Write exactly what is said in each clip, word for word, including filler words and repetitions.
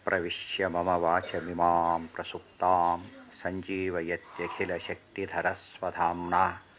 ಪ್ರವಿಶ್ಯ ಮಮ ವಾಚಮಿಮಾಂ ಪ್ರಸುಪ್ತಾಂ ಸಂಜೀವಯತ್ಯಖಿಲಶಕ್ತಿಧರಸ್ವಧಾಮ್ನಾ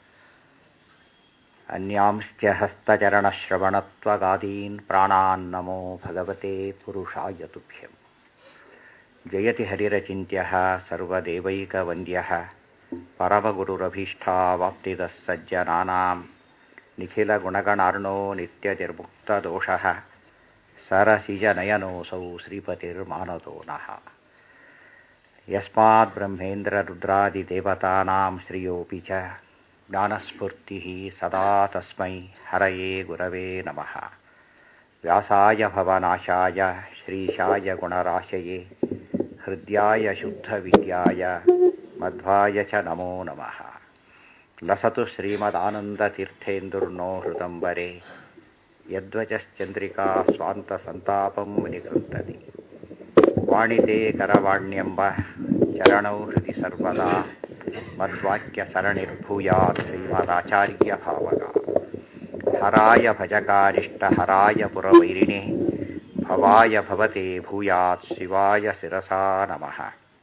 ಅನ್ಯಾಂಶ್ಚ ಹಸ್ತಚರಣಶ್ರವಣತ್ವಗಾದೀನ್ ಪ್ರಾಣಾನ್ನಮೋ ಭಗವತೆ ಪುರುಷಾಯ ತುಭ್ಯಂ. ಜಯತಿ ಹರಿರಚಿಂತ್ಯಃ ಸರ್ವದೇವೈಕವಂದ್ಯಃ ಪರಮಗುರುರಭೀಷ್ಟಾವಾಪ್ತಿದಃ ಸಜ್ಜನಾನಾಂ ನಿಖಿಲಗುಣಗಣಾರ್ಣೋ ನಿತ್ಯನಿರ್ಮುಕ್ತದೋಷಃ ಸರಸಿಜನಯನೋऽಸೌ ಶ್ರೀಪತಿರ್ಮಾನದೋ ನಃ. ಯಸ್ಮಾತ್ ಬ್ರಹ್ಮೇಂದ್ರರುದ್ರಾದಿದೇವತಾನಾಂ ಶ್ರಿಯೋऽಪಿ ಚ ಜ್ಞಾನಸ್ಫೂರ್ತಿಃ ಸದಾ ತಸ್ಮೈ ಹರಯೇ ಗುರವೇ ನಮಃ. ವ್ಯಾಸಾಯ ಭವನಾಶಾಯ ಶ್ರೀಶಾಯ ಗುಣರಾಶಯೇ ಹೃದ್ಯಾಯ ಶುದ್ಧವಿದ್ಯಾಯ ಮಧ್ವಾಯ ಚ ನಮೋ ನಮಃ. ಲಸತು ಶ್ರೀಮದಾನಂದತೀರ್ಥೇಂದುರ್ನೋ ಹೃದಂಬರೆ ಯದ್ವಚಶ್ಚಂದ್ರಿಕಾ ಸ್ವಾಂತಸಂತಾಪಂ ಮುನಿಕೃಂತತಿ. ವಾಣಿತೆ ಕರವಾಣ್ಯಂಬ ಚರಣೌ ಹೃದಿ ಸರ್ವದಾ ಮದ್ವಾಕ್ಯಸರಣಿರ್ಭೂಯಾತ್ ಶ್ರೀಮದಾಚಾರ್ಯಭಾವಗ. ಹರಾಯ ಭಜಕಾರಿಷ್ಟಹರಾಯ ಪುರವೈರಿಣೇ ಭವಾಯ ಭವತೆ ಭೂಯಾತ್ ಶಿವಾಯ ಶಿರಸಾ ನಮಃ.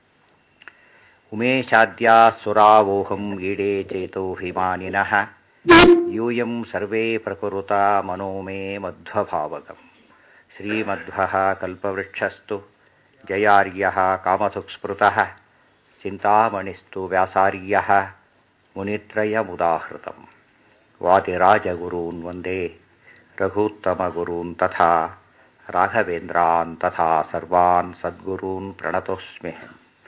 ಉಮೇಶಾದ್ಯಾ ಸುರಾವೋಹಂ ಈಡೇ ಚೇತೋ ಹಿಮಾನಿನಃ ಯೂಯಂ ಸರ್ವೇ ಪ್ರಕುರುತ ಮನೋ ಮೇ ಮಧ್ವಭಾವಗಂ. ಶ್ರೀಮಧ್ವಃ ಕಲ್ಪವೃಕ್ಷಸ್ತು ಜಯಾರ್ಯಃ ಕಾಮಧುಕ್ಸ್ಮೃತಃ ಚಿಂತಾಮಣಿಸ್ತು ವ್ಯಾಸಾರ್ಯಃ ಮುನಿತ್ರಯಮುದಾಹೃತಂ. ವಾದಿರಾಜಗುರೂನ್ ವಂದೇ ರಘೂತ್ತಮಗುರೂನ್ ತಥಾ ರಾಘವೇಂದ್ರಾನ್ ತಥಾ ಸರ್ವಾನ್ ಸದ್ಗುರೂನ್ ಪ್ರಣತೋಸ್ಮ್ಯಹಂ.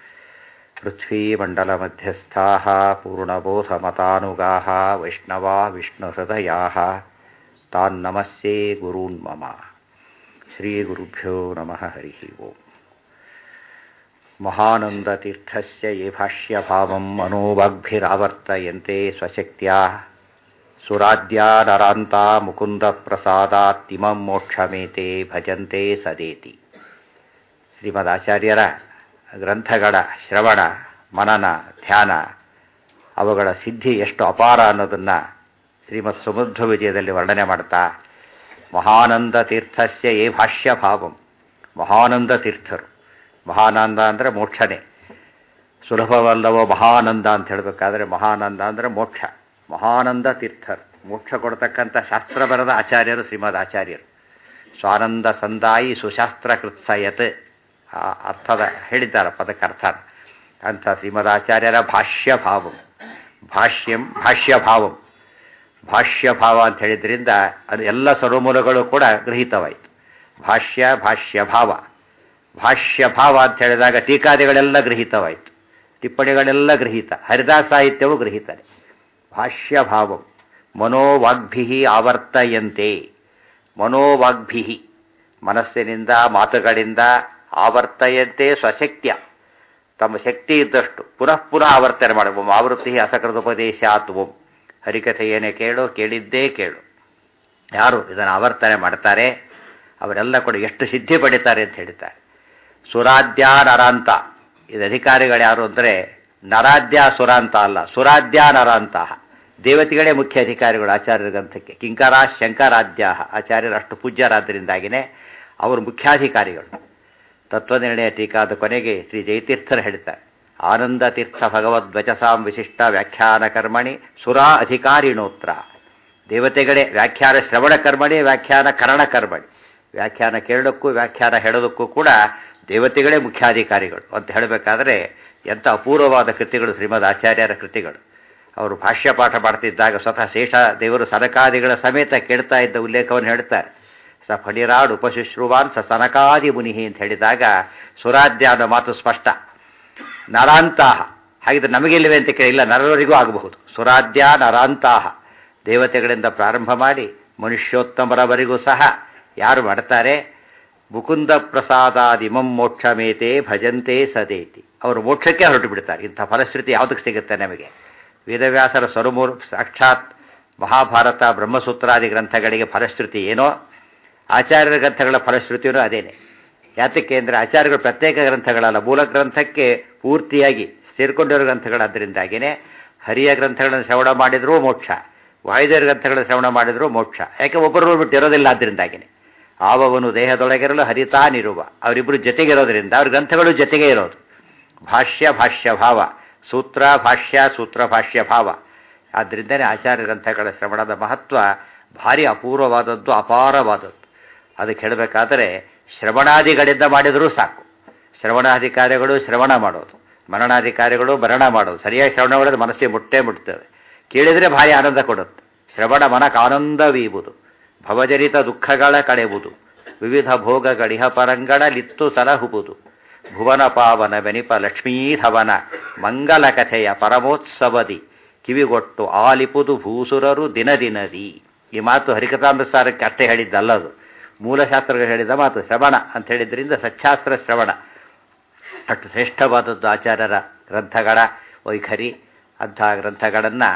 ಪೃಥ್ವೀಮಂಡಲಮಧ್ಯಸ್ಥಾಃ ಪೂರ್ಣಬೋಧಮತಾನುಗಾಃ ವೈಷ್ಣವಾ ವಿಷ್ಣುಹೃದಯಾಃ ತಾನ್ ನಮಸ್ಯೇ ಗುರೂನ್ ಮಮ. ಶ್ರೀಗುರುಭ್ಯೋ ನಮಃ. ಹರಿಃ ಓಂ. ಮಹಾನಂದತೀರ್ಥಸ್ಯ ಯೇ ಭಾಷ್ಯಭಾವಂ ಮನೋವಾಗ್ಭಿರಾವರ್ತಯಂತೆ ಸ್ವಶಕ್ತ್ಯಾ ಸುರಾದ್ಯಾ ನರಾಂತಾ ಮುಕುಂದಪ್ರಸಾದಾತ್ತಿಮಂ ಮೋಕ್ಷಮೇತೆ ಭಜಂತೆ ಸದೇತಿ. ಶ್ರೀಮದಾಚಾರ್ಯರ ಗ್ರಂಥಗಳ ಶ್ರವಣ ಮನನ ಧ್ಯಾನ ಅವುಗಳ ಸಿದ್ಧಿ ಎಷ್ಟು ಅಪಾರ ಅನ್ನೋದನ್ನು ಶ್ರೀಮತ್ ಸುಮಧ್ವ ವಿಜಯದಲ್ಲಿ ವರ್ಣನೆ ಮಾಡ್ತಾ, ಮಹಾನಂದ ತೀರ್ಥಸ್ಯ ಯೇ ಭಾಷ್ಯಭಾವಂ, ಮಹಾನಂದ ತೀರ್ಥರು, ಮಹಾನಂದ ಅಂದರೆ ಮೋಕ್ಷನೇ, ಸುಲಭವಲ್ಲವೋ ಮಹಾನಂದ ಅಂತ ಹೇಳಬೇಕಾದ್ರೆ ಮಹಾನಂದ ಅಂದರೆ ಮೋಕ್ಷ. ಮಹಾನಂದ ತೀರ್ಥರು, ಮೋಕ್ಷ ಕೊಡ್ತಕ್ಕಂಥ ಶಾಸ್ತ್ರ ಬರೆದ ಆಚಾರ್ಯರು ಶ್ರೀಮದ್ ಆಚಾರ್ಯರು. ಸ್ವಾನಂದ ಸಂದಾಯಿ ಸುಶಾಸ್ತ್ರ ಕೃತ್ಸಯತ್ ಆ ಅರ್ಥದ ಹೇಳಿದ್ದಾರೆ ಪದಕ್ಕೆ ಅರ್ಥ. ಅಂಥ ಶ್ರೀಮದಾಚಾರ್ಯರ ಭಾಷ್ಯಭಾವಂ, ಭಾಷ್ಯಂ ಭಾಷ್ಯಭಾವಂ, ಭಾಷ್ಯಭಾವ ಅಂತ ಹೇಳಿದ್ರಿಂದ ಅದು ಎಲ್ಲ ಸರ್ವಮೂಲಗಳು ಕೂಡ ಗೃಹೀತವಾಯಿತು. ಭಾಷ್ಯ ಭಾಷ್ಯಭಾವ, ಭಾಷ್ಯಭಾವ ಅಂತ ಹೇಳಿದಾಗ ಟೀಕಾದಿಗಳೆಲ್ಲ ಗೃಹೀತವಾಯಿತು, ಟಿಪ್ಪಣಿಗಳೆಲ್ಲ ಗೃಹೀತ, ಹರಿದಾಸ ಸಾಹಿತ್ಯವೂ ಗೃಹೀತನೆ. ಭಾಷ್ಯಭಾವಂ ಮನೋವಾಗ್ಭಿ ಆವರ್ತಯಂತೆ, ಮನೋವಾಗ್ಭಿ ಮನಸ್ಸಿನಿಂದ ಮಾತುಗಳಿಂದ ಆವರ್ತಯಂತೆ ಸ್ವಶಕ್ತಿಯ ತಮ್ಮ ಶಕ್ತಿ ಇದ್ದಷ್ಟು ಪುನಃ ಪುನಃ ಆವರ್ತನೆ ಮಾಡಬಹುದು. ಆವೃತ್ತಿ ಅಸಕೃತೋಪದೇಶಾತ್ವಂ, ಹರಿಕಥೆಯೇನೇ ಕೇಳು, ಕೇಳಿದ್ದೇ ಕೇಳು. ಯಾರು ಇದನ್ನು ಆವರ್ತನೆ ಮಾಡ್ತಾರೆ ಅವರೆಲ್ಲ ಕೂಡ ಎಷ್ಟು ಸಿದ್ಧಿ ಪಡಿತಾರೆ ಅಂತ ಹೇಳ್ತಾರೆ. ಸುರಾಧ್ಯ ನರಾಂತ, ಇದು ಅಧಿಕಾರಿಗಳು ಯಾರು ಅಂದರೆ ನರಾಧ್ಯ ಸುರಾಂತ ಅಲ್ಲ, ಸುರಾಧ್ಯ ನರಾಂತ. ದೇವತೆಗಳೇ ಮುಖ್ಯ ಅಧಿಕಾರಿಗಳು ಆಚಾರ್ಯರ ಗ್ರಂಥಕ್ಕೆ. ಕಿಂಕರ ಶಂಕರಾಧ್ಯ, ಆಚಾರ್ಯರು ಅಷ್ಟು ಪೂಜ್ಯರಾದ್ದರಿಂದಾಗಿಯೇ ಅವರು ಮುಖ್ಯಾಧಿಕಾರಿಗಳು. ತತ್ವನಿರ್ಣಯ ಟೀಕಾದ ಕೊನೆಗೆ ಶ್ರೀ ಜಯತೀರ್ಥರು ಹೇಳ್ತಾರೆ, ಆನಂದ ತೀರ್ಥ ಭಗವದ್ವಚಸಾಂ ವಿಶಿಷ್ಟ ವ್ಯಾಖ್ಯಾನ ಕರ್ಮಣಿ ಸುರಾ ಅಧಿಕಾರಿಣೋತ್ರ. ದೇವತೆಗಳೇ ವ್ಯಾಖ್ಯಾನ ಶ್ರವಣ ಕರ್ಮಣಿ, ವ್ಯಾಖ್ಯಾನ ಕರಣ ಕರ್ಮಣಿ. ವ್ಯಾಖ್ಯಾನ ಕೇಳೋಕ್ಕೂ ವ್ಯಾಖ್ಯಾನ ಹೇಳೋದಕ್ಕೂ ಕೂಡ ದೇವತೆಗಳೇ ಮುಖ್ಯಾಧಿಕಾರಿಗಳು ಅಂತ ಹೇಳಬೇಕಾದ್ರೆ ಎಂಥ ಅಪೂರ್ವವಾದ ಕೃತಿಗಳು ಶ್ರೀಮದ್ ಆಚಾರ್ಯರ ಕೃತಿಗಳು. ಅವರು ಭಾಷ್ಯ ಪಾಠ ಮಾಡ್ತಿದ್ದಾಗ ಸ್ವತಃ ಶೇಷ ದೇವರು ಸನಕಾದಿಗಳ ಸಮೇತ ಕೇಳ್ತಾ ಇದ್ದ ಉಲ್ಲೇಖವನ್ನು ಹೇಳ್ತಾರೆ. ಸ ಫಣಿರಾಡ್ ಉಪಶುಶ್ರುವಾನ್ ಸ ಸನಕಾದಿ ಮುನಿಹಿ ಅಂತ ಹೇಳಿದಾಗ ಸುರಾಧ್ಯ ಅನ್ನೋ ಮಾತು ಸ್ಪಷ್ಟ. ನರಾಂತಾಹ ಹಾಗಿದ್ರೆ ನಮಗಿಲ್ಲವೇ ಅಂತ ಕೇಳಿಲ್ಲ, ನರವರಿಗೂ ಆಗಬಹುದು. ಸುರಾಧ್ಯ ನರಾಂತಾಹ, ದೇವತೆಗಳಿಂದ ಪ್ರಾರಂಭ ಮಾಡಿ ಮನುಷ್ಯೋತ್ತಮರವರೆಗೂ ಸಹ ಯಾರು ಮಾಡ್ತಾರೆ, ಮುಕುಂದ ಪ್ರಸಾದಾದಿಮಂ ಮೋಕ್ಷಮೇತೆ ಭಜಂತೆ ಸದೇತಿ, ಅವರು ಮೋಕ್ಷಕ್ಕೆ ಹೊರಟು ಬಿಡ್ತಾರೆ. ಇಂಥ ಫಲಶ್ರುತಿ ಯಾವುದಕ್ಕೆ ಸಿಗುತ್ತೆ ನಮಗೆ? ವೇದವ್ಯಾಸರ ಸ್ವರಮೂರ್ ಸಾಕ್ಷಾತ್ ಮಹಾಭಾರತ ಬ್ರಹ್ಮಸೂತ್ರಾದಿ ಗ್ರಂಥಗಳಿಗೆ ಫಲಶ್ರುತಿ ಏನೋ, ಆಚಾರ್ಯರ ಗ್ರಂಥಗಳ ಫಲಶ್ರುತಿಯೂ ಅದೇನೆ. ಯಾತಕ್ಕೆ ಅಂದರೆ ಆಚಾರ್ಯಗಳು ಪ್ರತ್ಯೇಕ ಗ್ರಂಥಗಳಲ್ಲ, ಮೂಲ ಗ್ರಂಥಕ್ಕೆ ಪೂರ್ತಿಯಾಗಿ ಸೇರಿಕೊಂಡಿರೋ ಗ್ರಂಥಗಳಾದ್ದರಿಂದಾಗಿಯೇ ಹರಿಯ ಗ್ರಂಥಗಳನ್ನು ಶ್ರವಣ ಮಾಡಿದರೂ ಮೋಕ್ಷ, ವಾಯುದೇವರ ಗ್ರಂಥಗಳನ್ನು ಶ್ರವಣ ಮಾಡಿದರೂ ಮೋಕ್ಷ. ಯಾಕೆ ಒಬ್ಬರು ಬಿಟ್ಟು ಇರೋದಿಲ್ಲ, ಆದ್ದರಿಂದಾಗಿಯೇ ಆವವನು ದೇಹದೊಳಗಿರಲು ಹರಿತಾನಿರುವ. ಅವರಿಬ್ಬರು ಜೊತೆಗಿರೋದ್ರಿಂದ ಅವ್ರ ಗ್ರಂಥಗಳು ಜೊತೆಗೆ ಇರೋದು. ಭಾಷ್ಯ ಭಾಷ್ಯ ಭಾವ, ಸೂತ್ರ ಭಾಷ್ಯ ಸೂತ್ರ ಭಾಷ್ಯ ಭಾವ. ಆದ್ದರಿಂದಲೇ ಆಚಾರ್ಯ ಗ್ರಂಥಗಳ ಶ್ರವಣದ ಮಹತ್ವ ಭಾರಿ ಅಪೂರ್ವವಾದದ್ದು, ಅಪಾರವಾದದ್ದು. ಅದಕ್ಕೆ ಹೇಳಬೇಕಾದರೆ ಶ್ರವಣಾದಿಗಳಿಂದ ಮಾಡಿದರೂ ಸಾಕು. ಶ್ರವಣಾಧಿಕಾರಿಗಳು ಶ್ರವಣ ಮಾಡೋದು, ಮರಣಾಧಿಕಾರಿಗಳು ಮರಣ ಮಾಡೋದು. ಸರಿಯಾಗಿ ಶ್ರವಣ ಮಾಡೋದು ಮನಸ್ಸಿಗೆ ಮುಟ್ಟೇ ಮುಟ್ತದೆ. ಕೇಳಿದರೆ ಭಾರಿ ಆನಂದ ಕೊಡುತ್ತೆ. ಶ್ರವಣ ಮನಕ್ಕೆ ಆನಂದವೀಯುವುದು, ಭವಜನಿತ ದುಃಖಗಳ ಕಳೆಯುವುದು, ವಿವಿಧ ಭೋಗಗಳಿಹ ಪರಂಗಳ ಲಿತ್ತು ಸಲಹುವುದು, ಭುವನ ಪಾವನ ಬೆನಿಪ ಲಕ್ಷ್ಮೀಧವನ ಮಂಗಲ ಕಥೆಯ ಪರಮೋತ್ಸವದಿ ಕಿವಿಗೊಟ್ಟು ಆಲಿಪುದು ಭೂಸುರರು ದಿನ ದಿನದಿ. ಈ ಮಾತು ಹರಿಕಥಾಮೃತಸಾರಕ್ಕೆ ಅಷ್ಟೇ ಹೇಳಿದ್ದಲ್ಲದು, ಮೂಲಶಾಸ್ತ್ರಗಳು ಹೇಳಿದ ಮಾತು. ಶ್ರವಣ ಅಂತ ಹೇಳಿದ್ರಿಂದ ಸಚ್ಚಾಸ್ತ್ರ ಶ್ರವಣ ಅಷ್ಟು ಶ್ರೇಷ್ಠವಾದದ್ದು ಆಚಾರ್ಯರ ಗ್ರಂಥಗಳ ವೈಖರಿ. ಅಂಥ ಗ್ರಂಥಗಳನ್ನು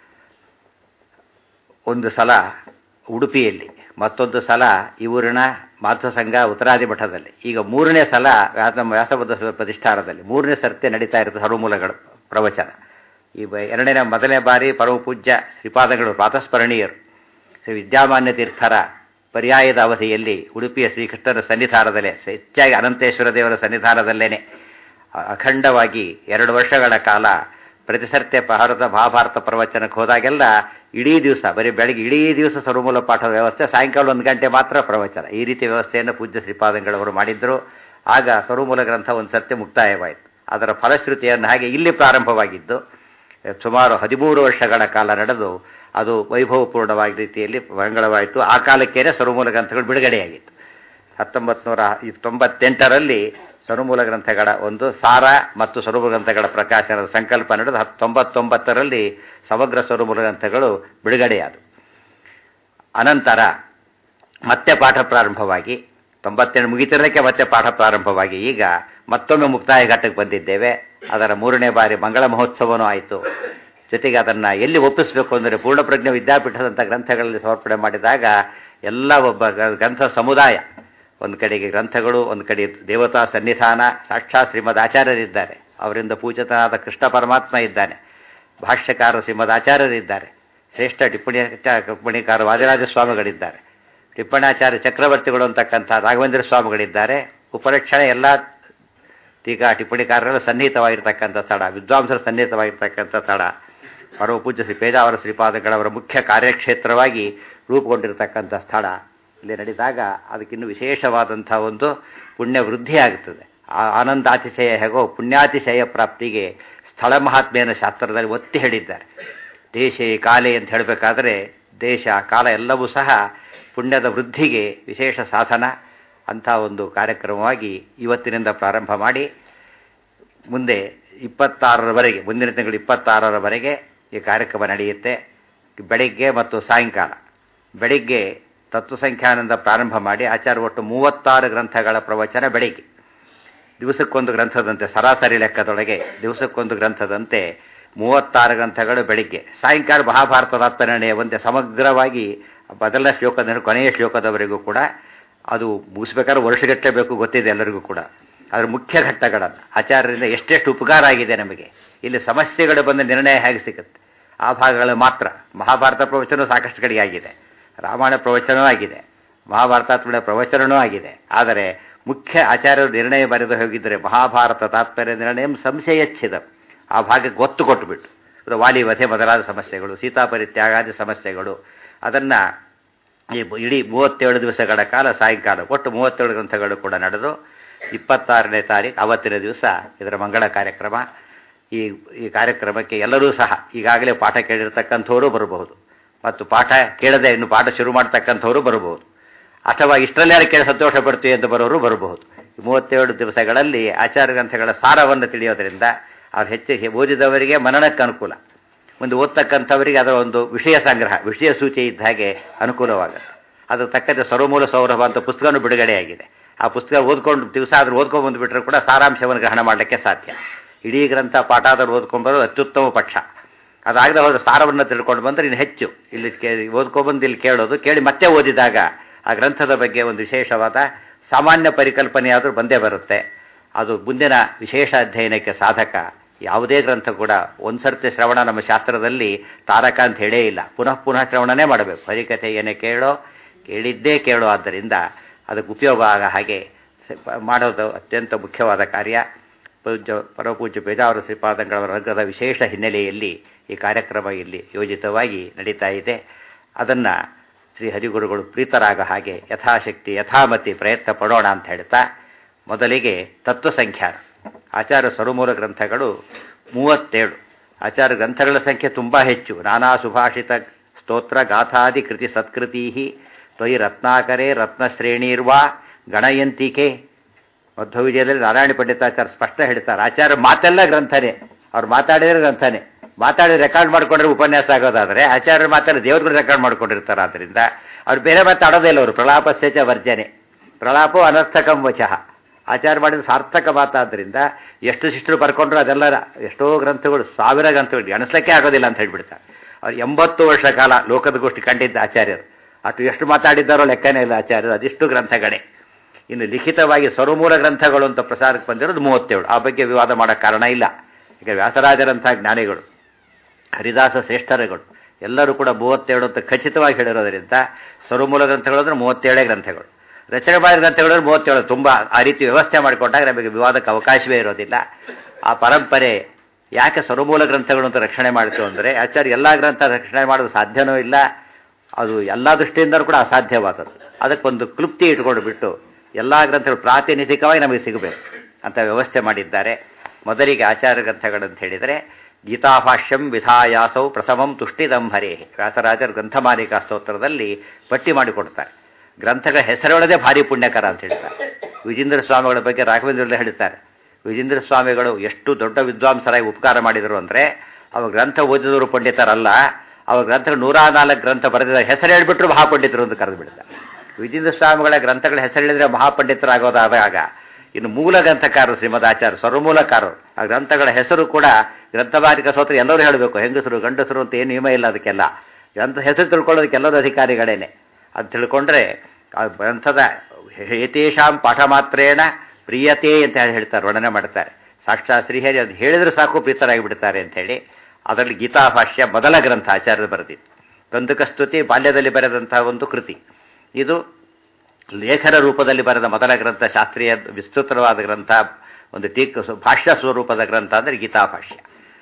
ಒಂದು ಸಲ ಉಡುಪಿಯಲ್ಲಿ, ಮತ್ತೊಂದು ಸಲ ಈ ಊರಿನ ಮಾತೃಸಂಘ ಉತ್ತರಾದಿ ಮಠದಲ್ಲಿ, ಈಗ ಮೂರನೇ ಸಲ ನಮ್ಮ ವ್ಯಾಸಬೋಧ ಪ್ರತಿಷ್ಠಾನದಲ್ಲಿ ಮೂರನೇ ಸರ್ತಿ ನಡೀತಾ ಇರುತ್ತೆ ಸರ್ವಮೂಲಗಳ ಪ್ರವಚನ. ಈ ಎರಡನೇ ಮೊದಲನೇ ಬಾರಿ ಪರಮ ಪೂಜ್ಯ ಶ್ರೀಪಾದಗಳು ಪ್ರಾತಸ್ಮರಣೀಯರು ಶ್ರೀ ವಿದ್ಯಾಮಾನ್ಯ ತೀರ್ಥರ ಪರ್ಯಾಯದ ಅವಧಿಯಲ್ಲಿ ಉಡುಪಿಯ ಶ್ರೀಕೃಷ್ಣರ ಸನ್ನಿಧಾನದಲ್ಲೇ, ಹೆಚ್ಚಾಗಿ ಅನಂತೇಶ್ವರ ದೇವರ ಸನ್ನಿಧಾನದಲ್ಲೇನೆ ಅಖಂಡವಾಗಿ ಎರಡು ವರ್ಷಗಳ ಕಾಲ ಪ್ರತಿಸರ್ತೆ ಭಾರತ ಮಹಾಭಾರತ ಪ್ರವಚನಕ್ಕೆ ಹೋದಾಗೆಲ್ಲ ಇಡೀ ದಿವಸ, ಬರೀ ಬೆಳಗ್ಗೆ ಇಡೀ ದಿವಸ ಸರ್ವಮೂಲ ಪಾಠದ ವ್ಯವಸ್ಥೆ, ಸಾಯಂಕಾಲ ಒಂದು ಗಂಟೆ ಮಾತ್ರ ಪ್ರವಚನ. ಈ ರೀತಿ ವ್ಯವಸ್ಥೆಯನ್ನು ಪೂಜ್ಯ ಶ್ರೀಪಾದಂಗಳವರು ಮಾಡಿದ್ರು. ಆಗ ಸರ್ವಮೂಲ ಗ್ರಂಥ ಒಂದು ಸರ್ತಿ ಮುಕ್ತಾಯವಾಯಿತು. ಅದರ ಫಲಶ್ರುತಿಯನ್ನು ಹಾಗೆ ಇಲ್ಲಿ ಪ್ರಾರಂಭವಾಗಿದ್ದು ಸುಮಾರು ಹದಿಮೂರು ವರ್ಷಗಳ ಕಾಲ ನಡೆದು ಅದು ವೈಭವಪೂರ್ಣವಾದ ರೀತಿಯಲ್ಲಿ ಮಂಗಳವಾಯಿತು. ಆ ಕಾಲಕ್ಕೇನೆ ಸರ್ವಮೂಲ ಗ್ರಂಥಗಳು ಬಿಡುಗಡೆಯಾಗಿತ್ತು. ಹತ್ತೊಂಬತ್ತು ನೂರ ತೊಂಬತ್ತೆಂಟರಲ್ಲಿ ಸರ್ವಮೂಲ ಗ್ರಂಥಗಳ ಒಂದು ಸಾರ ಮತ್ತು ಸರ್ವಮೂಲ ಗ್ರಂಥಗಳ ಪ್ರಕಾಶನದ ಸಂಕಲ್ಪ ನಡೆದು ತೊಂಬತ್ತೊಂಬತ್ತರಲ್ಲಿ ಸಮಗ್ರ ಸರ್ವಮೂಲ ಗ್ರಂಥಗಳು ಬಿಡುಗಡೆಯಾದವು. ಅನಂತರ ಮತ್ತೆ ಪಾಠ ಪ್ರಾರಂಭವಾಗಿ ತೊಂಬತ್ತೆಂಟು ಮುಗಿತಿರೋದಕ್ಕೆ ಮತ್ತೆ ಪಾಠ ಪ್ರಾರಂಭವಾಗಿ ಈಗ ಮತ್ತೊಮ್ಮೆ ಮುಕ್ತಾಯ ಘಟ್ಟಕ್ಕೆ ಬಂದಿದ್ದೇವೆ. ಅದರ ಮೂರನೇ ಬಾರಿ ಮಂಗಳ ಮಹೋತ್ಸವನೂ ಆಯಿತು. ಜೊತೆಗೆ ಅದನ್ನು ಎಲ್ಲಿ ಒಪ್ಪಿಸಬೇಕು ಅಂದರೆ ಪೂರ್ಣಪ್ರಜ್ಞೆ ವಿದ್ಯಾಪೀಠದಂಥ ಗ್ರಂಥಗಳಲ್ಲಿ ಸಮರ್ಪಣೆ ಮಾಡಿದಾಗ ಎಲ್ಲ ಒಬ್ಬ ಗ್ರಂಥ ಸಮುದಾಯ, ಒಂದು ಕಡೆಗೆ ಗ್ರಂಥಗಳು, ಒಂದು ಕಡೆ ದೇವತಾ ಸನ್ನಿಧಾನ, ಸಾಕ್ಷಾತ್ ಶ್ರೀಮದ್ ಆಚಾರ್ಯರಿದ್ದಾರೆ, ಅವರಿಂದ ಪೂಜಿತನಾದ ಕೃಷ್ಣ ಪರಮಾತ್ಮ ಇದ್ದಾನೆ, ಭಾಷ್ಯಕಾರ ಶ್ರೀಮದ್ ಆಚಾರ್ಯರಿದ್ದಾರೆ, ಶ್ರೇಷ್ಠ ಟಿಪ್ಪಣಿ ಟಿಪ್ಪಣಿಕಾರ ವಾದಿರಾಜ ಸ್ವಾಮಿಗಳಿದ್ದಾರೆ, ಟಿಪ್ಪಣಾಚಾರ್ಯ ಚಕ್ರವರ್ತಿಗಳು ಅಂತಕ್ಕಂಥ ರಾಘವೇಂದ್ರ ಸ್ವಾಮಿಗಳಿದ್ದಾರೆ. ಉಪರಕ್ಷಣೆ ಎಲ್ಲ ಟೀಕಾ ಟಿಪ್ಪಣಿಕಾರರೆಲ್ಲ ಸನ್ನಿಹಿತವಾಗಿರ್ತಕ್ಕಂಥ ಸ್ಥಳ, ವಿದ್ವಾಂಸರ ಸನ್ನಿಹಿತವಾಗಿರ್ತಕ್ಕಂಥ ಸ್ಥಳ, ಪರಮ ಪೂಜ್ಯ ಶ್ರೀ ಪೇಜಾವರ ಶ್ರೀಪಾದಗಳವರ ಮುಖ್ಯ ಕಾರ್ಯಕ್ಷೇತ್ರವಾಗಿ ರೂಪುಗೊಂಡಿರತಕ್ಕಂಥ ಸ್ಥಳ. ಇಲ್ಲಿ ನಡೆದಾಗ ಅದಕ್ಕಿನ್ನೂ ವಿಶೇಷವಾದಂಥ ಒಂದು ಪುಣ್ಯ ವೃದ್ಧಿ ಆಗುತ್ತದೆ. ಆ ಆನಂದಾತಿಶಯ ಹೇಗೋ ಪುಣ್ಯಾತಿಶಯ ಪ್ರಾಪ್ತಿಗೆ ಸ್ಥಳ ಮಹಾತ್ಮೆಯನ್ನು ಶಾಸ್ತ್ರದಲ್ಲಿ ಒತ್ತಿ ಹೇಳಿದ್ದಾರೆ. ದೇಶೇ ಕಾಲೆ ಅಂತ ಹೇಳಬೇಕಾದ್ರೆ ದೇಶ ಕಾಲ ಎಲ್ಲವೂ ಸಹ ಪುಣ್ಯದ ವೃದ್ಧಿಗೆ ವಿಶೇಷ ಸಾಧನ. ಅಂಥ ಒಂದು ಕಾರ್ಯಕ್ರಮವಾಗಿ ಇವತ್ತಿನಿಂದ ಪ್ರಾರಂಭ ಮಾಡಿ ಮುಂದೆ ಇಪ್ಪತ್ತಾರರವರೆಗೆ, ಮುಂದಿನ ತಿಂಗಳು ಇಪ್ಪತ್ತಾರರವರೆಗೆ ಈ ಕಾರ್ಯಕ್ರಮ ನಡೆಯುತ್ತೆ. ಬೆಳಿಗ್ಗೆ ಮತ್ತು ಸಾಯಂಕಾಲ. ಬೆಳಿಗ್ಗೆ ತತ್ವಸಂಖ್ಯಾನದಿಂದ ಪ್ರಾರಂಭ ಮಾಡಿ ಆಚಾರ್ಯ ಒಟ್ಟು ಮೂವತ್ತಾರು ಗ್ರಂಥಗಳ ಪ್ರವಚನ ಬೆಳಿಗ್ಗೆ, ದಿವಸಕ್ಕೊಂದು ಗ್ರಂಥದಂತೆ ಸರಾಸರಿ ಲೆಕ್ಕದೊಳಗೆ ದಿವಸಕ್ಕೊಂದು ಗ್ರಂಥದಂತೆ ಮೂವತ್ತಾರು ಗ್ರಂಥಗಳು ಬೆಳಿಗ್ಗೆ. ಸಾಯಂಕಾಲ ಮಹಾಭಾರತದ ನಿರ್ಣಯ ಒಂದೇ ಸಮಗ್ರವಾಗಿ ಮೊದಲನೇ ಶ್ಲೋಕದಿಂದ ಕೊನೆಯ ಶ್ಲೋಕದವರೆಗೂ ಕೂಡ, ಅದು ಮುಗಿಸ್ಬೇಕಾದ್ರೆ ವರ್ಷಗಟ್ಟಲೆ ಬೇಕು ಗೊತ್ತಿದೆ ಎಲ್ಲರಿಗೂ ಕೂಡ. ಅದರ ಮುಖ್ಯ ಘಟ್ಟಗಳನ್ನು ಆಚಾರ್ಯರಿಂದ ಎಷ್ಟೆಷ್ಟು ಉಪಕಾರ ಆಗಿದೆ ನಮಗೆ. ಇಲ್ಲಿ ಸಮಸ್ಯೆಗಳು ಬಂದ ನಿರ್ಣಯ ಹೇಗೆ ಸಿಗುತ್ತೆ ಆ ಭಾಗಗಳು ಮಾತ್ರ. ಮಹಾಭಾರತ ಪ್ರವಚನ ಸಾಕಷ್ಟು ಕಡೆಗೆ ಆಗಿದೆ, ರಾಮಾಯಣ ಪ್ರವಚನವೂ ಆಗಿದೆ, ಮಹಾಭಾರತಾತ್ಮಕ ಪ್ರವಚನವೂ ಆಗಿದೆ. ಆದರೆ ಮುಖ್ಯ ಆಚಾರ್ಯರು ನಿರ್ಣಯ ಬರೆದು ಹೋಗಿದ್ದರೆ ಮಹಾಭಾರತ ತಾತ್ಪರ್ಯ ನಿರ್ಣಯ ಸಂಶಯಚ್ಛಿದ ಆ ಭಾಗಕ್ಕೆ ಒತ್ತು ಕೊಟ್ಟುಬಿಟ್ಟು, ವಾಲಿ ವಧೆ ಮೊದಲಾದ ಸಮಸ್ಯೆಗಳು, ಸೀತಾಪರಿತ್ಯಾಗಾದಿ ಸಮಸ್ಯೆಗಳು, ಅದನ್ನು ಈ ಇಡೀ ಮೂವತ್ತೇಳು ದಿವಸಗಳ ಕಾಲ ಸಾಯಂಕಾಲ ಒಟ್ಟು ಮೂವತ್ತೇಳು ಗ್ರಂಥಗಳು ಕೂಡ ನಡೆದು ಇಪ್ಪತ್ತಾರನೇ ತಾರೀಕು ಅವತ್ತಿನ ದಿವಸ ಇದರ ಮಂಗಳ ಕಾರ್ಯಕ್ರಮ. ಈ ಈ ಕಾರ್ಯಕ್ರಮಕ್ಕೆ ಎಲ್ಲರೂ ಸಹ ಈಗಾಗಲೇ ಪಾಠ ಕೇಳಿರ್ತಕ್ಕಂಥವರು ಬರಬಹುದು, ಮತ್ತು ಪಾಠ ಕೇಳದೆ ಇನ್ನು ಪಾಠ ಶುರು ಮಾಡ್ತಕ್ಕಂಥವರು ಬರಬಹುದು, ಅಥವಾ ಇಷ್ಟರಲ್ಲೇ ಕೇಳಿ ಸಂತೋಷ ಪಡ್ತೀವಿ ಅಂತ ಬರೋರು ಬರಬಹುದು. ಮೂವತ್ತೇಳು ದಿವಸಗಳಲ್ಲಿ ಆಚಾರ್ಯ ಗ್ರಂಥಗಳ ಸಾರವನ್ನು ತಿಳಿಯೋದರಿಂದ ಅವ್ರು ಹೆಚ್ಚು ಓದಿದವರಿಗೆ ಮನನಕ್ಕೆ ಅನುಕೂಲ, ಒಂದು ಓದ್ತಕ್ಕಂಥವರಿಗೆ ಅದರ ಒಂದು ವಿಷಯ ಸಂಗ್ರಹ, ವಿಷಯ ಸೂಚಿ ಇದ್ದ ಹಾಗೆ ಅನುಕೂಲವಾಗುತ್ತೆ. ಅದರ ತಕ್ಕಂತೆ ಸರ್ವಮೂಲ ಸೌರಭ ಅಂತ ಪುಸ್ತಕನೂ ಬಿಡುಗಡೆಯಾಗಿದೆ. ಆ ಪುಸ್ತಕ ಓದ್ಕೊಂಡು ದಿವಸ ಆದರೂ ಓದ್ಕೊಂಡು ಬಂದುಬಿಟ್ರೆ ಕೂಡ ಸಾರಾಂಶವನ್ನು ಗ್ರಹಣ ಮಾಡಲಿಕ್ಕೆ ಸಾಧ್ಯ. ಇಡೀ ಗ್ರಂಥ ಪಾಠ ಆದರೂ ಓದ್ಕೊಂಡು ಬರೋದು ಅತ್ಯುತ್ತಮ ಪಕ್ಷ. ಅದಾಗದೆ ಹೋದರೆ ಸಾರವನ್ನು ತಿಳ್ಕೊಂಡು ಬಂದರೆ ಇನ್ನು ಹೆಚ್ಚು. ಇಲ್ಲಿ ಕೇ ಓದ್ಕೊಬಂದು ಇಲ್ಲಿ ಕೇಳೋದು, ಕೇಳಿ ಮತ್ತೆ ಓದಿದಾಗ ಆ ಗ್ರಂಥದ ಬಗ್ಗೆ ಒಂದು ವಿಶೇಷವಾದ ಸಾಮಾನ್ಯ ಪರಿಕಲ್ಪನೆ ಆದರೂ ಬಂದೇ ಬರುತ್ತೆ. ಅದು ಮುಂದಿನ ವಿಶೇಷ ಅಧ್ಯಯನಕ್ಕೆ ಸಾಧಕ. ಯಾವುದೇ ಗ್ರಂಥ ಕೂಡ ಒಂದು ಸರ್ತಿ ಶ್ರವಣ ನಮ್ಮ ಶಾಸ್ತ್ರದಲ್ಲಿ ತಾರಕ ಅಂತ ಹೇಳೇ ಇಲ್ಲ, ಪುನಃ ಪುನಃ ಶ್ರವಣನೇ ಮಾಡಬೇಕು. ಹರಿಕಥೆಯನ್ನೇ ಕೇಳೋ, ಕೇಳಿದ್ದೇ ಕೇಳೋ. ಆದ್ದರಿಂದ ಅದಕ್ಕೆ ಉಪಯೋಗ ಆಗ ಹಾಗೆ ಮಾಡೋದು ಅತ್ಯಂತ ಮುಖ್ಯವಾದ ಕಾರ್ಯ. ಪೂಜ್ಯ ಪರಮಪೂಜ್ಯ ಪೇಜಾವರ ಶ್ರೀಪಾದಂಗಳವರ ವರ್ಗದ ವಿಶೇಷ ಹಿನ್ನೆಲೆಯಲ್ಲಿ ಈ ಕಾರ್ಯಕ್ರಮ ಇಲ್ಲಿ ಯೋಜಿತವಾಗಿ ನಡೀತಾ ಇದೆ. ಅದನ್ನು ಶ್ರೀ ಹರಿಗುರುಗಳು ಪ್ರೀತರಾಗ ಹಾಗೆ ಯಥಾಶಕ್ತಿ ಯಥಾಮತಿ ಪ್ರಯತ್ನ ಪಡೋಣ ಅಂತ ಹೇಳ್ತಾ, ಮೊದಲಿಗೆ ತತ್ವ ಸಂಖ್ಯಾನ. ಆಚಾರ್ಯ ಸರುಮೂಲ ಗ್ರಂಥಗಳು ಮೂವತ್ತೇಳು. ಆಚಾರ್ಯ ಗ್ರಂಥಗಳ ಸಂಖ್ಯೆ ತುಂಬ ಹೆಚ್ಚು. ನಾನಾ ಸುಭಾಷಿತ ಸ್ತೋತ್ರ ಗಾಥಾದಿ ಕೃತಿ ಸತ್ಕೃತಿ ತ್ವಯಿ ರತ್ನಾಕರೇ ರತ್ನಶ್ರೇಣೀರ್ವಾ ಗಣಯಂತಿಕೆ. ಮಧ್ವ ವಿಜಯದಲ್ಲಿ ನಾರಾಯಣ ಪಂಡಿತಾಚಾರ್ಯ ಸ್ಪಷ್ಟ ಹೇಳ್ತಾರೆ, ಆಚಾರ್ಯ ಮಾತೆಲ್ಲ ಗ್ರಂಥನೇ, ಅವ್ರು ಮಾತಾಡಿದ್ರೆ ಗ್ರಂಥನೇ. ಮಾತಾಡಿ ರೆಕಾರ್ಡ್ ಮಾಡ್ಕೊಂಡ್ರೆ ಉಪನ್ಯಾಸ ಆಗೋದಾದರೆ ಆಚಾರ್ಯರು ಮಾತಾಡಿ ದೇವ್ರುಗಳು ರೆಕಾರ್ಡ್ ಮಾಡ್ಕೊಂಡಿರ್ತಾರೆ. ಆದ್ದರಿಂದ ಅವ್ರು ಬೇರೆ ಮಾತಾಡೋದೇ ಇಲ್ಲ. ಅವರು ಪ್ರಲಾಪಸ್ಯಚ ವರ್ಜನೆ, ಪ್ರಲಾಪೋ ಅನರ್ಥಕಂ ವಚಃ. ಆಚಾರ್ಯ ಮಾಡಿದ ಸಾರ್ಥಕ ಮಾತಾದ್ದರಿಂದ ಎಷ್ಟು ಶಿಷ್ಟರು ಬರ್ಕೊಂಡ್ರು ಅದೆಲ್ಲ ಎಷ್ಟೋ ಗ್ರಂಥಗಳು, ಸಾವಿರ ಗ್ರಂಥಗಳು ಎಣಿಸ್ಲಿಕ್ಕೆ ಆಗೋದಿಲ್ಲ ಅಂತ ಹೇಳ್ಬಿಡ್ತಾರೆ. ಅವ್ರು ಎಂಬತ್ತು ವರ್ಷ ಕಾಲ ಲೋಕದ ಗೋಷ್ಠಿ ಕಂಡಿದ್ದ ಆಚಾರ್ಯರು. ಅಷ್ಟು ಎಷ್ಟು ಮಾತಾಡಿದ್ದಾರೋ ಲೆಕ್ಕನೇ ಇಲ್ಲ ಆಚಾರ್ಯರು. ಅದಿಷ್ಟು ಗ್ರಂಥಗಳೇ. ಇನ್ನು ಲಿಖಿತವಾಗಿ ಸ್ವರಮೂಲ ಗ್ರಂಥಗಳು ಅಂತ ಪ್ರಸಾರಕ್ಕೆ ಬಂದಿರೋದು ಮೂವತ್ತೇಳು. ಆ ಬಗ್ಗೆ ವಿವಾದ ಮಾಡೋಕ್ಕೆ ಕಾರಣ ಇಲ್ಲ. ಈಗ ವ್ಯಾಸರಾಜರಂಥ ಜ್ಞಾನಿಗಳು, ಹರಿದಾಸ ಶ್ರೇಷ್ಠರುಗಳು ಎಲ್ಲರೂ ಕೂಡ ಮೂವತ್ತೇಳು ಅಂತ ಖಚಿತವಾಗಿ ಹೇಳಿರೋದರಿಂದ ಸ್ವರಮೂಲ ಗ್ರಂಥಗಳು ಅಂದರೆ ಮೂವತ್ತೇಳೇ ಗ್ರಂಥಗಳು. ರಚನೆ ಮಾಡಿದ ಗ್ರಂಥಗಳು ಮೂವತ್ತೇಳು. ತುಂಬ ಆ ರೀತಿ ವ್ಯವಸ್ಥೆ ಮಾಡಿಕೊಂಡಾಗ ನಮಗೆ ವಿವಾದಕ್ಕೆ ಅವಕಾಶವೇ ಇರೋದಿಲ್ಲ. ಆ ಪರಂಪರೆ ಯಾಕೆ ಸ್ವರಮೂಲ ಗ್ರಂಥಗಳು ಅಂತ ರಕ್ಷಣೆ ಮಾಡ್ತು ಅಂದರೆ, ಆಚಾರ್ಯ ಎಲ್ಲ ಗ್ರಂಥ ರಕ್ಷಣೆ ಮಾಡೋದು ಸಾಧ್ಯವೂ ಇಲ್ಲ, ಅದು ಎಲ್ಲ ದೃಷ್ಟಿಯಿಂದಲೂ ಕೂಡ ಅಸಾಧ್ಯವಾದದ್ದು. ಅದಕ್ಕೊಂದು ಕ್ಲುಪ್ತಿ ಇಟ್ಕೊಂಡು ಬಿಟ್ಟು ಎಲ್ಲ ಗ್ರಂಥಗಳು ಪ್ರಾತಿನಿಧಿಕವಾಗಿ ನಮಗೆ ಸಿಗಬೇಕು ಅಂತ ವ್ಯವಸ್ಥೆ ಮಾಡಿದ್ದಾರೆ. ಮೊದಲಿಗೆ ಆಚಾರ್ಯ ಗ್ರಂಥಗಳಂತ ಹೇಳಿದರೆ ಗೀತಾಭಾಷ್ಯಂ ವಿಧಾಯಾಸೌ ಪ್ರಥಮಂ ತುಷ್ಟಿದಂ ಹರೇ. ವ್ಯಾಸರಾಜರು ಗ್ರಂಥಮಾಲಿಕಾ ಸ್ತೋತ್ರದಲ್ಲಿ ಪಟ್ಟಿ ಮಾಡಿಕೊಡ್ತಾರೆ. ಗ್ರಂಥಗಳ ಹೆಸರೊಳಗೆ ಭಾರಿ ಪುಣ್ಯಕರ ಅಂತ ಹೇಳ್ತಾರೆ. ವಿಜೇಂದ್ರ ಸ್ವಾಮಿಗಳ ಬಗ್ಗೆ ರಾಘವೇಂದ್ರಲ್ಲ ಹೇಳ್ತಾರೆ, ವಿಜೇಂದ್ರ ಸ್ವಾಮಿಗಳು ಎಷ್ಟು ದೊಡ್ಡ ವಿದ್ವಾಂಸರಾಗಿ ಉಪಕಾರ ಮಾಡಿದರು ಅಂದರೆ, ಅವ್ರ ಗ್ರಂಥ ಓದಿದವರು ಪಂಡಿತರಲ್ಲ, ಅವ್ರ ಗ್ರಂಥಗಳು ನೂರ ನಾಲ್ಕು ಗ್ರಂಥ ಬರೆದಿದ್ದಾರೆ. ಹೆಸರು ಹೇಳಿಬಿಟ್ರು ಮಹಾಪಂಡಿತರು ಅಂತ ಕರೆದು ಬಿಡ್ತಾರೆ. ವಿಜೇಂದ್ರ ಸ್ವಾಮಿಗಳ ಗ್ರಂಥಗಳ ಹೆಸರು ಹೇಳಿದರೆ ಮಹಾಪಂಡಿತರಾಗೋದಾದಾಗ ಇನ್ನು ಮೂಲ ಗ್ರಂಥಕಾರರು ಶ್ರೀಮದ್ ಆಚಾರ್ಯ ಸರ್ವಮೂಲಕಾರರು. ಆ ಗ್ರಂಥಗಳ ಹೆಸರು ಕೂಡ ಗ್ರಂಥಮಾಲಿಕ ಸ್ತೋತ್ರ ಎಲ್ಲರೂ ಹೇಳಬೇಕು, ಹೆಂಗಸರು ಗಂಡಸರು ಅಂತ ಏನು ನಿಯಮ ಇಲ್ಲ. ಅದಕ್ಕೆಲ್ಲ ಗ್ರಂಥ ಹೆಸರು ತಿಳ್ಕೊಳ್ಳೋದಕ್ಕೆ ಎಲ್ಲರೂ ಅಧಿಕಾರಿಗಳೇನೆ. ಅದು ತಿಳ್ಕೊಂಡ್ರೆ ಆ ಗ್ರಂಥದ ಏತೇಷಾಂ ಪಾಠ ಮಾತ್ರೇಣ ಪ್ರಿಯತೆ ಅಂತ ಹೇಳ್ತಾರೆ, ವರ್ಣನೆ ಮಾಡ್ತಾರೆ. ಸಾಕ್ಷಾತ್ ಶ್ರೀಹರಿ ಅದು ಹೇಳಿದ್ರೆ ಸಾಕು ಪ್ರೀತರಾಗಿ ಬಿಡ್ತಾರೆ ಅಂಥೇಳಿ. ಅದರಲ್ಲಿ ಗೀತಾಭಾಷ್ಯ ಮೊದಲ ಗ್ರಂಥ ಆಚಾರ್ಯರು ಬರೆದಿತ್ತು. ಕಂದುಕಸ್ತುತಿ ಬಾಲ್ಯದಲ್ಲಿ ಬರೆದಂತಹ ಒಂದು ಕೃತಿ. ಇದು ಲೇಖನ ರೂಪದಲ್ಲಿ ಬರೆದ ಮೊದಲ ಗ್ರಂಥ, ಶಾಸ್ತ್ರೀಯ ವಿಸ್ತೃತವಾದ ಗ್ರಂಥ, ಒಂದು ಟೀಕ್ ಭಾಷ್ಯ ಸ್ವರೂಪದ ಗ್ರಂಥ ಅಂದರೆ ಗೀತಾಭಾಷ್ಯ.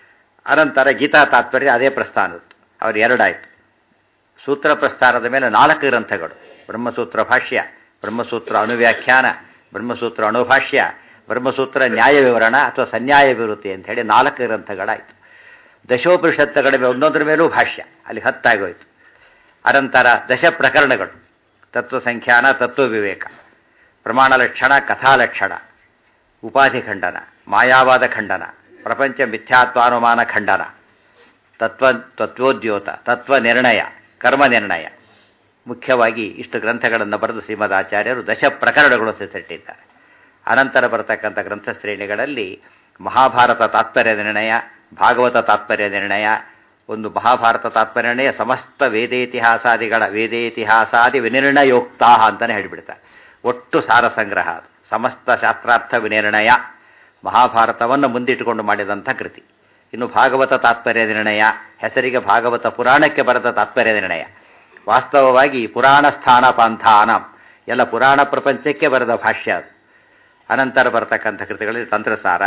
ಅನಂತರ ಗೀತಾ ತಾತ್ಪರ್ಯ ಅದೇ ಪ್ರಸ್ಥಾನದ್ದು. ಅವರು ಎರಡಾಯಿತು. ಸೂತ್ರ ಪ್ರಸ್ಥಾನದ ಮೇಲೆ ನಾಲ್ಕು ಗ್ರಂಥಗಳು: ಬ್ರಹ್ಮಸೂತ್ರ ಭಾಷ್ಯ, ಬ್ರಹ್ಮಸೂತ್ರ ಅನುವ್ಯಾಖ್ಯಾನ, ಬ್ರಹ್ಮಸೂತ್ರ ಅಣುಭಾಷ್ಯ, ಬ್ರಹ್ಮಸೂತ್ರ ನ್ಯಾಯ ವಿವರಣ ಅಥವಾ ಸನ್ಯಾಯ ವಿವೃತ್ತಿ ಅಂತ ಹೇಳಿ ನಾಲ್ಕು ಗ್ರಂಥಗಳಾಯಿತು. ದಶೋಪನಿಷತ್ತುಗಳ ಒಂದೊಂದರ ಮೇಲೂ ಭಾಷ್ಯ, ಅಲ್ಲಿ ಹತ್ತಾಗೋಯ್ತು. ಅನಂತರ ದಶ ಪ್ರಕರಣಗಳು: ತತ್ವ ಸಂಖ್ಯಾನ, ತತ್ವ ವಿವೇಕ, ಪ್ರಮಾಣ ಲಕ್ಷಣ, ಕಥಾಲಕ್ಷಣ, ಉಪಾಧಿ ಖಂಡನ, ಮಾಯಾವಾದ ಖಂಡನ, ಪ್ರಪಂಚ ಮಿಥ್ಯಾತ್ವಾನುಮಾನ ಖಂಡನ, ತತ್ವ ತತ್ವೋದ್ಯೋತ, ತತ್ವ ನಿರ್ಣಯ, ಕರ್ಮ ನಿರ್ಣಯ. ಮುಖ್ಯವಾಗಿ ಇಷ್ಟು ಗ್ರಂಥಗಳನ್ನು ಬರೆದು ಶ್ರೀಮದ್ ಆಚಾರ್ಯರು ದಶ ಪ್ರಕರಣಗಳು ಸೆಟ್ಟಿದ್ದಾರೆ. ಅನಂತರ ಬರತಕ್ಕಂಥ ಗ್ರಂಥ ಶ್ರೇಣಿಗಳಲ್ಲಿ ಮಹಾಭಾರತ ತಾತ್ಪರ್ಯ ನಿರ್ಣಯ, ಭಾಗವತ ತಾತ್ಪರ್ಯ ನಿರ್ಣಯ, ಒಂದು ಮಹಾಭಾರತ ತಾತ್ಪರ್ಯ ನಿರ್ಣಯ ಸಮಸ್ತ ವೇದೇತಿಹಾಸಾದಿಗಳ ವೇದೇತಿಹಾಸಾದಿ ವಿನಿರ್ಣಯೋಕ್ತ ಅಂತಲೇ ಹೇಳಿಬಿಡ್ತಾರೆ. ಒಟ್ಟು ಸಾರ ಸಂಗ್ರಹ ಅದು. ಸಮಸ್ತ ಶಾಸ್ತ್ರಾರ್ಥ ವಿನಿರ್ಣಯ ಮಹಾಭಾರತವನ್ನು ಮುಂದಿಟ್ಟುಕೊಂಡು ಮಾಡಿದಂಥ ಕೃತಿ. ಇನ್ನು ಭಾಗವತ ತಾತ್ಪರ್ಯ ನಿರ್ಣಯ, ಹೆಸರಿಗೆ ಭಾಗವತ ಪುರಾಣಕ್ಕೆ ಬರೆದ ತಾತ್ಪರ್ಯ ನಿರ್ಣಯ. ವಾಸ್ತವವಾಗಿ ಪುರಾಣ ಸ್ಥಾನ ಪಾಂಥಾನ ಎಲ್ಲ ಪುರಾಣ ಪ್ರಪಂಚಕ್ಕೆ ಬರೆದ ಭಾಷ್ಯ ಅದು. ಅನಂತರ ಬರತಕ್ಕಂಥ ಕೃತಿಗಳಲ್ಲಿ ತಂತ್ರಸಾರ,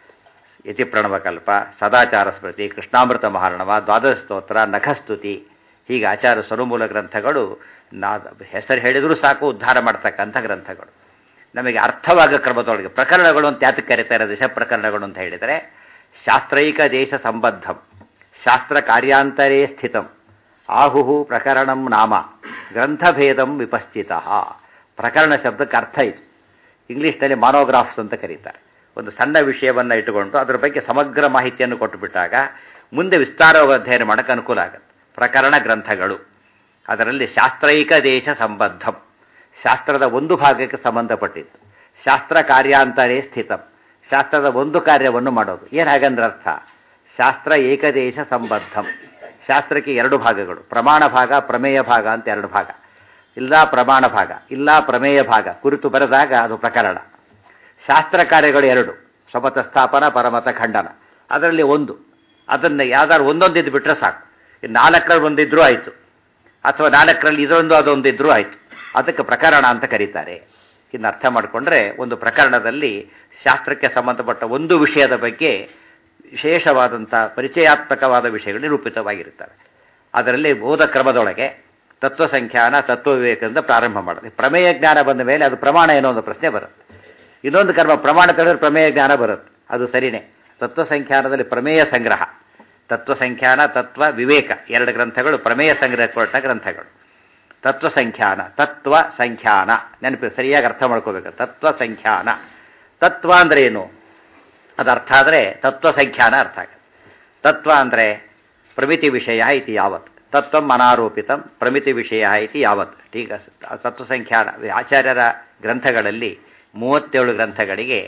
ಯತಿ ಪ್ರಣವಕಲ್ಪ, ಸದಾಚಾರ ಸ್ಮೃತಿ, ಕೃಷ್ಣಾಮೃತ ಮಹಾರ್ಣವ, ದ್ವಾದಶ ಸ್ತೋತ್ರ, ನಖಸ್ತುತಿ, ಹೀಗೆ ಆಚಾರ್ಯ ಸ್ವರಮೂಲ ಗ್ರಂಥಗಳು ನಾ ಹೆಸರು ಹೇಳಿದರೂ ಸಾಕು ಉದ್ಧಾರ ಮಾಡ್ತಕ್ಕಂಥ ಗ್ರಂಥಗಳು. ನಮಗೆ ಅರ್ಥವಾಗ ಕ್ರಮದೊಳಗೆ ಪ್ರಕರಣಗಳು ಅಂತ ಯಾತಕ್ಕೆ ಕರೀತಾರೆ? ದಶ ಪ್ರಕರಣಗಳು ಅಂತ ಹೇಳಿದರೆ, ಶಾಸ್ತ್ರೈಕ ದೇಶ ಸಂಬದ್ಧಂ, ಶಾಸ್ತ್ರ ಕಾರ್ಯಾಂತರೇ ಸ್ಥಿತಂ, ಆಹುಹು ಪ್ರಕರಣಂ ನಾಮ ಗ್ರಂಥಭೇದಂ ವಿಪಶ್ಚಿತ. ಪ್ರಕರಣ ಶಬ್ದಕ್ಕೆ ಅರ್ಥ ಇದು. ಇಂಗ್ಲೀಷ್ನಲ್ಲಿ ಮಾನೋಗ್ರಾಫ್ಸ್ ಅಂತ ಕರೀತಾರೆ. ಒಂದು ಸಣ್ಣ ವಿಷಯವನ್ನು ಇಟ್ಟುಕೊಂಡು ಅದರ ಬಗ್ಗೆ ಸಮಗ್ರ ಮಾಹಿತಿಯನ್ನು ಕೊಟ್ಟುಬಿಟ್ಟಾಗ ಮುಂದೆ ವಿಸ್ತಾರವಾಗಿ ಅಧ್ಯಯನ ಮಾಡೋಕ್ಕೆ ಅನುಕೂಲ ಆಗುತ್ತೆ. ಪ್ರಕರಣ ಗ್ರಂಥಗಳು ಅದರಲ್ಲಿ ಶಾಸ್ತ್ರೈಕ ದೇಶ ಸಂಬದ್ಧಂ, ಶಾಸ್ತ್ರದ ಒಂದು ಭಾಗಕ್ಕೆ ಸಂಬಂಧಪಟ್ಟಿತ್ತು. ಶಾಸ್ತ್ರ ಕಾರ್ಯಾಂತರೇ ಸ್ಥಿತಂ, ಶಾಸ್ತ್ರದ ಒಂದು ಕಾರ್ಯವನ್ನು ಮಾಡೋದು. ಏನು ಹಾಗಂದ್ರೆ ಅರ್ಥ? ಶಾಸ್ತ್ರ ಏಕದೇಶ ಸಂಬದ್ಧಂ, ಶಾಸ್ತ್ರಕ್ಕೆ ಎರಡು ಭಾಗಗಳು, ಪ್ರಮಾಣ ಭಾಗ, ಪ್ರಮೇಯ ಭಾಗ ಅಂತ ಎರಡು ಭಾಗ. ಇಲ್ಲ ಪ್ರಮಾಣ ಭಾಗ, ಇಲ್ಲ ಪ್ರಮೇಯ ಭಾಗ ಕುರಿತು ಬರೆದಾಗ ಅದು ಪ್ರಕರಣ. ಶಾಸ್ತ್ರ ಕಾರ್ಯಗಳು ಎರಡು: ಸ್ವಮತ ಸ್ಥಾಪನ, ಪರಮತ ಖಂಡನ. ಅದರಲ್ಲಿ ಒಂದು, ಅದನ್ನು ಯಾವ್ದಾದ್ರು ಒಂದೊಂದಿದ್ದು ಬಿಟ್ಟರೆ ಸಾಕು. ನಾಲ್ಕರಲ್ಲಿ ಒಂದಿದ್ರೂ ಆಯಿತು, ಅಥವಾ ನಾಲ್ಕರಲ್ಲಿ ಇದರೊಂದು ಅದೊಂದಿದ್ರೂ ಆಯಿತು. ಅದಕ್ಕೆ ಪ್ರಕರಣ ಅಂತ ಕರೀತಾರೆ. ಇನ್ನು ಅರ್ಥ ಮಾಡಿಕೊಂಡ್ರೆ ಒಂದು ಪ್ರಕರಣದಲ್ಲಿ ಶಾಸ್ತ್ರಕ್ಕೆ ಸಂಬಂಧಪಟ್ಟ ಒಂದು ವಿಷಯದ ಬಗ್ಗೆ ವಿಶೇಷವಾದಂಥ ಪರಿಚಯಾತ್ಮಕವಾದ ವಿಷಯಗಳು ನಿರೂಪಿತವಾಗಿರುತ್ತವೆ. ಅದರಲ್ಲಿ ಬೋಧ ಕ್ರಮದೊಳಗೆ ತತ್ವಸಂಖ್ಯಾನ ತತ್ವ ವಿವೇಕದಿಂದ ಪ್ರಾರಂಭ ಮಾಡೋದು. ಪ್ರಮೇಯ ಜ್ಞಾನ ಬಂದ ಮೇಲೆ ಅದು ಪ್ರಮಾಣ ಏನೋ ಒಂದು ಪ್ರಶ್ನೆ ಬರುತ್ತೆ. ಇನ್ನೊಂದು ಕರ್ಮ ಪ್ರಮಾಣ ತಿಳಿದ್ರೆ ಪ್ರಮೇಯ ಜ್ಞಾನ ಬರುತ್ತೆ, ಅದು ಸರಿನೇ. ತತ್ವಸಂಖ್ಯಾನದಲ್ಲಿ ಪ್ರಮೇಯ ಸಂಗ್ರಹ, ತತ್ವಸಂಖ್ಯಾನ ತತ್ವ ವಿವೇಕ ಎರಡು ಗ್ರಂಥಗಳು ಪ್ರಮೇಯ ಸಂಗ್ರಹಕ್ಕೆ ಗ್ರಂಥಗಳು. ತತ್ವಸಂಖ್ಯಾನ ತತ್ವ ಸಂಖ್ಯಾನ ನೆನಪು ಸರಿಯಾಗಿ ಅರ್ಥ ಮಾಡ್ಕೋಬೇಕು. ತತ್ವ ಸಂಖ್ಯಾನ ತತ್ವ ಅಂದರೆ ಏನು ಅದು ಅರ್ಥ ಆದರೆ ತತ್ವಸಂಖ್ಯಾನ ಅರ್ಥ ಆಗುತ್ತೆ. ತತ್ವ ಅಂದರೆ ಪ್ರಮಿತಿ ವಿಷಯ ಇತಿ ಯಾವತ್, ತತ್ವಂ ಅನಾರೋಪಿತಂ ಪ್ರಮಿತಿ ವಿಷಯ ಇತಿ ಯಾವತ್. ಟೀಕ ತತ್ವಸಂಖ್ಯಾನ ಆಚಾರ್ಯರ ಗ್ರಂಥಗಳಲ್ಲಿ ಮೂವತ್ತೇಳು ಗ್ರಂಥಗಳಿಗೆ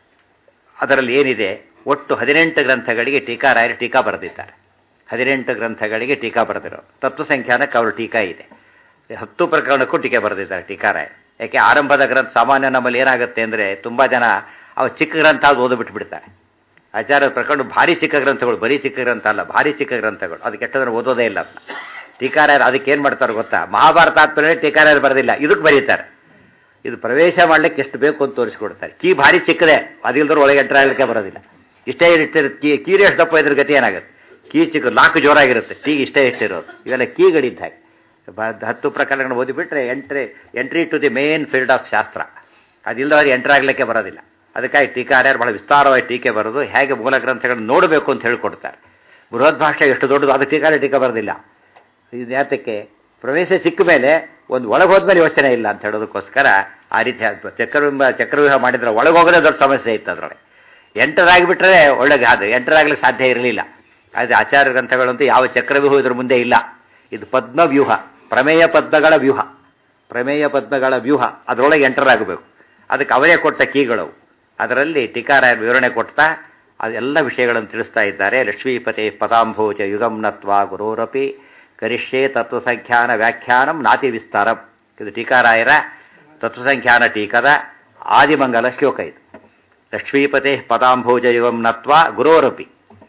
ಅದರಲ್ಲಿ ಏನಿದೆ, ಒಟ್ಟು ಹದಿನೆಂಟು ಗ್ರಂಥಗಳಿಗೆ ಟೀಕಾರಾಯರು ಟೀಕಾ ಬರೆದಿದ್ದಾರೆ. ಹದಿನೆಂಟು ಗ್ರಂಥಗಳಿಗೆ ಟೀಕಾ ಬರೆದಿರೋ ತತ್ವಸಂಖ್ಯಾನಕ್ಕೆ ಅವರು ಟೀಕಾ ಇದೆ. ಹತ್ತು ಪ್ರಕರಣಕ್ಕೂ ಟೀಕೆ ಬರೆದಿದ್ದಾರೆ ಟೀಕಾರಾಯರು. ಯಾಕೆ ಆರಂಭದ ಗ್ರಂಥ ಸಾಮಾನ್ಯ ನಮ್ಮಲ್ಲಿ ಏನಾಗುತ್ತೆ ಅಂದರೆ ತುಂಬ ಜನ ಅವು ಚಿಕ್ಕ ಗ್ರಂಥ ಅದು ಓದಿಬಿಟ್ಟು ಬಿಡ್ತಾರೆ. ಆಚಾರ್ಯ ಪ್ರಕರಣ ಭಾರಿ ಚಿಕ್ಕ ಗ್ರಂಥಗಳು, ಬರೀ ಚಿಕ್ಕ ಗ್ರಂಥ ಅಲ್ಲ, ಭಾರಿ ಚಿಕ್ಕ ಗ್ರಂಥಗಳು, ಅದು ಕೆಟ್ಟದ್ರೆ ಓದೋದೇ ಇಲ್ಲ ಅದನ್ನ. ಟೀಕಾರಾಯರು ಅದಕ್ಕೆ ಏನು ಮಾಡ್ತಾರೆ ಗೊತ್ತಾ, ಮಹಾಭಾರತ ಆದ್ಮೇಲೆ ಟೀಕಾರಾಯರು ಬರೆದಿಲ್ಲ, ಇದಕ್ಕೆ ಬರೀತಾರೆ. ಇದು ಪ್ರವೇಶ ಮಾಡ್ಲಿಕ್ಕೆ ಎಷ್ಟು ಬೇಕು ಅಂತ ತೋರಿಸ್ಕೊಡ್ತಾರೆ. ಕೀ ಭಾರಿ ಚಿಕ್ಕದೆ, ಅದಿಲ್ದವ್ರು ಒಳಗೆ ಎಂಟರ್ ಆಗಲಿಕ್ಕೆ ಬರೋದಿಲ್ಲ. ಇಷ್ಟೇ ಇಟ್ಟಿರುತ್ತೆ ಕೀ, ಕೀರಿ ಎಷ್ಟು ದಪ್ಪ ಇದ್ರ ಗತಿ ಏನಾಗುತ್ತೆ, ಕೀ ಚಿಕ್ಕ ಲಾಕ್ ಜೋರಾಗಿರುತ್ತೆ, ಟೀಗೆ ಇಷ್ಟೇ ಇಷ್ಟಿರೋದು. ಇವೆಲ್ಲ ಕೀಗಳಿದ್ದ ಹಾಗೆ ಹತ್ತು ಪ್ರಕರಣಗಳು ಓದಿಬಿಟ್ರೆ entry entry to the main field of ಶಾಸ್ತ್ರ. ಅದಿಲ್ಲದವ್ರಿಗೆ ಎಂಟರ್ ಆಗಲಿಕ್ಕೆ ಬರೋದಿಲ್ಲ. ಅದಕ್ಕಾಗಿ ಟೀಕಾರ್ಯರು ಬಹಳ ವಿಸ್ತಾರವಾಗಿ ಟೀಕೆ ಬರೋದು, ಹೇಗೆ ಮೂಲ ಗ್ರಂಥಗಳನ್ನು ನೋಡಬೇಕು ಅಂತ ಹೇಳಿಕೊಡ್ತಾರೆ. ಬೃಹತ್ ಭಾಷೆ ಎಷ್ಟು ದೊಡ್ಡದು, ಅದು ಟೀಕಾರ್ಯ ಟೀಕೆ ಬರೋದಿಲ್ಲ. ಇದು ಯಾತಕ್ಕೆ, ಪ್ರವೇಶ ಸಿಕ್ಕ ಮೇಲೆ ಒಂದು ಒಳಗೆ ಹೋದ್ಮೇಲೆ ಯೋಚನೆ ಇಲ್ಲ ಅಂತ ಹೇಳೋದಕ್ಕೋಸ್ಕರ ಆ ರೀತಿ ಚಕ್ರವ್ಯೂಹ ಚಕ್ರವ್ಯೂಹ ಮಾಡಿದ್ರೆ ಒಳಗೋಗೋದೇ ದೊಡ್ಡ ಸಮಸ್ಯೆ ಇತ್ತು. ಅದರೊಳಗೆ ಎಂಟರ್ ಆಗಿಬಿಟ್ರೆ ಒಳಗೆ ಅದು ಎಂಟರ್ ಆಗ್ಲಿಕ್ಕೆ ಸಾಧ್ಯ ಇರಲಿಲ್ಲ. ಆದರೆ ಆಚಾರ್ಯ ಗ್ರಂಥಗಳಂತೂ ಯಾವ ಚಕ್ರವ್ಯೂಹ ಇದ್ರ ಮುಂದೆ ಇಲ್ಲ. ಇದು ಪದ್ಮವ್ಯೂಹ, ಪ್ರಮೇಯ ಪದ್ಮಗಳ ವ್ಯೂಹ, ಪ್ರಮೇಯ ಪದ್ಮಗಳ ವ್ಯೂಹ, ಅದರೊಳಗೆ ಎಂಟರ್ ಆಗಬೇಕು. ಅದಕ್ಕೆ ಅವರೇ ಕೊಟ್ಟ ಕೀಗಳವು. ಅದರಲ್ಲಿ ಟೀಕಾರಾಯ ವಿವರಣೆ ಕೊಡ್ತಾ ಅದೆಲ್ಲ ವಿಷಯಗಳನ್ನು ತಿಳಿಸ್ತಾ ಇದ್ದಾರೆ. ಲಕ್ಷ್ಮೀಪತಿ ಪದಾಂಭೋಜ ಯುಗಂನತ್ವ ಗುರೋರಪಿ ಕರಿಷ್ಯೇ ತತ್ವಸಂಖ್ಯಾನ ವ್ಯಾಖ್ಯಾನಂ ನಾತಿ ವಿಸ್ತಾರಂ. ಇದು ಟೀಕಾರಾಯರ ತತ್ವಸಂಖ್ಯಾನ ಟೀಕದ ಆದಿಮಂಗಲ ಶ್ಲೋಕ ಇದು. ಲಕ್ಷ್ಮೀಪತಿ ಪದಾಂಭೋಜ ಯುಗಂನತ್ವ ಗುರೋರಪಿ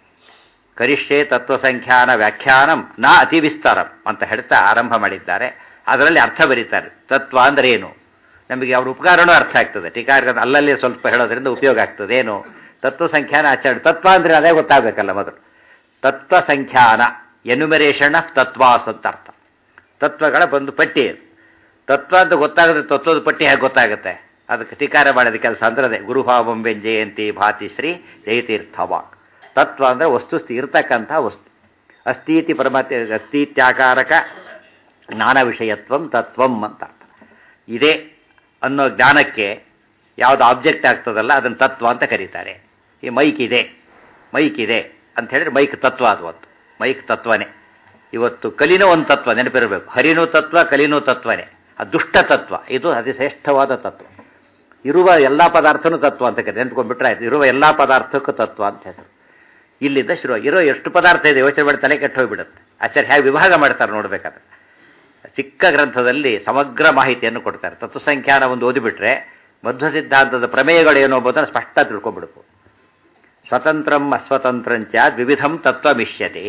ಕರಿಷ್ಯೇ ತತ್ವಸಂಖ್ಯಾನ ವ್ಯಾಖ್ಯಾನಂ ನ ಅತಿ ವಿಸ್ತಾರಂ ಅಂತ ಹೇಳ್ತಾ ಆರಂಭ ಮಾಡಿದ್ದಾರೆ. ಅದರಲ್ಲಿ ಅರ್ಥ ಬರೀತಾರೆ. ತತ್ವ ಅಂದರೆ ಏನು, ನಮಗೆ ಅವ್ರ ಉಪಕಾರನೂ ಅರ್ಥ ಆಗ್ತದೆ. ಟೀಕಾರ ಅಲ್ಲಲ್ಲಿ ಸ್ವಲ್ಪ ಹೇಳೋದ್ರಿಂದ ಉಪಯೋಗ ಆಗ್ತದೆ. ಏನು ತತ್ವ ಸಂಖ್ಯಾನ ಆಚರಣೆ, ತತ್ವ ಅಂದರೆ ಅದೇ ಗೊತ್ತಾಗಬೇಕಲ್ಲ ಮೊದಲು. ತತ್ವ ಸಂಖ್ಯಾನ ಎನ್ಯುಮರೇಷನ್ ಆಫ್ ತತ್ವಾಸ್ ಅಂತ ಅರ್ಥ. ತತ್ವಗಳ ಒಂದು ಪಟ್ಟಿ. ತತ್ವ ಅಂತ ಗೊತ್ತಾಗದ್ರೆ ತತ್ವದ ಪಟ್ಟಿ ಹೇಗೆ ಗೊತ್ತಾಗುತ್ತೆ, ಅದಕ್ಕೆ ಟೀಕಾರ ಮಾಡಿದ ಕೆಲಸ ಅಂದ್ರದೆ. ಗುರುಭಾವಂ ವ್ಯಂಜಯಂತಿ ಭಾತಿ ಶ್ರೀ ಜಯತೀರ್ಥವಾಕ್. ತತ್ವ ಅಂದರೆ ವಸ್ತುಸ್ಥಿ ಇರ್ತಕ್ಕಂಥ ವಸ್ತು. ಅಸ್ತೀತಿ ಪರಮತೆ ಅಸ್ತೀತ್ಯಾಕಾರಕ ಜ್ಞಾನ ವಿಷಯತ್ವಂ ತತ್ವಂ ಅಂತ ಅರ್ಥ. ಇದೆ ಅನ್ನೋ ಜ್ಞಾನಕ್ಕೆ ಯಾವುದು ಆಬ್ಜೆಕ್ಟ್ ಆಗ್ತದಲ್ಲ ಅದನ್ನು ತತ್ವ ಅಂತ ಕರೀತಾರೆ. ಈ ಮೈಕ್ ಇದೆ, ಮೈಕ್ ಇದೆ ಅಂತ ಹೇಳಿದ್ರೆ ಮೈಕ್ ತತ್ವ ಅದು. ಒಂದು ಮೈಕ್ ತತ್ವನೇ. ಇವತ್ತು ಕಲಿನೂ ಒಂದು ತತ್ವ ನೆನಪಿರಬೇಕು. ಹರಿನೂ ತತ್ವ, ಕಲಿನೂ ತತ್ವನೇ. ಅದು ದುಷ್ಟ ತತ್ವ, ಇದು ಅತಿ ಶ್ರೇಷ್ಠವಾದ ತತ್ವ. ಇರುವ ಎಲ್ಲ ಪದಾರ್ಥನೂ ತತ್ವ ಅಂತ ಕರೀತಾರೆ. ನೆನ್ಕೊಂಡ್ಬಿಟ್ರೆ ಆಯ್ತು, ಇರುವ ಎಲ್ಲ ಪದಾರ್ಥಕ್ಕೂ ತತ್ವ ಅಂತ ಹೆಸರು. ಇಲ್ಲಿಂದ ಶುರು. ಇರೋ ಎಷ್ಟು ಪದಾರ್ಥ ಇದೆ ಯೋಚನೆ ಮಾಡಿ ತಲೆ ಕೆಟ್ಟು ಹೋಗಿಬಿಡುತ್ತೆ. ಆಚಾರ್ಯ ಹೇಗೆ ವಿಭಾಗ ಮಾಡ್ತಾರೆ ನೋಡ್ಬೇಕಾದ್ರೆ. ಚಿಕ್ಕ ಗ್ರಂಥದಲ್ಲಿ ಸಮಗ್ರ ಮಾಹಿತಿಯನ್ನು ಕೊಡ್ತಾರೆ. ತತ್ವಸಂಖ್ಯಾನ ಒಂದು ಓದಿಬಿಟ್ರೆ ಮಧ್ವ ಸಿದ್ಧಾಂತದ ಪ್ರಮೇಯಗಳೇನು ಎಂಬುದನ್ನು ಸ್ಪಷ್ಟ ತಿಳ್ಕೊಂಡ್ಬಿಡ್ಬೋದು. ಸ್ವತಂತ್ರಂ ಅಸ್ವತಂತ್ರಂಚ ದ್ವಿವಿಧಂ ತತ್ವಮಿಷ್ಯತೆ.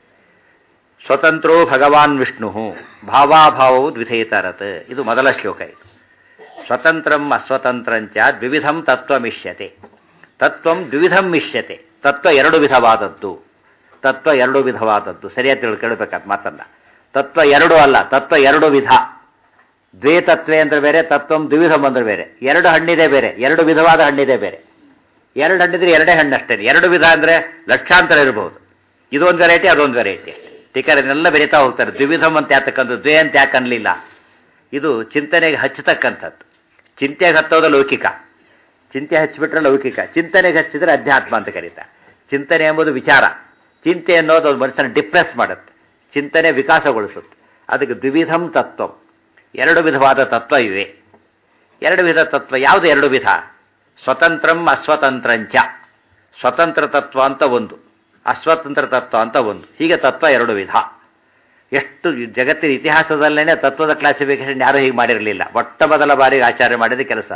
ಸ್ವತಂತ್ರೋ ಭಗವಾನ್ ವಿಷ್ಣು ಭಾವಾಭಾವವು ದ್ವಿಧೇತರತ್. ಇದು ಮೊದಲ ಶ್ಲೋಕ. ಇದು ಸ್ವತಂತ್ರಂ ಅಸ್ವತಂತ್ರಂಚ ದ್ವಿವಿಧಂ ತತ್ವಮಿಷ್ಯತೆ. ತತ್ವಂ ದ್ವಿವಿಧಂ ಮಿಷ್ಯತೆ. ತತ್ವ ಎರಡು ವಿಧವಾದದ್ದು. ತತ್ವ ಎರಡು ವಿಧವಾದದ್ದು ಸರಿಯಾಗಿ ತಿಳ್ಕೊಳ್ಬೇಕಾದ ಮಾತಲ್ಲ. ತತ್ವ ಎರಡು ಅಲ್ಲ, ತತ್ವ ಎರಡು ವಿಧ. ದ್ವೇ ತತ್ವೇ ಅಂದ್ರೆ ಬೇರೆ, ತತ್ವಂ ದ್ವಿವಿಧಂ ಅಂದ್ರೆ ಬೇರೆ. ಎರಡು ಹಣ್ಣಿದೆ ಬೇರೆ, ಎರಡು ವಿಧವಾದ ಹಣ್ಣಿದೆ ಬೇರೆ. ಎರಡು ಹಣ್ಣಿದ್ರೆ ಎರಡೇ ಹಣ್ಣು ಅಷ್ಟೇ. ಎರಡು ವಿಧ ಅಂದರೆ ಲಕ್ಷಾಂತರ ಇರಬಹುದು. ಇದೊಂದು ವೆರೈಟಿ, ಅದೊಂದು ವೆರೈಟಿ ಅಷ್ಟೇ. ಟೀಕರನ್ನೆಲ್ಲ ಬೆರೀತಾ ಹೋಗ್ತಾರೆ. ದ್ವಿವಿಧಂ ಅಂತ ಯಾತಕ್ಕಂಥ, ದ್ವೇ ಅಂತ ಯಾಕೆ ಅನ್ನಲಿಲ್ಲ. ಇದು ಚಿಂತನೆಗೆ ಹಚ್ಚತಕ್ಕಂಥದ್ದು. ಚಿಂತೆಗೆ ಹತ್ತೋದು ಲೌಕಿಕ, ಚಿಂತೆ ಹಚ್ಚಿಬಿಟ್ರೆ ಲೌಕಿಕ. ಚಿಂತನೆಗೆ ಹಚ್ಚಿದ್ರೆ ಅಧ್ಯಾತ್ಮ ಅಂತ ಕರೀತಾರೆ. ಚಿಂತನೆ ಎಂಬುದು ವಿಚಾರ. ಚಿಂತೆ ಅನ್ನೋದು ಒಂದು ಮನುಷ್ಯನ ಡಿಪ್ರೆಸ್ ಮಾಡುತ್ತೆ, ಚಿಂತನೆ ವಿಕಾಸಗೊಳಿಸುತ್ತೆ. ಅದಕ್ಕೆ ದ್ವಿವಿಧಂ ತತ್ವ, ಎರಡು ವಿಧವಾದ ತತ್ವ ಇವೆ. ಎರಡು ವಿಧ ತತ್ವ ಯಾವುದು? ಎರಡು ವಿಧ. ಸ್ವತಂತ್ರಂ ಅಸ್ವತಂತ್ರಂಚ. ಸ್ವತಂತ್ರ ತತ್ವ ಅಂತ ಒಂದು, ಅಸ್ವತಂತ್ರ ತತ್ವ ಅಂತ ಒಂದು. ಹೀಗೆ ತತ್ವ ಎರಡು ವಿಧ. ಎಷ್ಟು ಜಗತ್ತಿನ ಇತಿಹಾಸದಲ್ಲೇನೆ ತತ್ವದ ಕ್ಲಾಸಿಫಿಕೇಶನ್ ಯಾರೂ ಹೀಗೆ ಮಾಡಿರಲಿಲ್ಲ. ಮೊಟ್ಟ ಮೊದಲ ಬಾರಿಗೆ ಆಚಾರ್ಯ ಮಾಡಿದ ಕೆಲಸ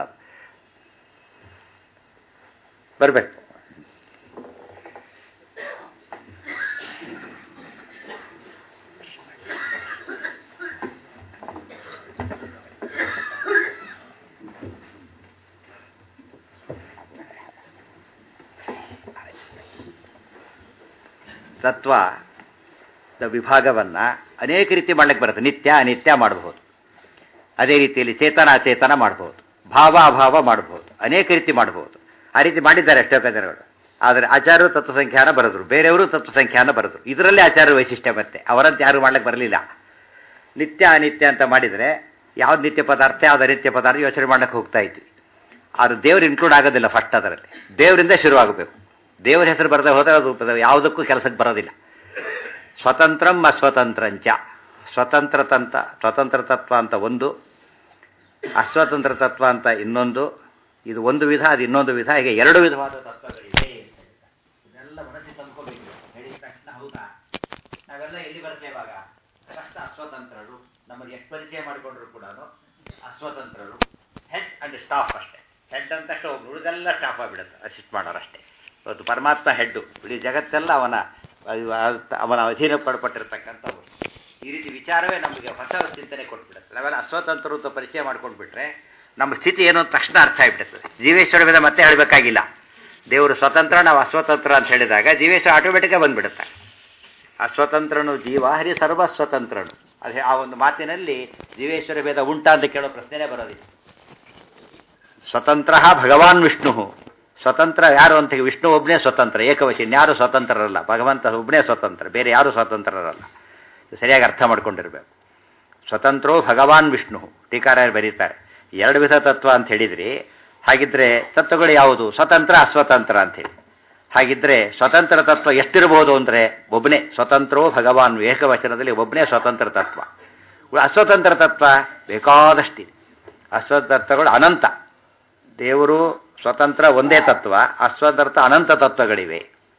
ಬರಬೇಕು. ತತ್ವ ವಿಭಾಗವನ್ನು ಅನೇಕ ರೀತಿ ಮಾಡ್ಲಿಕ್ಕೆ ಬರುತ್ತೆ. ನಿತ್ಯ ಅನಿತ್ಯ ಮಾಡಬಹುದು, ಅದೇ ರೀತಿಯಲ್ಲಿ ಚೇತನ ಅಚೇತನ ಮಾಡಬಹುದು, ಭಾವ ಅಭಾವ ಮಾಡಬಹುದು, ಅನೇಕ ರೀತಿ ಮಾಡಬಹುದು. ಆ ರೀತಿ ಮಾಡಿದ್ದಾರೆ ಎಷ್ಟೋ ಕಥೆಗಳು. ಆದರೆ ಆಚಾರ್ಯರು ತತ್ವ ಸಂಖ್ಯಾನ ಬರೆದ್ರು, ಬೇರೆಯವರು ತತ್ವ ಸಂಖ್ಯಾನ ಬರೆದ್ರು. ಇದರಲ್ಲೇ ಆಚಾರ್ಯ ವೈಶಿಷ್ಟ್ಯ ಮತ್ತೆ ಅವರಂತೆ ಯಾರು ಮಾಡ್ಲಿಕ್ಕೆ ಬರಲಿಲ್ಲ. ನಿತ್ಯ ಅನಿತ್ಯ ಅಂತ ಮಾಡಿದರೆ ಯಾವ್ದು ನಿತ್ಯ ಪದಾರ್ಥ ಯಾವ್ದು ಅನಿತ್ಯ ಪದಾರ್ಥ ಯೋಚನೆ ಮಾಡ್ಲಿಕ್ಕೆ ಹೋಗ್ತಾ ಇದ್ವಿ. ಆದ್ರೆ ದೇವ್ರು ಇನ್ಕ್ಲೂಡ್ ಆಗೋದಿಲ್ಲ. ಫಸ್ಟ್ ಅದರಲ್ಲಿ ದೇವರಿಂದ ಶುರುವಾಗಬೇಕು. ದೇವರ ಹೆಸರು ಬರದೆ ಹೋದರೆ ಅದು ಯಾವುದಕ್ಕೂ ಕೆಲಸಕ್ಕೆ ಬರೋದಿಲ್ಲ. ಸ್ವತಂತ್ರಂ ಅಸ್ವತಂತ್ರಂಚ, ಸ್ವತಂತ್ರ ತಂತ್ರ ಸ್ವತಂತ್ರ ತತ್ವ ಅಂತ ಒಂದು, ಅಸ್ವತಂತ್ರ ತತ್ವ ಅಂತ ಇನ್ನೊಂದು. ಇದು ಒಂದು ವಿಧ, ಅದು ಇನ್ನೊಂದು ವಿಧ. ಹೀಗೆ ಎರಡು ವಿಧವಾದ ತತ್ವಗಳಿವೆ. ಇದೆಲ್ಲ ಮನಸ್ಸಿಗೆ ತಂದ್ಕೋಬೇಕು. ಹೇಳಿದ ತಕ್ಷಣ ಹೌದಾ ನಾವೆಲ್ಲ ಎಲ್ಲಿ ಬರ್ತೇವೆ ಇವಾಗ? ಫಸ್ಟ್ ಅಸ್ವತಂತ್ರರು, ನಮಗೆ ಎಷ್ಟು ಪರಿಚಯ ಮಾಡಿಕೊಂಡ್ರು ಕೂಡ ಅಸ್ವತಂತ್ರರು. ಹೆಡ್ ಅಂಡ್ ಸ್ಟಾಫ್ ಅಷ್ಟೇ. ಹೆಡ್ ಅಂತ ತಕ್ಷಣ ಒಬ್ರು ಉಳಿದೆಲ್ಲ ಸ್ಟಾಫ್ ಆಗಿಬಿಡುತ್ತೆ, ಅಸಿಸ್ಟ್ ಮಾಡೋರಷ್ಟೇ. ಇವತ್ತು ಪರಮಾತ್ಮ ಹೆಡ್ಡು, ಇಡೀ ಜಗತ್ತೆಲ್ಲ ಅವನ ಅವನ ಅಧೀನ ಪಡ್ಪಟ್ಟಿರ್ತಕ್ಕಂಥವ್ರು. ಈ ರೀತಿ ವಿಚಾರವೇ ನಮಗೆ ಹೊಸ ಚಿಂತನೆ ಕೊಟ್ಬಿಡುತ್ತೆ. ನಾವೆಲ್ಲ ಅಸ್ವತಂತ್ರರು ಅಂತ ಪರಿಚಯ ಮಾಡ್ಕೊಂಡ್ಬಿಟ್ರೆ ನಮ್ಮ ಸ್ಥಿತಿ ಏನು ಅಂತ ತಕ್ಷಣ ಅರ್ಥ ಆಗಿಬಿಡ್ತದೆ. ಜೀವೇಶ್ವರ ವಿಧ ಮತ್ತೆ ಹೇಳಬೇಕಾಗಿಲ್ಲ. ದೇವರು ಸ್ವತಂತ್ರ, ನಾವು ಅಸ್ವತಂತ್ರ ಅಂತ ಹೇಳಿದಾಗ ಜೀವೇಶ್ವರ ಆಟೋಮೆಟಿಕ್ಕಾಗಿ ಬಂದ್ಬಿಡುತ್ತೆ. ಅಸ್ವತಂತ್ರನು ಜೀವ, ಹರಿ ಸರ್ವಸ್ವತಂತ್ರನು. ಅದೇ ಆ ಒಂದು ಮಾತಿನಲ್ಲಿ ಜೀವೇಶ್ವರ ಭೇದ ಉಂಟಾ ಅಂತ ಕೇಳೋ ಪ್ರಶ್ನೆನೇ ಬರೋದಿಲ್ಲ. ಸ್ವತಂತ್ರ ಭಗವಾನ್ ವಿಷ್ಣು. ಸ್ವತಂತ್ರ ಯಾರು ಅಂತ ವಿಷ್ಣು ಒಬ್ಬನೇ ಸ್ವತಂತ್ರ, ಏಕವಚನ. ಇನ್ಯಾರು ಸ್ವತಂತ್ರರಲ್ಲ, ಭಗವಂತ ಒಬ್ಬನೇ ಸ್ವತಂತ್ರ, ಬೇರೆ ಯಾರು ಸ್ವತಂತ್ರರಲ್ಲ. ಸರಿಯಾಗಿ ಅರ್ಥ ಮಾಡ್ಕೊಂಡಿರ್ಬೇಕು. ಸ್ವತಂತ್ರೋ ಭಗವಾನ್ ವಿಷ್ಣು. ಟೀಕಾರಾಯರು ಬರೀತಾರೆ ಎರಡು ವಿಧ ತತ್ವ ಅಂತ ಹೇಳಿದ್ರಿ. ಹಾಗಿದ್ರೆ ತತ್ವಗಳು ಯಾವುದು? ಸ್ವತಂತ್ರ ಅಸ್ವತಂತ್ರ ಅಂತೇಳಿ. ಹಾಗಿದ್ರೆ ಸ್ವತಂತ್ರ ತತ್ವ ಎಷ್ಟಿರಬಹುದು ಅಂದರೆ ಒಬ್ಬನೇ ಸ್ವತಂತ್ರೋ ಭಗವಾನ್, ಏಕವಚನದಲ್ಲಿ ಒಬ್ಬನೇ ಸ್ವತಂತ್ರ ತತ್ವ. ಅಸ್ವತಂತ್ರ ತತ್ವ ಬೇಕಾದಷ್ಟಿದೆ. ಅಸ್ವತಂತ್ರಗಳು ಅನಂತ. ದೇವರು ಸ್ವತಂತ್ರ ಒಂದೇ ತತ್ವ, ಅಸ್ವತಂತ್ರ ಅನಂತ ತತ್ವಗಳಿವೆ.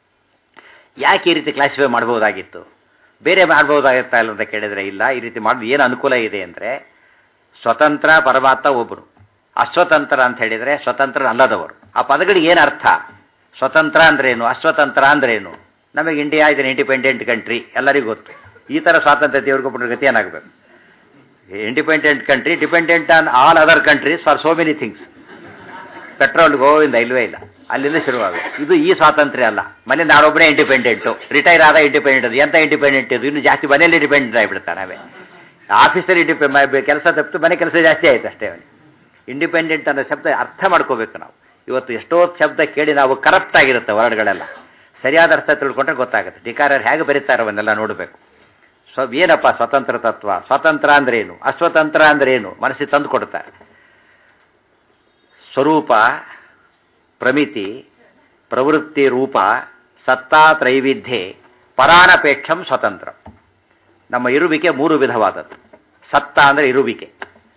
ಯಾಕೆ ಈ ರೀತಿ ಕ್ಲಾಸಿಫೈ ಮಾಡ್ಬೋದಾಗಿತ್ತು? ಬೇರೆ ಮಾಡ್ಬೋದಾಗಿರ್ತಾ ಇಲ್ಲ ಅಂತ ಕೇಳಿದರೆ ಇಲ್ಲ. ಈ ರೀತಿ ಮಾಡೋದು ಏನು ಅನುಕೂಲ ಇದೆ ಅಂದರೆ, ಸ್ವತಂತ್ರ ಪರಮಾತ್ಮ ಒಬ್ಬರು, ಅಸ್ವತಂತ್ರ ಅಂತ ಹೇಳಿದರೆ ಸ್ವತಂತ್ರ ಅಲ್ಲದವರು. ಆ ಪದಗಳಿಗೆ ಏನು ಅರ್ಥ? ಸ್ವತಂತ್ರ ಅಂದ್ರೇನು, ಅಸ್ವತಂತ್ರ ಅಂದ್ರೇನು? ನಮಗೆ ಇಂಡಿಯಾ ಇದನ್ನು ಇಂಡಿಪೆಂಡೆಂಟ್ ಕಂಟ್ರಿ ಎಲ್ಲರಿಗೂ ಗೊತ್ತು. ಈ ಥರ ಸ್ವಾತಂತ್ರ್ಯ ದೇವ್ರಿಗೆ ಕೊಟ್ಟರೆ ಗತಿ ಏನಾಗಬೇಕು? Independent country dependent on all other countries for so many things. Petrol Govinda ಇಲ್ವೇ ಇಲ್ಲ, ಅಲ್ಲಿಂದ ಶುರುವಾಗುತ್ತೆ. ಇದು ಈ ಸ್ವಾತಂತ್ರ್ಯ ಅಲ್ಲ. ಮನೆಯಿಂದ ನಾನೊಬ್ಬನೇ ಇಂಡಿಪೆಂಡೆಂಟು, ರಿಟೈರ್ ಆದ ಇಂಡಿಪೆಂಡೆಂಟ್. ಅದು ಎಂಥ ಇಂಡಿಪೆಂಡೆಂಟ್ ಇದು? ಇನ್ನು ಜಾಸ್ತಿ ಮನೆಯಲ್ಲಿ ಡಿಪೆಂಡೆಂಟ್ ಆಗಿಬಿಡ್ತಾನೆ. ನಾವೇ ಆಫೀಸಲ್ಲಿ ಡಿಪೆ ಕೆಲಸ ತಪ್ಪಿತು, ಮನೆ ಕೆಲಸ ಜಾಸ್ತಿ ಆಯ್ತು ಅಷ್ಟೇ. ಅವನಿಗೆ ಇಂಡಿಪೆಂಡೆಂಟ್ ಅನ್ನೋ ಶಬ್ದ ಅರ್ಥ ಮಾಡ್ಕೋಬೇಕು ನಾವು. ಇವತ್ತು ಎಷ್ಟೋ ಶಬ್ದ ಕೇಳಿ ನಾವು ಕರಪ್ಟ್ ಆಗಿರುತ್ತೆ ವರ್ಡ್ಗಳೆಲ್ಲ. ಸರಿಯಾದ ಅರ್ಥ ತಿಳ್ಕೊಂಡ್ರೆ ಗೊತ್ತಾಗುತ್ತೆ. ಟೀಕಾರರು ಹೇಗೆ ಬರೀತಾರೆ ಅವನ್ನೆಲ್ಲ ನೋಡಬೇಕು. ಸ್ವ ಏನಪ್ಪ ಸ್ವತಂತ್ರ ತತ್ವ? ಸ್ವತಂತ್ರ ಅಂದ್ರೇನು, ಅಸ್ವತಂತ್ರ ಅಂದ್ರೇನು ಮನಸ್ಸಿಗೆ ತಂದು ಕೊಡ್ತಾರೆ. ಸ್ವರೂಪ, ಪ್ರಮಿತಿ, ಪ್ರವೃತ್ತಿ ರೂಪ, ಸತ್ತಾ ತ್ರೈವಿಧ್ಯೆ, ಪರಾನಪೇಕ್ಷಂ ಸ್ವತಂತ್ರ. ನಮ್ಮ ಇರುವಿಕೆ ಮೂರು ವಿಧವಾದದ್ದು. ಸತ್ತ ಅಂದರೆ ಇರುವಿಕೆ,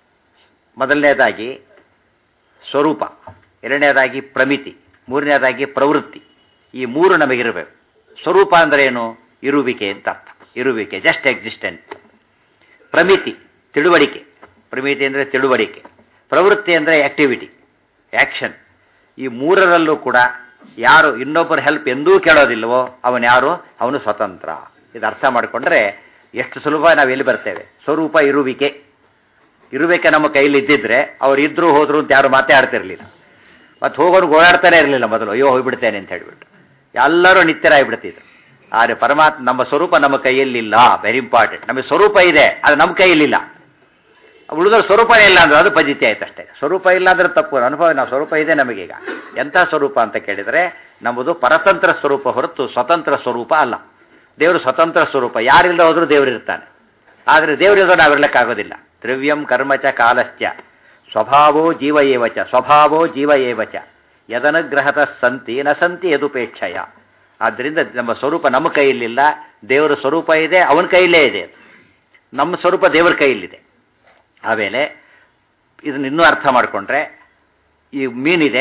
ಮೊದಲನೇದಾಗಿ ಸ್ವರೂಪ, ಎರಡನೇದಾಗಿ ಪ್ರಮಿತಿ, ಮೂರನೇದಾಗಿ ಪ್ರವೃತ್ತಿ. ಈ ಮೂರು ನಮಗಿರಬೇಕು. ಸ್ವರೂಪ ಅಂದರೆ ಏನು? ಇರುವಿಕೆ ಅಂತ ಅರ್ಥ. ಇರುವಿಕೆ, ಜಸ್ಟ್ ಎಕ್ಸಿಸ್ಟೆನ್ಸ್. ಪ್ರಮಿತಿ, ತಿಳುವಳಿಕೆ. ಪ್ರಮಿತಿ ಅಂದರೆ ತಿಳುವಳಿಕೆ. ಪ್ರವೃತ್ತಿ ಅಂದರೆ ಆಕ್ಟಿವಿಟಿ, ಆ್ಯಕ್ಷನ್. ಈ ಮೂರರಲ್ಲೂ ಕೂಡ ಯಾರು ಇನ್ನೊಬ್ಬರ ಹೆಲ್ಪ್ ಎಂದೂ ಕೇಳೋದಿಲ್ಲವೋ ಅವನು ಯಾರು? ಅವನು ಸ್ವತಂತ್ರ. ಇದು ಅರ್ಥ ಮಾಡಿಕೊಂಡ್ರೆ ಎಷ್ಟು ಸುಲಭ ನಾವು ಎಲ್ಲಿ ಬರ್ತೇವೆ. ಸ್ವರೂಪ ಇರುವಿಕೆ. ಇರುವಿಕೆ ನಮ್ಮ ಕೈಯಲ್ಲಿ ಇದ್ದಿದ್ರೆ ಅವ್ರು ಇದ್ರೂ ಹೋದ್ರು ಅಂತ ಯಾರು ಮಾತೇ ಆಡ್ತಿರ್ಲಿಲ್ಲ. ಮತ್ತು ಹೋಗೋರು ಓಡಾಡ್ತಾನೆ ಇರಲಿಲ್ಲ ಮೊದಲು, ಅಯ್ಯೋ ಹೋಗ್ಬಿಡ್ತೇನೆ ಅಂತ ಹೇಳಿಬಿಟ್ಟು. ಎಲ್ಲರೂ ನಿತ್ಯರಾಗಿಬಿಡ್ತಿದ್ರು. ಆದರೆ ಪರಮಾತ್ಮ ನಮ್ಮ ಸ್ವರೂಪ ನಮ್ಮ ಕೈಯಲ್ಲಿಲ್ಲ. Very important. ನಮಗೆ ಸ್ವರೂಪ ಇದೆ, ಅದು ನಮ್ಮ ಕೈಯಲ್ಲಿಲ್ಲ. ಉಳಿದವ್ರು ಸ್ವರೂಪನೇ ಇಲ್ಲ ಅಂದ್ರೆ ಅದು ಪದ್ಧತಿ ಆಯ್ತು ಅಷ್ಟೇ. ಸ್ವರೂಪ ಇಲ್ಲ ಅಂದ್ರೆ ತಪ್ಪು ಅನುಭವ. ನಾವು ಸ್ವರೂಪ ಇದೆ ನಮಗೀಗ. ಎಂಥ ಸ್ವರೂಪ ಅಂತ ಕೇಳಿದರೆ ನಮ್ಮದು ಪರತಂತ್ರ ಸ್ವರೂಪ ಹೊರತು ಸ್ವತಂತ್ರ ಸ್ವರೂಪ ಅಲ್ಲ. ದೇವರು ಸ್ವತಂತ್ರ ಸ್ವರೂಪ. ಯಾರಿಲ್ಲದೆ ಹೋದರೂ ದೇವರು ಇರ್ತಾನೆ. ಆದರೆ ದೇವರಿಲ್ಲದೆ ನಾವಿರ್ಲಿಕ್ಕಾಗೋದಿಲ್ಲ. ದ್ರವ್ಯಂ ಕರ್ಮಚ ಕಾಲಶ್ಚ ಸ್ವಭಾವೋ ಜೀವ ಏವಚ ಸ್ವಭಾವೋ ಜೀವ ಏವಚ ಯದನುಗ್ರಹತ ಸಂತಿ ನ ಸಂತಿ ಯದುಪೇಕ್ಷಯ. ಆದ್ದರಿಂದ ನಮ್ಮ ಸ್ವರೂಪ ನಮ್ಮ ಕೈಯಲ್ಲಿಲ್ಲ. ದೇವರ ಸ್ವರೂಪ ಇದೆ, ಅವನ ಕೈಯಲ್ಲೇ ಇದೆ. ನಮ್ಮ ಸ್ವರೂಪ ದೇವರ ಕೈಯಲ್ಲಿದೆ. ಆಮೇಲೆ ಇದನ್ನ ಇನ್ನೂ ಅರ್ಥ ಮಾಡಿಕೊಂಡ್ರೆ, ಈ ಮೀನಿದೆ,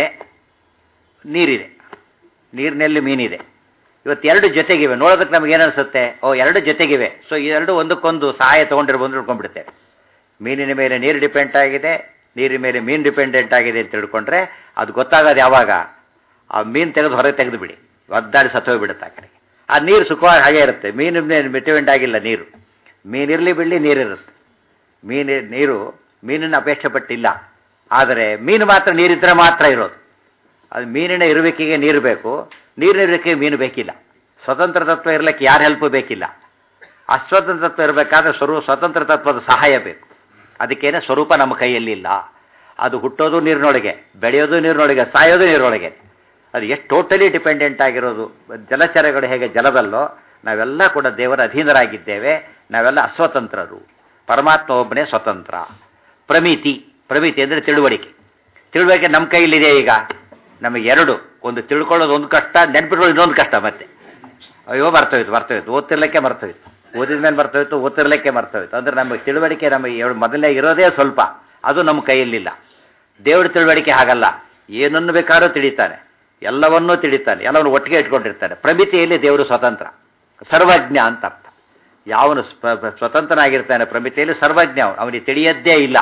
ನೀರಿದೆ, ನೀರಿನಲ್ಲಿ ಮೀನಿದೆ. ಇವತ್ತು ಎರಡು ಜೊತೆಗಿವೆ. ನೋಡೋದಕ್ಕೆ ನಮ್ಗೆ ಏನು ಅನಿಸುತ್ತೆ? ಓ, ಎರಡು ಜೊತೆಗಿವೆ, ಸೊ ಈ ಎರಡು ಒಂದಕ್ಕೊಂದು ಸಹಾಯ ತೊಗೊಂಡಿರ್ಬೋದು ತಿಳ್ಕೊಂಡ್ಬಿಡ್ತೇವೆ. ಮೀನಿನ ಮೇಲೆ ನೀರು ಡಿಪೆಂಡ್ ಆಗಿದೆ, ನೀರಿನ ಮೇಲೆ ಮೀನು ಡಿಪೆಂಡೆಂಟ್ ಆಗಿದೆ ಅಂತ ತಿಳ್ಕೊಂಡ್ರೆ ಅದು ಗೊತ್ತಾಗೋದು ಯಾವಾಗ? ಆ ಮೀನು ತೆಗೆದು ಹೊರಗೆ ತೆಗೆದು ಬಿಡಿ, ಒದ್ದಾಡಿ ಸತ್ತೋಗ್ಬಿಡುತ್ತೆ ಆ ಕಡೆಗೆ. ಆ ನೀರು ಸುಖವಾಗಿ ಹಾಗೆ ಇರುತ್ತೆ. ಮೀನು ಡಿಪೆಂಡ್ ಆಗಿಲ್ಲ ನೀರು. ಮೀನಿರಲಿ ಬಿಡಲಿ ನೀರಿರುತ್ತೆ. ಮೀನು ನೀರು ಮೀನಿನ ಅಪೇಕ್ಷೆ ಪಟ್ಟಿಲ್ಲ. ಆದರೆ ಮೀನು ಮಾತ್ರ ನೀರಿದ್ರೆ ಮಾತ್ರ ಇರೋದು. ಅದು ಮೀನಿನ ಇರುವಿಕೆಗೆ ನೀರು ಬೇಕು. ನೀರಿರಲಿಕ್ಕೆ ಮೀನು ಬೇಕಿಲ್ಲ. ಸ್ವತಂತ್ರ ತತ್ವ ಇರಲಿಕ್ಕೆ ಯಾರ ಹೆಲ್ಪ್ ಬೇಕಿಲ್ಲ. ಅಸ್ವತಂತ್ರ ತತ್ವ ಇರಬೇಕಾದ್ರೆ ಸ್ವರೂ ಸ್ವತಂತ್ರ ತತ್ವದ ಸಹಾಯ ಬೇಕು. ಅದಕ್ಕೇನೆ ಸ್ವರೂಪ ನಮ್ಮ ಕೈಯಲ್ಲಿ ಇಲ್ಲ. ಅದು ಹುಟ್ಟೋದು ನೀರಿನೊಳಗೆ, ಬೆಳೆಯೋದು ನೀರಿನೊಳಗೆ, ಸಾಯೋದು ನೀರಿನೊಳಗೆ. ಅದು ಎಷ್ಟು ಟೋಟಲಿ ಡಿಪೆಂಡೆಂಟ್ ಆಗಿರೋದು. ಜಲಚರಗಳು ಹೇಗೆ ಜಲದಲ್ಲೋ ನಾವೆಲ್ಲ ಕೂಡ ದೇವರ ಅಧೀನರಾಗಿದ್ದೇವೆ. ನಾವೆಲ್ಲ ಅಸ್ವತಂತ್ರರು. ಪರಮಾತ್ಮ ಒಬ್ಬನೇ ಸ್ವತಂತ್ರ. ಪ್ರಮಿತಿ, ಪ್ರಮಿತಿ ಅಂದರೆ ತಿಳುವಳಿಕೆ. ತಿಳುವಳಿಕೆ ನಮ್ಮ ಕೈಯಲ್ಲಿದೆ. ಈಗ ನಮಗೆ ಎರಡು, ಒಂದು ತಿಳ್ಕೊಳ್ಳೋದು ಒಂದು ಕಷ್ಟ, ನೆನಪಿಟ್ಕೊಳ್ಳೋದು ಇನ್ನೊಂದು ಕಷ್ಟ. ಮತ್ತೆ ಅಯ್ಯೋ ಮರ್ತೋಯ್ತು ಮರ್ತೋಯ್ತು ಓದ್ತಿರ್ಲಿಕ್ಕೆ ಮರ್ತೋಯ್ತು, ಓದಿದ ಮೇಲೆ ಮರ್ತೋಯ್ತು, ಓದ್ತಿರ್ಲಿಕ್ಕೆ ಮರ್ತೋಯ್ತು. ಅಂದರೆ ನಮಗೆ ತಿಳುವಳಿಕೆ ನಮಗೆ ಮೊದಲನೇ ಇರೋದೇ ಸ್ವಲ್ಪ, ಅದು ನಮ್ಮ ಕೈಯಲ್ಲಿಲ್ಲ. ದೇವ್ರ ತಿಳುವಳಿಕೆ ಹಾಗಲ್ಲ. ಏನನ್ನು ಬೇಕಾದ್ರೂ ತಿಳಿತಾನೆ, ಎಲ್ಲವನ್ನೂ ತಿಳಿತಾನೆ, ಎಲ್ಲವನ್ನು ಒಟ್ಟಿಗೆ ಇಟ್ಕೊಂಡಿರ್ತಾನೆ. ಪ್ರಮಿತಿಯಲ್ಲಿ ದೇವರು ಸ್ವತಂತ್ರ, ಸರ್ವಜ್ಞ ಅಂತ ಅರ್ಥ. ಯಾವನು ಸ್ವತಂತ್ರನಾಗಿರ್ತಾನೆ ಪ್ರಮಿತಿಯಲ್ಲಿ ಸರ್ವಜ್ಞ. ಅವನಿಗೆ ತಿಳಿಯದ್ದೇ ಇಲ್ಲ,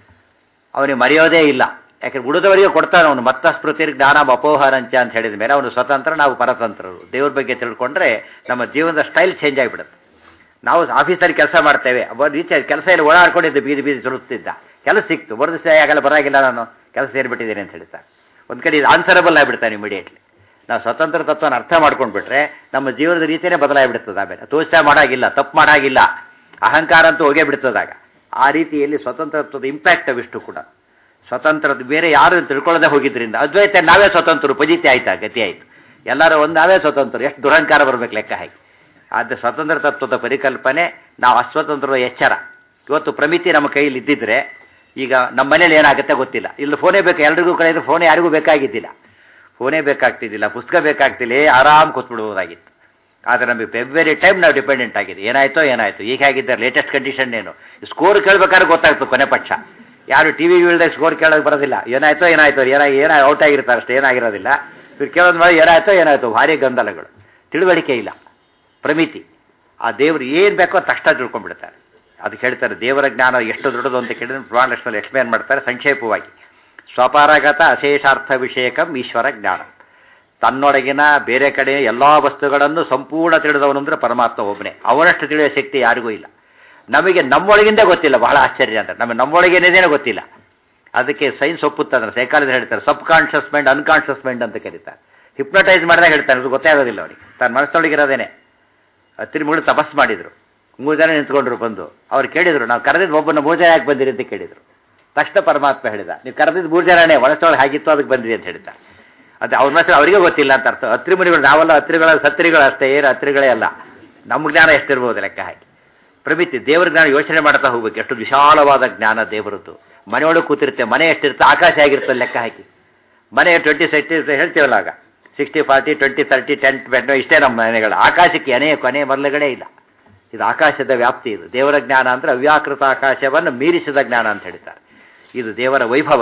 ಅವನಿಗೆ ಮರೆಯೋದೇ ಇಲ್ಲ. ಯಾಕೆ ಉಳಿದವರಿಗೆ ಕೊಡ್ತಾನೆ ಅವನು. ಮತ್ತ ಸ್ಮೃತಿರ್ ಜ್ಞಾನ ಅಪೋಹರಂಚ ಅಂತ ಹೇಳಿದ ಮೇಲೆ ಅವನು ಸ್ವತಂತ್ರ, ನಾವು ಪರತಂತ್ರರು. ದೇವ್ರ ಬಗ್ಗೆ ತಿಳ್ಕೊಂಡ್ರೆ ನಮ್ಮ ಜೀವನದ ಸ್ಟೈಲ್ ಚೇಂಜ್ ಆಗಿಬಿಡುತ್ತೆ. ನಾವು ಆಫೀಸಲ್ಲಿ ಕೆಲಸ ಮಾಡ್ತೇವೆ, ರೀಚ್ ಕೆಲಸ ಇಲ್ಲಿ ಓಡಾಡ್ಕೊಂಡಿದ್ದು ಬೀದಿ ಬೀದಿ ಸುರುತ್ತಿದ್ದ, ಕೆಲಸ ಸಿಕ್ತು, ಬರೆದು ಸರಿ ಆಗಲ್ಲ, ಬರಾಗಿಲ್ಲ, ನಾನು ಕೆಲಸ ಸೇರಿಬಿಟ್ಟಿದ್ದೇನೆ ಅಂತ ಹೇಳ್ತಾರೆ. ಒಂದು ಕಡೆ ಇದು ಆನ್ಸರಬಲ್ ಆಗಿಬಿಡ್ತಾನೆ ಇಮಿಡಿಯೇಟ್ಲಿ. ನಾವು ಸ್ವತಂತ್ರ ತತ್ವನ ಅರ್ಥ ಮಾಡ್ಕೊಂಡ್ಬಿಟ್ರೆ ನಮ್ಮ ಜೀವನದ ರೀತಿಯೇ ಬದಲಾಗಿಬಿಡ್ತದೆ. ಆಮೇಲೆ ತೋಚ ಮಾಡಾಗಿಲ್ಲ, ತಪ್ಪು ಮಾಡಾಗಿಲ್ಲ, ಅಹಂಕಾರ ಅಂತೂ ಹೋಗೇ ಬಿಡ್ತದಾಗ. ಆ ರೀತಿಯಲ್ಲಿ ಸ್ವತಂತ್ರತ್ವದ ಇಂಪ್ಯಾಕ್ಟ್ ಅವಿಷ್ಟು ಕೂಡ. ಸ್ವತಂತ್ರದ ಬೇರೆ ಯಾರು ತಿಳ್ಕೊಳ್ಳದೆ ಹೋಗಿದ್ರಿಂದ ಅದ್ವೈತ ನಾವೇ ಸ್ವತಂತ್ರರು, ಪಜಿತಿ ಆಯ್ತಾ, ಗತಿ ಆಯಿತು. ಎಲ್ಲರೂ ಒಂದು ನಾವೇ ಸ್ವತಂತ್ರರು. ಎಷ್ಟು ದುರಹಂಕಾರ ಬರಬೇಕು ಲೆಕ್ಕ ಹಾಕಿ. ಆದರೆ ಸ್ವತಂತ್ರ ತತ್ವದ ಪರಿಕಲ್ಪನೆ, ನಾವು ಅಸ್ವತಂತ್ರದ ಎಚ್ಚರ. ಇವತ್ತು ಪ್ರಮಿತಿ ನಮ್ಮ ಕೈಯಲ್ಲಿ ಇದ್ದಿದ್ರೆ ಈಗ ನಮ್ಮ ಮನೇಲಿ ಏನಾಗುತ್ತೆ ಗೊತ್ತಿಲ್ಲ. ಇಲ್ಲಿ ಫೋನೇ ಬೇಕು, ಎಲ್ರಿಗೂ ಕಳೆದ್ರೆ ಫೋನೇ ಯಾರಿಗೂ ಬೇಕಾಗಿದ್ದಿಲ್ಲ, ಫೋನೇ ಬೇಕಾಗ್ತಿದ್ದಿಲ್ಲ, ಪುಸ್ತಕ ಬೇಕಾಗ್ತಿಲ್ಲ, ಆರಾಮ್ ಕೂತ್ಬಿಡ್ಬೋದಾಗಿತ್ತು. ಆದರೆ ನಮಗೆ ಎವ್ರಿ ಟೈಮ್ ನಾವು ಡಿಪೆಂಡೆಂಟ್ ಆಗಿದೆ. ಏನಾಯ್ತೋ ಏನಾಯ್ತು, ಈಗ ಹೇಗಿದ್ದಾರೆ, ಲೇಟೆಸ್ಟ್ ಕಂಡೀಷನ್ ಏನು, ಸ್ಕೋರ್ ಕೇಳ್ಬೇಕಾದ್ರೆ ಗೊತ್ತಾಗ್ತು ಕೊನೆ ಪಕ್ಷ. ಯಾರು ಟಿ ವಿ ಇಳ್ದಾಗ ಸ್ಕೋರ್ ಕೇಳೋಕೆ ಬರೋದಿಲ್ಲ. ಏನಾಯ್ತೋ ಏನಾಯ್ತು, ಏನಾಗಿ ಏನೋ ಔಟ್ ಆಗಿರ್ತಾರೆ ಅಷ್ಟೇ, ಏನಾಗಿರೋದಿಲ್ಲ. ಇವ್ರು ಕೇಳೋದು ಮಾಡಿ ಏನಾಯ್ತೋ ಏನಾಯ್ತು, ಭಾರಿ ಗೊಂದಲಗಳು. ತಿಳುವಳಿಕೆ ಇಲ್ಲ. ಪ್ರಮಿತಿ, ಆ ದೇವರು ಏನು ಬೇಕೋ ತಕ್ಷಣ ತಿಳ್ಕೊಂಡ್ಬಿಡ್ತಾರೆ. ಅದಕ್ಕೆ ಹೇಳ್ತಾರೆ ದೇವರ ಜ್ಞಾನ ಎಷ್ಟು ದೊಡ್ಡದು ಅಂತ ಕೇಳಿದ್ರೆ ಪುರಾಣ ಲಕ್ಷಣದಲ್ಲಿ ಎಕ್ಸ್ಪ್ಲೇನ್ ಮಾಡ್ತಾರೆ ಸಂಕ್ಷೇಪವಾಗಿ. ಸ್ವಪರಗತ ಅಶೇಷಾರ್ಥ ವಿಷಯಕಂ ಈಶ್ವರ ಜ್ಞಾನ. ತನ್ನೊಳಗಿನ ಬೇರೆ ಕಡೆ ಎಲ್ಲ ವಸ್ತುಗಳನ್ನು ಸಂಪೂರ್ಣ ತಿಳಿದವನು ಅಂದರೆ ಪರಮಾತ್ಮ ಒಬ್ಬನೇ. ಅವನಷ್ಟು ತಿಳಿಯೋ ಶಕ್ತಿ ಯಾರಿಗೂ ಇಲ್ಲ. ನಮಗೆ ನಮ್ಮೊಳಗಿಂದ ಗೊತ್ತಿಲ್ಲ, ಬಹಳ ಆಶ್ಚರ್ಯ ಅಂತ. ನಮಗೆ ನಮ್ಮೊಳಗೇನೇನೇನೋ ಗೊತ್ತಿಲ್ಲ. ಅದಕ್ಕೆ ಸೈನ್ಸ್ ಒಪ್ಪುತ್ತಂದ್ರೆ, ಸೈಕಾಲಜಿ ಹೇಳ್ತಾರೆ subconscious mind, unconscious mind ಅಂತ ಕರೀತಾರೆ. ಹಿಪ್ನಟೈಸ್ ಮಾಡಿದಾಗ ಹೇಳ್ತಾರೆ, ಅದು ಗೊತ್ತೇ ಆಗೋದಿಲ್ಲ ಅವರಿಗೆ. ತನ್ನ ಮನಸ್ಸೊಳಗಿರೋದೇನೆ. ಹತ್ತಿರ ಮುಗಿದು ತಪಸ್ ಮಾಡಿದ್ರು, ಮೂರು ಜನ ನಿಂತ್ಕೊಂಡ್ರು ಬಂದು. ಅವ್ರು ಕೇಳಿದ್ರು, ನಾವು ಕರೆದಿದ್ದು ಒಬ್ಬನ ಮೂರು ಜನ ಯಾಕೆ ಬಂದಿರಿ ಅಂತ ಕೇಳಿದ್ರು. ತಕ್ಷಣ ಪರಮಾತ್ಮ ಹೇಳಿದ, ನೀವು ಕರೆದಿದ್ದು ಮೂರು ಜನನೇ, ಒಳಸೊಳಗೆ ಹಾಗಿತ್ತು, ಅದಕ್ಕೆ ಬಂದಿರಿ ಅಂತ ಹೇಳಿದ. ಅದು ಅವ್ರ ಮನಸ್ಸು ಅವರಿಗೆ ಗೊತ್ತಿಲ್ಲ ಅಂತ ಅರ್ಥ. ಹತ್ರಿ ಮುನಿಗಳು ನಾವೆಲ್ಲ ಹತ್ರಿಗಳ ಸತ್ರಿಗಳು ಅಷ್ಟೇ, ಏನು ಹತ್ರಿಗಳೇ ಅಲ್ಲ. ನಮ್ಮ ಜ್ಞಾನ ಎಷ್ಟಿರ್ಬೋದು ಲೆಕ್ಕ ಹಾಕಿ. ಪ್ರಮಿತಿ ದೇವರ ಜ್ಞಾನ ಯೋಚನೆ ಮಾಡ್ತಾ ಹೋಗ್ಬೇಕು. ಎಷ್ಟು ವಿಶಾಲವಾದ ಜ್ಞಾನ ದೇವರದ್ದು. ಮನೆಯೊಳಗೆ ಕೂತಿರುತ್ತೆ, ಮನೆ ಎಷ್ಟಿರುತ್ತೆ, ಆಕಾಶ ಆಗಿರುತ್ತೆ ಲೆಕ್ಕ ಹಾಕಿ. ಮನೆ ಟ್ವೆಂಟಿ ಸೆಟ್ಟಿ ಹೇಳ್ತೀವಲ್ಲ, ಆಗ sixty forty twenty thirty ten twenty ಇಷ್ಟೇ ನಮ್ಮ ಮನೆಗಳು. ಆಕಾಶಕ್ಕೆ ಅನೇ ಕೊನೆ ಮೊದಲುಗಳೇ ಇಲ್ಲ. ಇದು ಆಕಾಶದ ವ್ಯಾಪ್ತಿ. ಇದು ದೇವರ ಜ್ಞಾನ ಅಂದರೆ ಅವ್ಯಾಕೃತ ಆಕಾಶವನ್ನು ಮೀರಿಸಿದ ಜ್ಞಾನ ಅಂತ ಹೇಳ್ತಾರೆ. ಇದು ದೇವರ ವೈಭವ.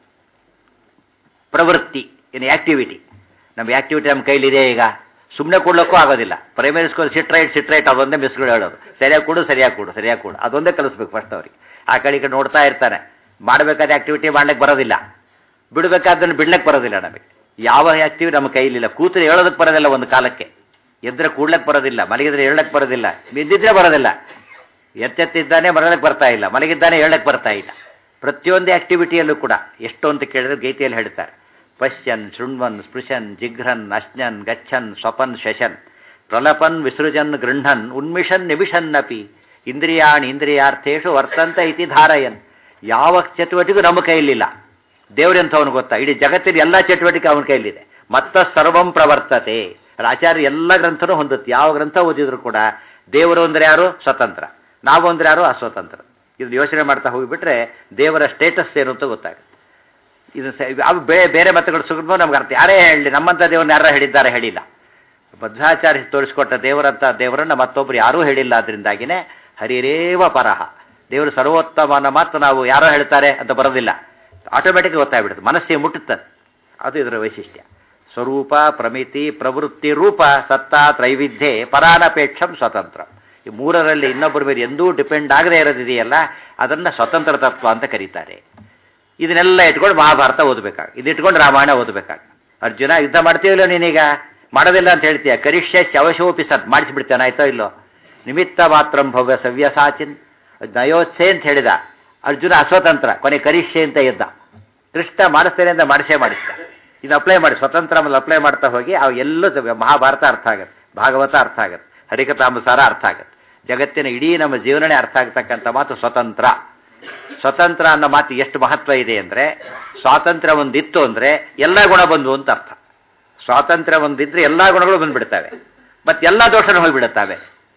ಪ್ರವೃತ್ತಿ ಇನ್ನು ಆಕ್ಟಿವಿಟಿ. ನಮ್ಮ ಆಕ್ಟಿವಿಟಿ ನಮ್ಮ ಕೈಲಿದೆ. ಈಗ ಸುಮ್ಮನೆ ಕೊಡ್ಲಿಕ್ಕೂ ಆಗೋದಿಲ್ಲ. Primary school sit right sit right ಅದೊಂದೇ ಮಿಸ್ಗಳು ಹೇಳೋದು. ಸರಿಯಾಗಿ ಕೊಡು ಸರಿಯಾಗಿ ಕೊಡು ಸರಿಯಾಗಿ ಕೊಡು ಅದೊಂದೇ ಕಲಿಸ್ಬೇಕು ಫಸ್ಟ್ ಅವ್ರಿಗೆ. ಆ ಕಡೆ ಈ ಕಡೆ ನೋಡ್ತಾ ಇರ್ತಾನೆ. ಮಾಡಬೇಕಾದ ಆಕ್ಟಿವಿಟಿ ಮಾಡ್ಲಿಕ್ಕೆ ಬರೋದಿಲ್ಲ, ಬಿಡಬೇಕಾದನ್ನು ಬಿಡ್ಲಿಕ್ಕೆ ಬರೋದಿಲ್ಲ. ನಮಗೆ ಯಾವ ಆಕ್ಟಿವಿಟಿ ನಮ್ಮ ಕೈಲಿಲ್ಲ. ಕೂತರೆ ಹೇಳೋದಕ್ಕೆ ಬರೋದಿಲ್ಲ, ಒಂದು ಕಾಲಕ್ಕೆ ಎದ್ರೆ ಕೂಡ್ಲಕ್ಕೆ ಬರೋದಿಲ್ಲ, ಮಲಗಿದ್ರೆ ಹೇಳಕ್ಕೆ ಬರೋದಿಲ್ಲ, ಬಿದ್ದಿದ್ರೆ ಬರೋದಿಲ್ಲ. ಎತ್ತೆತ್ತಿದ್ದಾನೆ ಮರಳಕ್ಕೆ ಬರ್ತಾ ಇಲ್ಲ, ಮಲಗಿದ್ದಾನೆ ಹೇಳಕ್ಕೆ ಬರ್ತಾ ಇಲ್ಲ. ಪ್ರತಿಯೊಂದು ಆಕ್ಟಿವಿಟಿಯಲ್ಲೂ ಕೂಡ ಎಷ್ಟು ಅಂತ ಕೇಳಿದ್ರೆ ಗೀತೆಯಲ್ಲಿ ಹೇಳ್ತಾರೆ, ಪಶ್ಯನ್ ಶೃಣ್ವನ್ ಸ್ಪೃಶನ್ ಜಿಘ್ರನ್ ಅಶ್ನನ್ ಗಚ್ಚನ್ ಸ್ವಪನ್ ಶಶನ್ ಪ್ರಲಪನ್ ವಿಸೃಜನ್ ಗೃಹನ್ ಉನ್ಮಿಷನ್ ನಿಮಿಷನ್ನಪಿ ಇಂದ್ರಿಯಾಣಿ ಇಂದ್ರಿಯಾರ್ಥೇಶು ವರ್ತಂತ ಇತಿ ಧಾರಯನ್. ಯಾವ ಚಟುವಟಿಕೆ ನಮ್ಮ ಕೈಲಿಲ್ಲ. ದೇವರೆಂಥವನು ಗೊತ್ತಾ, ಇಡೀ ಜಗತ್ತಿನ ಎಲ್ಲ ಚಟುವಟಿಕೆ ಅವನ ಕೈಲಿದೆ. ಮತ್ತ ಸರ್ವಂ ಪ್ರವರ್ತತೆ. ಆಚಾರ್ಯ ಎಲ್ಲ ಗ್ರಂಥನೂ ಹೊಂದುತ್ತೆ. ಯಾವ ಗ್ರಂಥ ಓದಿದ್ರು ಕೂಡ ದೇವರು ಅಂದರೆ ಯಾರು ಸ್ವತಂತ್ರ, ನಾವು ಅಂದರೆ ಯಾರು ಅಸ್ವತಂತ್ರ. ಇದನ್ನು ಯೋಚನೆ ಮಾಡ್ತಾ ಹೋಗಿಬಿಟ್ರೆ ದೇವರ ಸ್ಟೇಟಸ್ ಏನು ಅಂತ ಗೊತ್ತಾಗುತ್ತೆ. ಇದು ಅವು ಬೇರೆ ಬೇರೆ ಮತಗಳು ಸುಗಮ ನಮ್ಗೆ ಅರ್ಥ. ಯಾರೇ ಹೇಳಲಿ, ನಮ್ಮಂಥ ದೇವ್ರನ್ನ ಯಾರ ಹೇಳಿದ್ದಾರೆ ಹೇಳಿಲ್ಲ. ಮಧ್ವಾಚಾರ್ಯ ತೋರಿಸ್ಕೊಟ್ಟ ದೇವರಂಥ ದೇವರನ್ನು ಮತ್ತೊಬ್ಬರು ಯಾರೂ ಹೇಳಿಲ್ಲ. ಅದರಿಂದಾಗಿನೇ ಹರಿರೇವ ಪರಹ, ದೇವರು ಸರ್ವೋತ್ತಮನ ಮಾತ್ರ ನಾವು ಯಾರೋ ಹೇಳ್ತಾರೆ ಅಂತ ಬರೋದಿಲ್ಲ. ಆಟೋಮೆಟಿಕ್ ಗೊತ್ತಾಗ್ಬಿಡುತ್ತೆ, ಮನಸ್ಸಿಗೆ ಮುಟ್ಟುತ್ತದೆ. ಅದು ಇದರ ವೈಶಿಷ್ಟ್ಯ. ಸ್ವರೂಪ ಪ್ರಮಿತಿ ಪ್ರವೃತ್ತಿ ರೂಪ ಸತ್ತಾ ತ್ರೈವಿಧ್ಯೆ ಪರಾನಪೇಕ್ಷಂ ಸ್ವತಂತ್ರ. ಈ ಮೂರರಲ್ಲಿ ಇನ್ನೊಬ್ಬರ ಮೇಲೆ ಎಂದೂ ಡಿಪೆಂಡ್ ಆಗದೆ ಇರೋದಿದೆಯಲ್ಲ, ಅದನ್ನು ಸ್ವತಂತ್ರ ತತ್ವ ಅಂತ ಕರೀತಾರೆ. ಇದನ್ನೆಲ್ಲ ಇಟ್ಕೊಂಡು ಮಹಾಭಾರತ ಓದಬೇಕಾಗ, ಇದು ಇಟ್ಕೊಂಡು ರಾಮಾಯಣ ಓದಬೇಕಾಗ. ಅರ್ಜುನ ಯುದ್ಧ ಮಾಡ್ತೀವಿಲ್ಲ, ನೀನೀಗ ಮಾಡೋದಿಲ್ಲ ಅಂತ ಹೇಳ್ತೀಯ, ಕರಿಷ್ಯ ಶವಶೋಪಿ ಸತ್ ಮಾಡಿಸಿಬಿಡ್ತೇನೆ, ಆಯ್ತೋ ಇಲ್ಲೋ. ನಿಮಿತ್ತ ಮಾತ್ರಂ ಭವ್ಯ ಸವ್ಯಸಾಚಿನ್ ನಯೋತ್ಸೆ ಅಂತ ಹೇಳಿದ. ಅರ್ಜುನ ಅಸ್ವತಂತ್ರ, ಕೊನೆ ಕರಿಷ್ಯೆ ಅಂತ ಎದ್ದ. ಕೃಷ್ಣ ಮಾಡಿಸ್ತೇನೆ ಅಂತ ಮಾಡಿಸೇ ಮಾಡಿಸ್ತ. ಇದು ಅಪ್ಲೈ ಮಾಡಿ, ಸ್ವತಂತ್ರ ಮೇಲೆ ಅಪ್ಲೈ ಮಾಡ್ತಾ ಹೋಗಿ ಅವು ಎಲ್ಲೂ ಮಹಾಭಾರತ ಅರ್ಥ ಆಗುತ್ತೆ, ಭಾಗವತ ಅರ್ಥ ಆಗುತ್ತೆ, ಹರಿಕಥಾಮಸಾರ ಅರ್ಥ ಆಗುತ್ತೆ. ಜಗತ್ತಿನ ಇಡೀ ನಮ್ಮ ಜೀವನನೇ ಅರ್ಥ ಆಗ್ತಕ್ಕಂಥ ಮಾತು ಸ್ವತಂತ್ರ. ಸ್ವತಂತ್ರ ಅನ್ನೋ ಮಾತು ಎಷ್ಟು ಮಹತ್ವ ಇದೆ ಅಂದರೆ, ಸ್ವಾತಂತ್ರ್ಯ ಒಂದಿತ್ತು ಅಂದರೆ ಎಲ್ಲ ಗುಣ ಬಂದು ಅಂತ ಅರ್ಥ. ಸ್ವಾತಂತ್ರ್ಯ ಒಂದಿದ್ರೆ ಎಲ್ಲ ಗುಣಗಳು ಬಂದ್ಬಿಡ್ತವೆ, ಮತ್ತೆ ಎಲ್ಲ ದೋಷಗಳು ಹೋಗಿಬಿಡುತ್ತವೆ.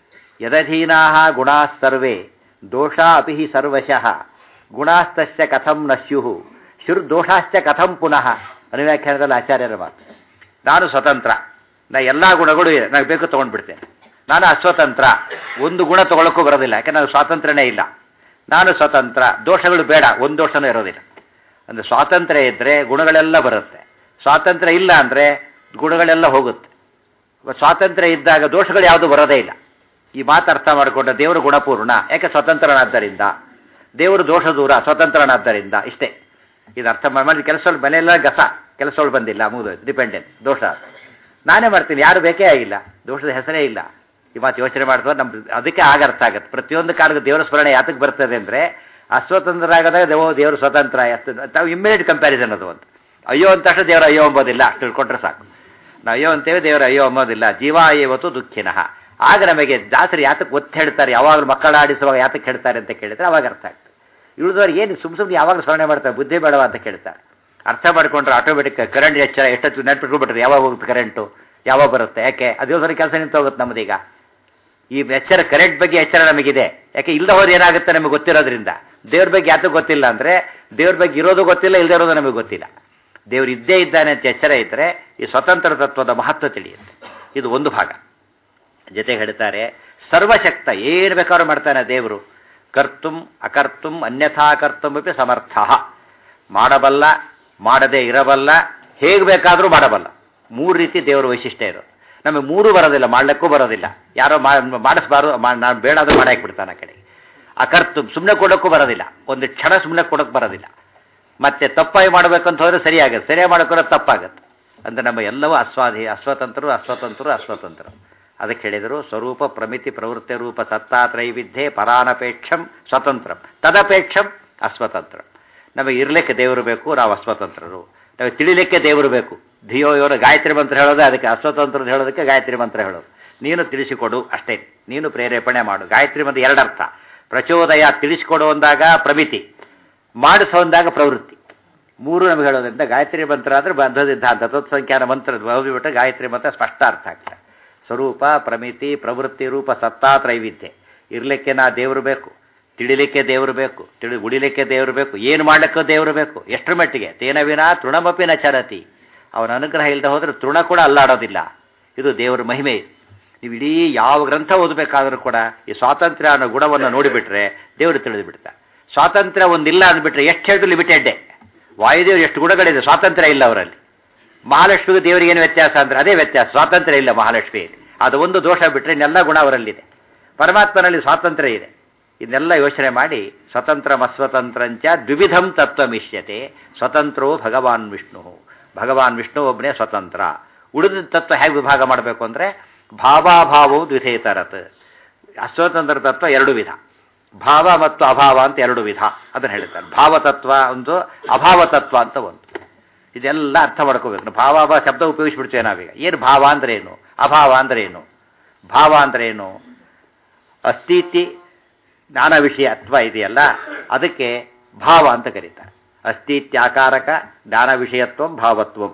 ಯದಧೀನಾ ಗುಣಾ ಸರ್ವೇ ದೋಷ ಅಪಿ ಹಿ ಸರ್ವಶಃ ಗುಣಾಸ್ತಸ್ಯ ಕಥಂ ನಶ್ಯು ಶುರ್ದೋಷಾಶ್ಚ ಕಥಂ ಪುನಃ. ಅನುವ್ಯಾಖ್ಯಾನದಲ್ಲಿ ಆಚಾರ್ಯರ ಮಾತು. ನಾನು ಸ್ವತಂತ್ರ, ನಾ ಎಲ್ಲ ಗುಣಗಳು ನನಗೆ ಬೇಕು ತೊಗೊಂಡ್ಬಿಡ್ತೇನೆ. ನಾನು ಅಸ್ವತಂತ್ರ, ಒಂದು ಗುಣ ತೊಗೊಳಕ್ಕೂ ಬರೋದಿಲ್ಲ, ಯಾಕೆ ನನಗೆ ಸ್ವಾತಂತ್ರ್ಯನೇ ಇಲ್ಲ. ನಾನು ಸ್ವತಂತ್ರ, ದೋಷಗಳು ಬೇಡ, ಒಂದು ದೋಷನೂ ಇರೋದಿಲ್ಲ. ಅಂದರೆ ಸ್ವಾತಂತ್ರ್ಯ ಇದ್ದರೆ ಗುಣಗಳೆಲ್ಲ ಬರುತ್ತೆ, ಸ್ವಾತಂತ್ರ್ಯ ಇಲ್ಲ ಅಂದರೆ ಗುಣಗಳೆಲ್ಲ ಹೋಗುತ್ತೆ. ಸ್ವಾತಂತ್ರ್ಯ ಇದ್ದಾಗ ದೋಷಗಳು ಯಾವುದು ಬರೋದೇ ಇಲ್ಲ. ಈ ಮಾತು ಅರ್ಥ ಮಾಡಿಕೊಂಡ ದೇವರು ಗುಣಪೂರ್ಣ, ಯಾಕೆ ಸ್ವತಂತ್ರನಾದ್ದರಿಂದ. ದೇವರು ದೋಷ ದೂರ, ಸ್ವತಂತ್ರನಾದ್ದರಿಂದ. ಇಷ್ಟೇ ಇದು ಅರ್ಥ ಮಾಡಿ. ಕೆಲಸಗಳು ಮನೆಯೆಲ್ಲ ಗಸ, ಕೆಲಸಗಳು ಬಂದಿಲ್ಲ, ಮುಗಿದು ಡಿಪೆಂಡೆನ್ಸ್, ದೋಷ. ನಾನೇ ಮಾಡ್ತೀನಿ, ಯಾರು ಬೇಕೇ ಆಗಿಲ್ಲ, ದೋಷದ ಹೆಸರೇ ಇಲ್ಲ. ಈ ಮಾತು ಯೋಚನೆ ಮಾಡಿದ್ರೆ ನಮ್ದು ಅದಕ್ಕೆ ಆಗ ಅರ್ಥ ಆಗುತ್ತೆ. ಪ್ರತಿಯೊಂದು ಕಾಲಕ್ಕೆ ದೇವರ ಸ್ಮರಣೆ ಯಾತಕ್ಕೆ ಬರ್ತದೆ ಅಂದರೆ, ಅಸ್ವತಂತ್ರ ಆಗದಾಗ ದೇವ ದೇವರು ಸ್ವತಂತ್ರ ಎಷ್ಟು ತಾವು ಇಮ್ಮಿಡಿಯೇಟ್ ಕಂಪ್ಯಾರಿಸನ್ ಅದು ಅಂತ. ಅಯ್ಯೋ ಅಂತ ಅಷ್ಟು ದೇವರ ಅಯ್ಯೋ ಅಂಬೋದಿಲ್ಲ, ಅಷ್ಟು ತಿಳ್ಕೊಂಡ್ರೆ ಸಾಕು. ನಾವು ಅಯ್ಯೋ ಅಂತೇವೆ, ದೇವರ ಅಯ್ಯೋ ಅಂಬೋದಿಲ್ಲ. ಜೀವ ಇವತ್ತು ದುಃಖಿನಃ. ಆಗ ನಮಗೆ ಜಾತ್ರೆ ಯಾತಕ್ಕೆ ಒತ್ತು ಹೇಳ್ತಾರೆ, ಯಾವಾಗಲೂ ಮಕ್ಕಳ ಆಡಿಸುವಾಗ ಯಾತಕ್ಕೆ ಹೇಳ್ತಾರೆ ಅಂತ ಕೇಳಿದ್ರೆ ಅವಾಗ ಅರ್ಥ ಆಗ್ತದೆ. ಇಳಿದವ್ರು ಏನು ಸುಮ್ಮ ಸುಮ್ಮನೆ ಯಾವಾಗಲೂ ಸ್ಮರಣೆ ಮಾಡ್ತಾರೆ, ಬುದ್ಧಿ ಬೇಡವಾ ಅಂತ ಕೇಳ್ತಾರೆ. ಅರ್ಥ ಮಾಡಿಕೊಂಡ್ರೆ ಆಟೋಮೆಟಿಕ್ ಕರೆಂಟ್ ಎಚ್ಚರ ಎಷ್ಟೊತ್ತು ನೆಟ್ಬಿಟ್ಬಿಟ್ರೆ ಯಾವಾಗ ಹೋಗುತ್ತೆ ಕರೆಂಟು, ಯಾವಾಗ ಬರುತ್ತೆ, ಯಾಕೆ ಅದು ಸರಿ ಕೆಲಸ ನಿಂತು ಹೋಗುತ್ತೆ ನಮ್ಮದೀಗ. ಈ ಎಚ್ಚರ ಕರೆಂಟ್ ಬಗ್ಗೆ ಎಚ್ಚರ ನಮಗಿದೆ, ಯಾಕೆ ಇಲ್ಲದ ಹೋದ್ರೆ ಏನಾಗುತ್ತೆ ನಮಗೆ ಗೊತ್ತಿರೋದ್ರಿಂದ. ದೇವ್ರ ಬಗ್ಗೆ ಯಾತಕ್ಕೆ ಗೊತ್ತಿಲ್ಲ ಅಂದರೆ, ದೇವ್ರ ಬಗ್ಗೆ ಇರೋದು ಗೊತ್ತಿಲ್ಲ, ಇಲ್ಲದೆ ಇರೋದು ನಮಗೆ ಗೊತ್ತಿಲ್ಲ. ದೇವ್ರು ಇದ್ದೇ ಇದ್ದಾನೆ ಅಂತ ಎಚ್ಚರ ಇದ್ದರೆ ಈ ಸ್ವತಂತ್ರ ತತ್ವದ ಮಹತ್ವ ತಿಳಿಯುತ್ತೆ. ಇದು ಒಂದು ಭಾಗ. ಜೊತೆಗೆ ಹೇಳ್ತಾರೆ, ಸರ್ವಶಕ್ತ, ಏನು ಬೇಕಾದ್ರೂ ಮಾಡ್ತಾನೆ ದೇವರು. ಕರ್ತುಂ ಅಕರ್ತುಂ ಅನ್ಯಥಾ ಕರ್ತುಂ ಅಪಿ ಸಮರ್ಥ. ಮಾಡಬಲ್ಲ, ಮಾಡದೇ ಇರಬಲ್ಲ, ಹೇಗೆ ಬೇಕಾದರೂ ಮಾಡಬಲ್ಲ. ಮೂರು ರೀತಿ ದೇವರ ವೈಶಿಷ್ಟ್ಯ ಇರೋದು. ನಮಗೆ ಮೂರು ಬರೋದಿಲ್ಲ, ಮಾಡಲಿಕ್ಕೂ ಬರೋದಿಲ್ಲ. ಯಾರೋ ಮಾಡಿಸ್ಬಾರ್ದು, ನಾನು ಬೇಡ ಅದು ಮಾಡಾಕಿ ಬಿಡ್ತಾನೆ ಆ ಕಡೆಗೆ. ಅಕರ್ತುಂ, ಸುಮ್ಮನೆ ಕೊಡೋಕ್ಕೂ ಬರೋದಿಲ್ಲ, ಒಂದು ಕ್ಷಣ ಸುಮ್ಮನೆ ಕೊಡೋಕ್ಕೆ ಬರೋದಿಲ್ಲ. ಮತ್ತೆ ತಪ್ಪಾಗಿ ಮಾಡಬೇಕಂತ ಹೋದರೆ ಸರಿಯಾಗುತ್ತೆ, ಸರಿಯಾಗಿ ಮಾಡೋಕ್ಕೋದ್ರೆ ತಪ್ಪಾಗುತ್ತೆ. ಅಂದರೆ ನಮ್ಮ ಎಲ್ಲವೂ ಅಸ್ವಾಧಿ ಅಸ್ವತಂತ್ರರು ಅಸ್ವತಂತ್ರರು ಅಸ್ವತಂತ್ರರು. ಅದಕ್ಕೆ ಹೇಳಿದರು, ಸ್ವರೂಪ ಪ್ರಮಿತಿ ಪ್ರವೃತ್ತಿ ರೂಪ ಸತ್ತಾ ತ್ರೈವಿಧ್ಯೆ ಪರಾನಪೇಕ್ಷಂ ಸ್ವತಂತ್ರಂ ತದಪೇಕ್ಷಂ ಅಸ್ವತಂತ್ರಂ. ನಮಗೆ ಇರಲಿಕ್ಕೆ ದೇವರು ಬೇಕು, ನಾವು ಅಸ್ವತಂತ್ರರು. ನಮಗೆ ತಿಳಿಲಿಕ್ಕೆ ದೇವರು ಬೇಕು. ಧಿಯೋ ಯೋರ ಗಾಯತ್ರಿ ಮಂತ್ರ ಹೇಳೋದು ಅದಕ್ಕೆ, ಅಸ್ವತಂತ್ರ ಹೇಳೋದಕ್ಕೆ ಗಾಯತ್ರಿ ಮಂತ್ರ ಹೇಳೋದು. ನೀನು ತಿಳಿಸಿಕೊಡು ಅಷ್ಟೇ, ನೀನು ಪ್ರೇರೇಪಣೆ ಮಾಡು. ಗಾಯತ್ರಿ ಮಂತ್ರ ಎರಡರ್ಥ. ಪ್ರಚೋದಯ ತಿಳಿಸಿಕೊಡು ಅಂದಾಗ ಪ್ರಮಿತಿ, ಮಾಡಿಸೋ ಅಂದಾಗ ಪ್ರವೃತ್ತಿ. ಮೂರು ನಮಗೆ ಹೇಳೋದ್ರಿಂದ ಗಾಯತ್ರಿ ಮಂತ್ರ ಅಂದರೆ ಬಂಧದಿದ್ದ ತತ್ವಸಂಖ್ಯಾನ ಮಂತ್ರ ಓದಿಬಿಟ್ರೆ ಗಾಯತ್ರಿ ಮಂತ್ರ ಸ್ಪಷ್ಟ ಅರ್ಥ ಆಗ್ತದೆ. ಸ್ವರೂಪ ಪ್ರಮಿತಿ ಪ್ರವೃತ್ತಿ ರೂಪ ಸತ್ತಾ ತ್ರೈವಿಧ್ಯೆ. ಇರಲಿಕ್ಕೆ ನಾ ದೇವರು ಬೇಕು, ತಿಳಿಲಿಕ್ಕೆ ದೇವರು ಬೇಕು, ತಿಳಿ ಉಡಿಲಿಕ್ಕೆ ದೇವರು ಬೇಕು, ಏನು ಮಾಡಲಿಕ್ಕೂ ದೇವರು ಬೇಕು. ಎಷ್ಟರ ಮಟ್ಟಿಗೆ ತೇನ ವಿನಾ ತೃಣಮಪಿ ನ ಚರತಿ. ಅವನ ಅನುಗ್ರಹ ಇಲ್ಲದೆ ಹೋದರೆ ತೃಣ ಕೂಡ ಅಲ್ಲಾಡೋದಿಲ್ಲ. ಇದು ದೇವರ ಮಹಿಮೆ. ನೀವು ಇಡೀ ಯಾವ ಗ್ರಂಥ ಓದಬೇಕಾದ್ರೂ ಕೂಡ ಈ ಸ್ವಾತಂತ್ರ್ಯ ಅನ್ನೋ ಗುಣವನ್ನು ನೋಡಿಬಿಟ್ರೆ ದೇವರು ತಿಳಿದು ಬಿಡ್ತಾರೆ. ಸ್ವಾತಂತ್ರ್ಯ ಒಂದಿಲ್ಲ ಅಂದ್ಬಿಟ್ರೆ ಎಷ್ಟು ಹೇಳಿದ್ರು ಲಿಮಿಟೆಡ್ಡೆ. ವಾಯುದೇವರು ಎಷ್ಟು ಗುಣಗಳಿದೆ, ಸ್ವಾತಂತ್ರ್ಯ ಇಲ್ಲ ಅವರಲ್ಲಿ. ಮಹಾಲಕ್ಷ್ಮಿಗೂ ದೇವರಿಗೆ ಏನು ವ್ಯತ್ಯಾಸ ಅಂದರೆ ಅದೇ ವ್ಯತ್ಯಾಸ, ಸ್ವಾತಂತ್ರ್ಯ ಇಲ್ಲ ಮಹಾಲಕ್ಷ್ಮಿಯಲ್ಲಿ. ಅದು ಒಂದು ದೋಷ ಬಿಟ್ಟರೆ ಇನ್ನೆಲ್ಲ ಗುಣ ಅವರಲ್ಲಿದೆ. ಪರಮಾತ್ಮನಲ್ಲಿ ಸ್ವಾತಂತ್ರ್ಯ ಇದೆ. ಇದನ್ನೆಲ್ಲ ಯೋಚನೆ ಮಾಡಿ, ಸ್ವತಂತ್ರ ಅಸ್ವತಂತ್ರಂಚ ದ್ವಿವಿಧಂ ತತ್ವಮಿಷ್ಯತೆ ಸ್ವತಂತ್ರೋ ಭಗವಾನ್ ವಿಷ್ಣು. ಭಗವಾನ್ ವಿಷ್ಣು ಒಬ್ಬನೇ ಸ್ವತಂತ್ರ. ಉಳಿದ ತತ್ವ ಹೇಗೆ ವಿಭಾಗ ಮಾಡಬೇಕು ಅಂದರೆ, ಭಾವಾಭಾವವು ದ್ವಿಧೇತರತ್. ಅಸ್ವತಂತ್ರ ತತ್ವ ಎರಡು ವಿಧ, ಭಾವ ಮತ್ತು ಅಭಾವ ಅಂತ ಎರಡು ವಿಧ. ಅದನ್ನು ಹೇಳ್ತಾರೆ. ಭಾವತತ್ವ ಒಂದು, ಅಭಾವತತ್ವ ಅಂತ ಒಂದು. ಇದೆಲ್ಲ ಅರ್ಥ ಮಾಡ್ಕೋಬೇಕು. ಭಾವಾಭಾವ ಶಬ್ದ ಉಪಯೋಗಿಸ್ಬಿಡ್ತೇವೆ ನಾವೀಗ. ಏನು ಭಾವ ಅಂದ್ರೆ ಏನು, ಅಭಾವ ಅಂದ್ರೆ ಏನು? ಭಾವ ಅಂದ್ರೆ ಏನು? ಅಸ್ತಿತ್ವ ಜ್ಞಾನ ವಿಷಯ ಅತ್ವ ಇದೆಯಲ್ಲ, ಅದಕ್ಕೆ ಭಾವ ಅಂತ ಕರೀತಾರೆ. ಅಸ್ತಿತ್ಯಾಕಾರಕ ಜ್ಞಾನ ವಿಷಯತ್ವ ಭಾವತ್ವಂ.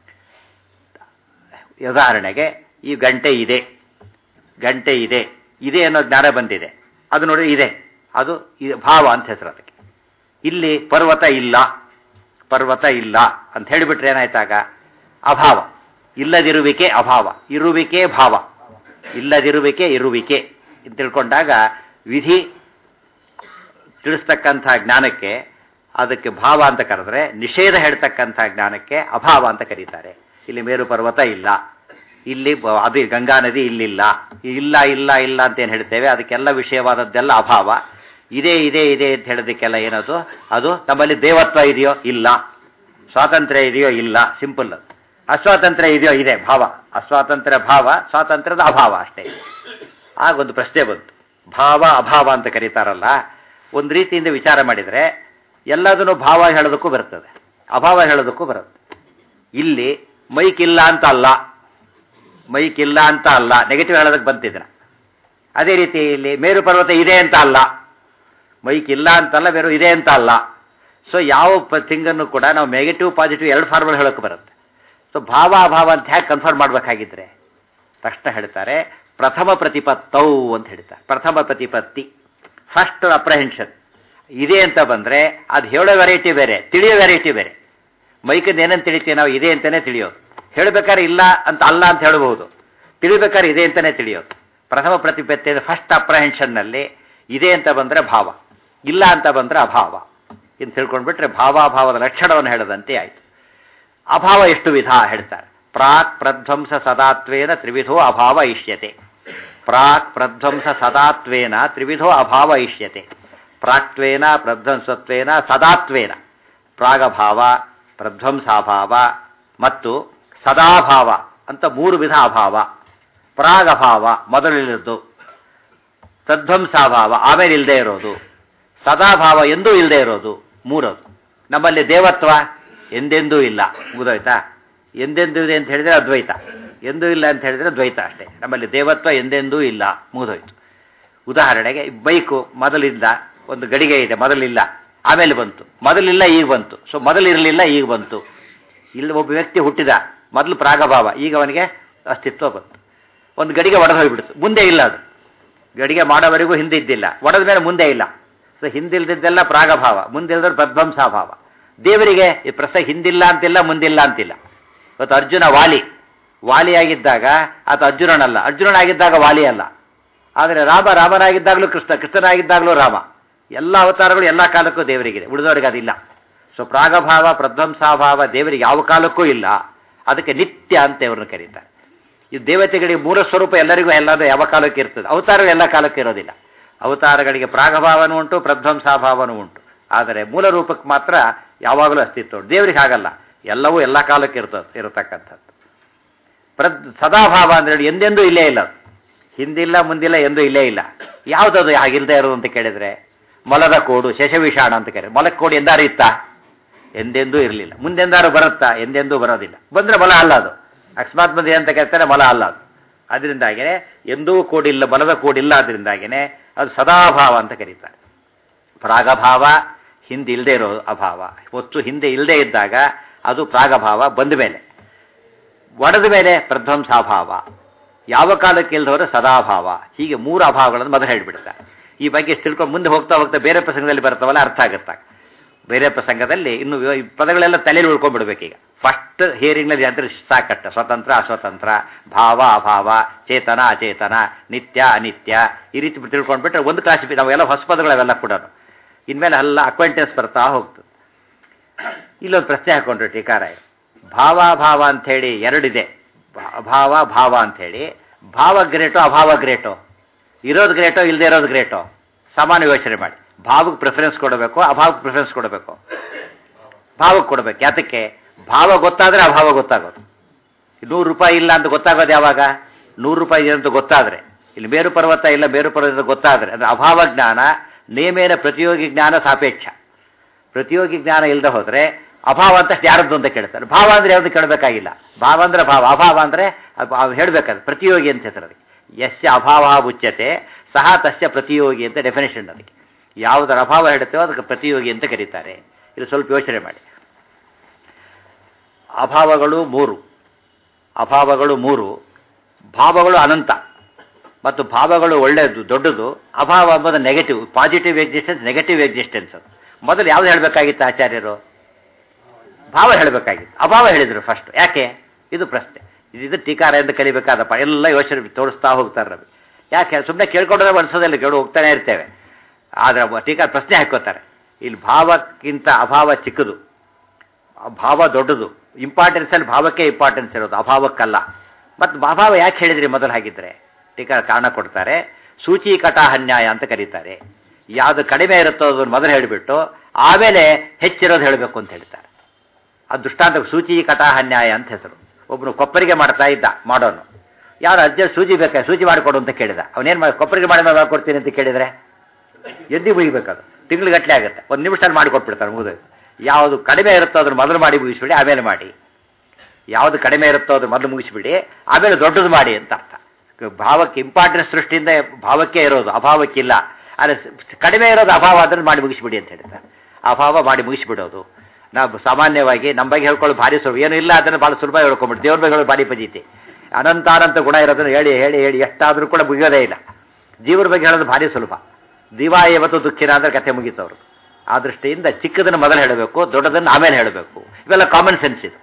ಉದಾಹರಣೆಗೆ ಈ ಗಂಟೆ ಇದೆ, ಗಂಟೆ ಇದೆ ಇದೆ ಅನ್ನೋ ಜ್ಞಾನ ಬಂದಿದೆ, ಅದು ನೋಡಿ ಇದೆ, ಅದು ಭಾವ ಅಂತ ಹೆಸರು ಅದಕ್ಕೆ. ಇಲ್ಲಿ ಪರ್ವತ ಇಲ್ಲ, ಪರ್ವತ ಇಲ್ಲ ಅಂತ ಹೇಳಿಬಿಟ್ರೆ ಏನಾಯ್ತಾಗ ಅಭಾವ. ಇಲ್ಲದಿರುವಿಕೆ ಅಭಾವ, ಇರುವಿಕೆ ಭಾವ. ಇಲ್ಲದಿರುವಿಕೆ ಇರುವಿಕೆ ಅಂತ ತಿಳ್ಕೊಂಡಾಗ ವಿಧಿ ತಿಳಿಸ್ತಕ್ಕಂಥ ಜ್ಞಾನಕ್ಕೆ ಅದಕ್ಕೆ ಭಾವ ಅಂತ ಕರೆದ್ರೆ, ನಿಷೇಧ ಹೇಳ್ತಕ್ಕಂಥ ಜ್ಞಾನಕ್ಕೆ ಅಭಾವ ಅಂತ ಕರೀತಾರೆ. ಇಲ್ಲಿ ಮೇರು ಪರ್ವತ ಇಲ್ಲ, ಇಲ್ಲಿ ಅದು ಗಂಗಾ ನದಿ ಇಲ್ಲಿಲ್ಲ, ಇಲ್ಲ ಇಲ್ಲ ಇಲ್ಲ ಅಂತ ಏನು ಹೇಳ್ತೇವೆ ಅದಕ್ಕೆಲ್ಲ ವಿಷಯವಾದದ್ದೆಲ್ಲ ಅಭಾವ. ಇದೇ ಇದೆ ಇದೆ ಅಂತ ಹೇಳೋದಕ್ಕೆಲ್ಲ ಏನದು, ಅದು ನಮ್ಮಲ್ಲಿ ದೇವತ್ವ ಇದೆಯೋ ಇಲ್ಲ, ಸ್ವಾತಂತ್ರ್ಯ ಇದೆಯೋ ಇಲ್ಲ, ಸಿಂಪಲ್. ಅಸ್ವಾತಂತ್ರ್ಯ ಇದೆಯೋ ಇದೆ, ಭಾವ. ಅಸ್ವಾತಂತ್ರ್ಯ ಭಾವ, ಸ್ವಾತಂತ್ರ್ಯದ ಅಭಾವ ಅಷ್ಟೇ. ಆಗೊಂದು ಪ್ರಶ್ನೆ ಬಂತು, ಭಾವ ಅಭಾವ ಅಂತ ಕರೀತಾರಲ್ಲ, ಒಂದು ರೀತಿಯಿಂದ ವಿಚಾರ ಮಾಡಿದರೆ ಎಲ್ಲದನ್ನು ಭಾವ ಹೇಳೋದಕ್ಕೂ ಬರ್ತದೆ, ಅಭಾವ ಹೇಳೋದಕ್ಕೂ ಬರುತ್ತೆ. ಇಲ್ಲಿ ಮೈಕ್ ಇಲ್ಲ ಅಂತ ಅಲ್ಲ, ಮೈಕ್ ಇಲ್ಲ ಅಂತ ಅಲ್ಲ, ನೆಗೆಟಿವ್ ಹೇಳೋದಕ್ಕೆ ಬಂತಿದ್ರ. ಅದೇ ರೀತಿ ಇಲ್ಲಿ ಮೇರು ಪರ್ವತ ಇದೆ ಅಂತ ಅಲ್ಲ, ಮೈಕ್ ಇಲ್ಲ ಅಂತಲ್ಲ, ಬೇರೆ ಇದೆ ಅಂತ ಅಲ್ಲ. ಸೊ ಯಾವ ಥಿಂಗನ್ನು ಕೂಡ ನಾವು ನೆಗೆಟಿವ್ ಪಾಸಿಟಿವ್ ಎರಡು ಫಾರ್ಮಲ್ ಹೇಳೋಕೆ ಬರುತ್ತೆ. ಸೊ ಭಾವ ಅಭಾವ ಅಂತ ಹೇಗೆ ಕನ್ಫರ್ಮ್ ಮಾಡಬೇಕಾಗಿದ್ರೆ ತಕ್ಷಣ ಹೇಳ್ತಾರೆ ಪ್ರಥಮ ಪ್ರತಿಪತ್ತೌ ಅಂತ ಹೇಳ್ತಾರೆ. ಪ್ರಥಮ ಪ್ರತಿಪತ್ತಿ, ಫಸ್ಟ್ ಅಪ್ರಹೆನ್ಷನ್. ಇದೆ ಅಂತ ಬಂದರೆ ಅದು ಹೇಳೋ ವೆರೈಟಿ ಬೇರೆ, ತಿಳಿಯೋ ವೆರೈಟಿ ಬೇರೆ. ಮೈಕಂದು ಏನಂತ ತಿಳಿತೀವಿ ನಾವು, ಇದೆ ಅಂತಲೇ ತಿಳಿಯೋದು. ಹೇಳಬೇಕಾದ್ರೆ ಇಲ್ಲ ಅಂತ ಅಲ್ಲ ಅಂತ ಹೇಳಬಹುದು, ತಿಳಿಬೇಕಾದ್ರೆ ಇದೆ ಅಂತಲೇ ತಿಳಿಯೋದು. ಪ್ರಥಮ ಪ್ರತಿಪತ್ತಿ ಫಸ್ಟ್ ಅಪ್ರಹೆನ್ಷನ್ನಲ್ಲಿ ಇದೆ ಅಂತ ಬಂದರೆ ಭಾವ, ಇಲ್ಲ ಅಂತ ಬಂದರೆ ಅಭಾವ. ಇನ್ನು ತಿಳ್ಕೊಂಡ್ಬಿಟ್ರೆ ಭಾವಾಭಾವದ ಲಕ್ಷಣವನ್ನು ಹೇಳದಂತೆ ಆಯಿತು. ಅಭಾವ ಎಷ್ಟು ವಿಧ ಹೇಳ್ತಾರೆ. ಪ್ರಾಕ್ ಪ್ರಧ್ವಂಸ ಸದಾತ್ವೇನ ತ್ರಿವಿಧೋ ಅಭಾವ ಇಷ್ಯತೆ. ಪ್ರಾಕ್ ಪ್ರಧ್ವಂಸ ಸದಾತ್ವೇನ ತ್ರಿವಿಧೋ ಅಭಾವ ಇಷ್ಯತೆ. ಪ್ರಾಕ್ತ್ವೇನ ಪ್ರಧ್ವಂಸತ್ವೇನ ಸದಾತ್ವೇನ, ಪ್ರಾಗಭಾವ, ಪ್ರಧ್ವಂಸಾಭಾವ ಮತ್ತು ಸದಾಭಾವ ಅಂತ ಮೂರು ವಿಧ ಅಭಾವ. ಪ್ರಾಗಭಾವ ಮೊದಲಿಲ್ಲದ್ದು, ತದ್ವಂಸಾಭಾವ ಆಮೇಲೆ ಇಲ್ಲದೆ ಇರೋದು, ಸದಾಭಾವ ಎಂದೂ ಇಲ್ಲದೆ ಇರೋದು, ಮೂರದು. ನಮ್ಮಲ್ಲಿ ದೇವತ್ವ ಎಂದೆಂದೂ ಇಲ್ಲ, ಮುಗಿದೋಯ್ತಾ. ಎಂದೆಂದೂ ಇದೆ ಅಂತ ಹೇಳಿದರೆ ಅದ್ವೈತ, ಎಂದೂ ಇಲ್ಲ ಅಂತ ಹೇಳಿದರೆ ದ್ವೈತ ಅಷ್ಟೇ. ನಮ್ಮಲ್ಲಿ ದೇವತ್ವ ಎಂದೆಂದೂ ಇಲ್ಲ, ಮುಗಿದೋಯ್ತು. ಉದಾಹರಣೆಗೆ ಬೈಕು ಮೊದಲಿಂದ, ಒಂದು ಗಡಿಗೆ ಇದೆ, ಮೊದಲಿಲ್ಲ ಆಮೇಲೆ ಬಂತು, ಮೊದಲಿಲ್ಲ ಈಗ ಬಂತು. ಸೊ ಮೊದಲಿರಲಿಲ್ಲ ಈಗ ಬಂತು. ಇಲ್ಲಿ ಒಬ್ಬ ವ್ಯಕ್ತಿ ಹುಟ್ಟಿದ, ಮೊದಲು ಪ್ರಾಗಭಾವ, ಈಗ ಅವನಿಗೆ ಅಸ್ತಿತ್ವ ಬಂತು. ಒಂದು ಗಡಿಗೆ ಒಡೆದು ಹೋಗಿಬಿಡ್ತು, ಮುಂದೆ ಇಲ್ಲ ಅದು. ಗಡಿಗೆ ಮಾಡೋವರೆಗೂ ಹಿಂದೆ ಇದ್ದಿಲ್ಲ, ಒಡೆದ ಮೇಲೆ ಮುಂದೆ ಇಲ್ಲ. ಸೊ ಹಿಂದಿಲ್ದಿದ್ದೆಲ್ಲ ಪ್ರಾಗಭಾವ, ಮುಂದಿಲ್ಲದ್ರೆ ಪ್ರಧ್ವಂಸಾಭಾವ. ದೇವರಿಗೆ ಈ ಪ್ರಶ್ನೆ ಹಿಂದಿಲ್ಲ ಅಂತಿಲ್ಲ, ಮುಂದಿಲ್ಲ ಅಂತಿಲ್ಲ. ಇವತ್ತು ಅರ್ಜುನ ವಾಲಿ, ವಾಲಿಯಾಗಿದ್ದಾಗ ಆತ ಅರ್ಜುನನಲ್ಲ, ಅರ್ಜುನನಾಗಿದ್ದಾಗ ವಾಲಿ ಅಲ್ಲ. ಆದರೆ ರಾಮ ರಾಮನಾಗಿದ್ದಾಗಲೂ ಕೃಷ್ಣ, ಕೃಷ್ಣನಾಗಿದ್ದಾಗಲೂ ರಾಮ. ಎಲ್ಲ ಅವತಾರಗಳು ಎಲ್ಲ ಕಾಲಕ್ಕೂ ದೇವರಿಗಿದೆ, ಉಳಿದವರಿಗೆ ಅದಿಲ್ಲ. ಸೊ ಪ್ರಾಗಭಾವ ಪ್ರಧ್ವಂಸಾಭಾವ ದೇವರಿಗೆ ಯಾವ ಕಾಲಕ್ಕೂ ಇಲ್ಲ. ಅದಕ್ಕೆ ನಿತ್ಯ ಅಂತ ಇವ್ರನ್ನ ಕರೀತಾರೆ. ಈ ದೇವತೆಗಳಿಗೆ ಮೂಲ ಸ್ವರೂಪ ಎಲ್ಲರಿಗೂ ಎಲ್ಲಾದ್ರೂ ಯಾವ ಕಾಲಕ್ಕೆ ಇರ್ತದೆ, ಅವತಾರಗಳು ಎಲ್ಲ ಕಾಲಕ್ಕೆ ಇರೋದಿಲ್ಲ. ಅವತಾರಗಳಿಗೆ ಪ್ರಾಗಭಾವನೂ ಉಂಟು, ಪ್ರಧ್ವಂಸಾಭಾವನೂ ಉಂಟು. ಆದರೆ ಮೂಲ ರೂಪಕ್ಕೆ ಮಾತ್ರ ಯಾವಾಗಲೂ ಅಸ್ತಿತ್ವ ಉಂಟು. ದೇವರಿಗೆ ಹಾಗಲ್ಲ, ಎಲ್ಲವೂ ಎಲ್ಲ ಕಾಲಕ್ಕೆ ಇರ್ತದೆ ಇರತಕ್ಕಂಥದ್ದು. ಪ್ರದ್ ಸದಾಭಾವ ಅಂದರೆ ಎಂದೆಂದೂ ಇಲ್ಲೇ ಇಲ್ಲ, ಹಿಂದಿಲ್ಲ ಮುಂದಿಲ್ಲ ಎಂದೂ ಇಲ್ಲೇ ಇಲ್ಲ. ಯಾವುದದು ಹಾಗಿಲ್ಲದೆ ಇರೋದು ಅಂತ ಕೇಳಿದರೆ ಮೊಲದ ಕೋಡು, ಶಶವಿಷಾಣ ಅಂತ ಕೇಳಿದ್ರೆ ಮೊಲಕ್ಕೆ ಕೋಡು ಎಂದಾರು ಇತ್ತಾ? ಎಂದೆಂದೂ ಇರಲಿಲ್ಲ. ಮುಂದೆಂದಾರು ಬರುತ್ತಾ? ಎಂದೆಂದೂ ಬರೋದಿಲ್ಲ. ಬಂದರೆ ಮೊಲ ಅಲ್ಲ ಅದು, ಅಕಸ್ಮಾತ್ ಬಂದಿದೆ ಅಂತ ಕೇಳ್ತಾರೆ, ಮೊಲ ಅಲ್ಲ ಅದು. ಅದರಿಂದಾಗಿಯೇ ಎಂದೂ ಕೋಡಿಲ್ಲ, ಮೊಲದ ಕೋಡಿಲ್ಲ. ಅದರಿಂದಾಗಿಯೇ ಅದು ಸದಾಭಾವ ಅಂತ ಕರೀತಾರೆ. ಪ್ರಾಗಭಾವ ಹಿಂದೆ ಇಲ್ಲದೆ ಇರೋ ಅಭಾವ. ವಸ್ತು ಹಿಂದೆ ಇಲ್ಲದೆ ಇದ್ದಾಗ ಅದು ಪ್ರಾಗಭಾವ, ಬಂದ ಮೇಲೆ. ಒಡೆದ ಮೇಲೆ ಪ್ರಧ್ವಂಸಾಭಾವ, ಯಾವ ಕಾಲಕ್ಕೆ ಇಲ್ಲದವರು ಸದಾಭಾವ. ಹೀಗೆ ಮೂರು ಅಭಾವಗಳನ್ನು ಮೊದಲು ಹೇಳಿಬಿಡ್ತಾರೆ. ಈ ಬಗ್ಗೆ ತಿಳ್ಕೊಂಡು ಮುಂದೆ ಹೋಗ್ತಾ ಹೋಗ್ತಾ ಬೇರೆ ಪ್ರಸಂಗದಲ್ಲಿ ಬರ್ತಾವಲ್ಲ, ಅರ್ಥ ಆಗುತ್ತಾ. ಬೇರೆ ಪ್ರಸಂಗದಲ್ಲಿ ಇನ್ನು ಈ ಪದಗಳೆಲ್ಲ ತಲೆಯಲ್ಲಿ ಉಳ್ಕೊಂಡ್ಬಿಡ್ಬೇಕೀಗ. ಫಸ್ಟ್ ಹಿಯರಿಂಗ್ನಲ್ಲಿ ಅಂದ್ರೆ ಸಾಕಟ್ಟ ಸ್ವತಂತ್ರ ಅಸ್ವತಂತ್ರ, ಭಾವ ಅಭಾವ, ಚೇತನ ಅಚೇತನ, ನಿತ್ಯ ಅನಿತ್ಯ, ಈ ರೀತಿ ತಿಳ್ಕೊಂಡ್ಬಿಟ್ರೆ ಒಂದು ಕ್ಲಾಸ್ ನಾವೆಲ್ಲ ಹೊಸ ಪದಗಳು ಅವೆಲ್ಲ ಕೂಡ ಇನ್ಮೇಲೆ ಎಲ್ಲ ಅಕ್ವೆಂಟೆನ್ಸ್ ಬರ್ತಾ ಹೋಗ್ತದೆ. ಇಲ್ಲೊಂದು ಪ್ರಶ್ನೆ ಹಾಕೊಂಡ್ರೆ ಟೀಕಾರ, ಭಾವಾಭಾವ ಅಂಥೇಳಿ ಎರಡಿದೆ. ಅಭಾವ ಭಾವ ಅಂಥೇಳಿ. ಭಾವ ಗ್ರೇಟೋ ಅಭಾವ ಗ್ರೇಟೋ? ಇರೋದು ಗ್ರೇಟೋ ಇಲ್ಲದೆ ಇರೋದು ಗ್ರೇಟೋ? ಸಾಮಾನ್ಯ ಯೋಚನೆ ಮಾಡಿ. ಭಾವಕ್ಕೆ ಪ್ರಿಫರೆನ್ಸ್ ಕೊಡಬೇಕು, ಅಭಾವಕ್ಕೆ ಪ್ರಿಫರೆನ್ಸ್ ಕೊಡಬೇಕು? ಭಾವಕ್ಕೆ ಕೊಡಬೇಕು. ಯಾತಕ್ಕೆ? ಭಾವ ಗೊತ್ತಾದರೆ ಅಭಾವ ಗೊತ್ತಾಗೋದು. ನೂರು ರೂಪಾಯಿ ಇಲ್ಲ ಅಂತ ಗೊತ್ತಾಗೋದು ಯಾವಾಗ? ನೂರು ರೂಪಾಯಿ ಇದೆ ಅಂತ ಗೊತ್ತಾದರೆ. ಇಲ್ಲಿ ಮೇರು ಪರ್ವತ ಇಲ್ಲ, ಮೇರು ಪರ್ವತ ಗೊತ್ತಾದರೆ ಅಂದರೆ ಅಭಾವ ಜ್ಞಾನ. ನೇಮೇನ ಪ್ರತಿಯೋಗಿ ಜ್ಞಾನ ಸಾಪೇಕ್ಷ. ಪ್ರತಿಯೋಗಿ ಜ್ಞಾನ ಇಲ್ಲದೆ ಹೋದರೆ ಅಭಾವ ಅಂತ ಯಾರದ್ದು ಅಂತ ಕೇಳ್ತಾರೆ. ಭಾವ ಅಂದರೆ ಯಾವುದು ಕೇಳಬೇಕಾಗಿಲ್ಲ. ಭಾವ ಅಂದರೆ ಭಾವ, ಅಭಾವ ಅಂದರೆ ಹೇಳಬೇಕಾದ್ರೆ ಪ್ರತಿಯೋಗಿ ಅಂತ ಹೆಸರು ಅದಕ್ಕೆ. ಯಸ್ಯ ಅಭಾವ ಉಚ್ಯತೆ ಸಹ ತಸ್ಯ ಪ್ರತಿಯೋಗಿ ಅಂತ ಡೆಫಿನೇಷನ್ ಅದಕ್ಕೆ. ಯಾವುದರ ಅಭಾವ ಹೇಳುತ್ತೇವೋ ಅದಕ್ಕೆ ಪ್ರತಿಯೋಗಿ ಅಂತ ಕರೀತಾರೆ. ಇದು ಸ್ವಲ್ಪ ಯೋಚನೆ ಮಾಡಿ. ಅಭಾವಗಳು ಮೂರು, ಅಭಾವಗಳು ಮೂರು, ಭಾವಗಳು ಅನಂತ. ಮತ್ತು ಭಾವಗಳು ಒಳ್ಳೆಯದು, ದೊಡ್ಡದು. ಅಭಾವ ಎಂಬುದು negative, positive existence, negative existence. ಅದು ಮೊದಲು ಯಾವುದು ಹೇಳಬೇಕಾಗಿತ್ತು ಆಚಾರ್ಯರು? ಭಾವ ಹೇಳಬೇಕಾಗಿತ್ತು. ಅಭಾವ ಹೇಳಿದರು ಫಸ್ಟ್. ಯಾಕೆ? ಇದು ಪ್ರಶ್ನೆ. ಇದು ಟೀಕಾರ ಎಂದು ಕಲಿಬೇಕಾದಪ್ಪ. ಎಲ್ಲ ಯೋಚನೆ ತೋರಿಸ್ತಾ ಹೋಗ್ತಾರೆ ರವಿ. ಯಾಕೆ? ಸುಮ್ಮನೆ ಕೇಳ್ಕೊಂಡ್ರೆ ಅನ್ಸೋದಿಲ್ಲ, ಕೇಳು ಹೋಗ್ತಾನೆ ಇರ್ತೇವೆ. ಆದರೆ ಟೀಕಾರ ಪ್ರಶ್ನೆ ಹಾಕೋತಾರೆ. ಇಲ್ಲಿ ಭಾವಕ್ಕಿಂತ ಅಭಾವ ಚಿಕ್ಕದು, ಭಾವ ದೊಡ್ಡದು. ಇಂಪಾರ್ಟೆನ್ಸಲ್ಲಿ ಭಾವಕ್ಕೆ ಇಂಪಾರ್ಟೆನ್ಸ್ ಇರೋದು, ಅಭಾವಕ್ಕಲ್ಲ. ಮತ್ತು ಅಭಾವ ಯಾಕೆ ಹೇಳಿದ್ರಿ ಮೊದಲು ಹಾಗಿದ್ರೆ? ಟೀಕಾರ ಕಾರಣ ಕೊಡ್ತಾರೆ. ಸೂಚಿ ಕಟಾಹನ್ಯಾಯ ಅಂತ ಕರೀತಾರೆ. ಯಾವುದು ಕಡಿಮೆ ಇರುತ್ತೋ ಅದನ್ನು ಮೊದಲು ಹೇಳಿಬಿಟ್ಟು ಆಮೇಲೆ ಹೆಚ್ಚಿರೋದು ಹೇಳಬೇಕು ಅಂತ ಹೇಳ್ತಾರೆ. ಅದು ದೃಷ್ಟಾಂತ ಸೂಚಿ ಕಟಾಹನ್ಯಾಯ ಅಂತ ಹೆಸರು. ಒಬ್ಬನು ಕೊಪ್ಪರಿಗೆ ಮಾಡ್ತಾ ಇದ್ದ, ಮಾಡೋನು. ಯಾರು ಅರ್ಜೆಂಟ್ ಸೂಜಿ ಬೇಕಾ, ಸೂಜಿ ಮಾಡಿಕೊಡು ಅಂತ ಕೇಳಿದ. ಅವನೇನು ಮಾಡಿ ಕೊಪ್ಪರಿಗೆ ಮಾಡಿ ಮಾಡ್ಕೊಡ್ತೀನಿ ಅಂತ ಕೇಳಿದರೆ ಎದ್ದು ಮುಗಿಬೇಕದು. ತಿಂಗ್ಳುಗಟ್ಟಲೆ ಆಗುತ್ತೆ, ಒಂದು ನಿಮಿಷದಲ್ಲಿ ಮಾಡಿಕೊಟ್ಬಿಡ್ತಾರೆ, ಮುಗಿದೋಯ್ತು. ಯಾವುದು ಕಡಿಮೆ ಇರುತ್ತೋ ಅದನ್ನು ಮೊದಲು ಮಾಡಿ ಮುಗಿಸ್ಬಿಡಿ, ಆಮೇಲೆ ಮಾಡಿ. ಯಾವುದು ಕಡಿಮೆ ಇರುತ್ತೋ ಅದು ಮೊದಲು ಮುಗಿಸಿಬಿಡಿ, ಆಮೇಲೆ ದೊಡ್ಡದು ಮಾಡಿ ಅಂತ ಅರ್ಥ. ಭಾವಕ್ಕೆ ಇಂಪಾರ್ಟೆನ್ಸ್ ದೃಷ್ಟಿಯಿಂದ ಭಾವಕ್ಕೆ ಇರೋದು, ಅಭಾವಕ್ಕಿಲ್ಲ. ಆದರೆ ಕಡಿಮೆ ಇರೋದು ಅಭಾವ ಅದನ್ನು ಮಾಡಿ ಮುಗಿಸಿಬಿಡಿ ಅಂತ ಹೇಳ್ತಾರೆ. ಅಭಾವ ಮಾಡಿ ಮುಗಿಸಿಬಿಡೋದು. ನಾವು ಸಾಮಾನ್ಯವಾಗಿ ನಮ್ಮ ಬಗ್ಗೆ ಹೇಳ್ಕೊಳ್ಳೋದು ಭಾರಿ ಸುಲಭ, ಏನು ಇಲ್ಲ ಅದನ್ನು ಭಾಳ ಸುಲಭ ಹೇಳ್ಕೊಂಬಿಟ್ಟು ದೇವ್ರ ಬಗ್ಗೆ ಹೇಳೋದು ಭಾರಿ ಪಜೀತಿ. ಅನಂತಾನಂತ ಗುಣ ಇರೋದನ್ನು ಹೇಳಿ ಹೇಳಿ ಹೇಳಿ ಎಷ್ಟಾದರೂ ಕೂಡ ಮುಗಿಯೋದೇ ಇಲ್ಲ. ಜೀವರ ಬಗ್ಗೆ ಹೇಳೋದು ಭಾರಿ ಸುಲಭ. ದಿವಾ ಯಾವತ್ತು ದುಃಖಿನ ಅಂದರೆ ಕಥೆ ಮುಗೀತವ್ರು. ಆ ದೃಷ್ಟಿಯಿಂದ ಚಿಕ್ಕದನ್ನು ಮೊದಲು ಹೇಳಬೇಕು, ದೊಡ್ಡದನ್ನು ಆಮೇಲೆ ಹೇಳಬೇಕು. ಇವೆಲ್ಲ ಕಾಮನ್ ಸೆನ್ಸ್ ಇದು.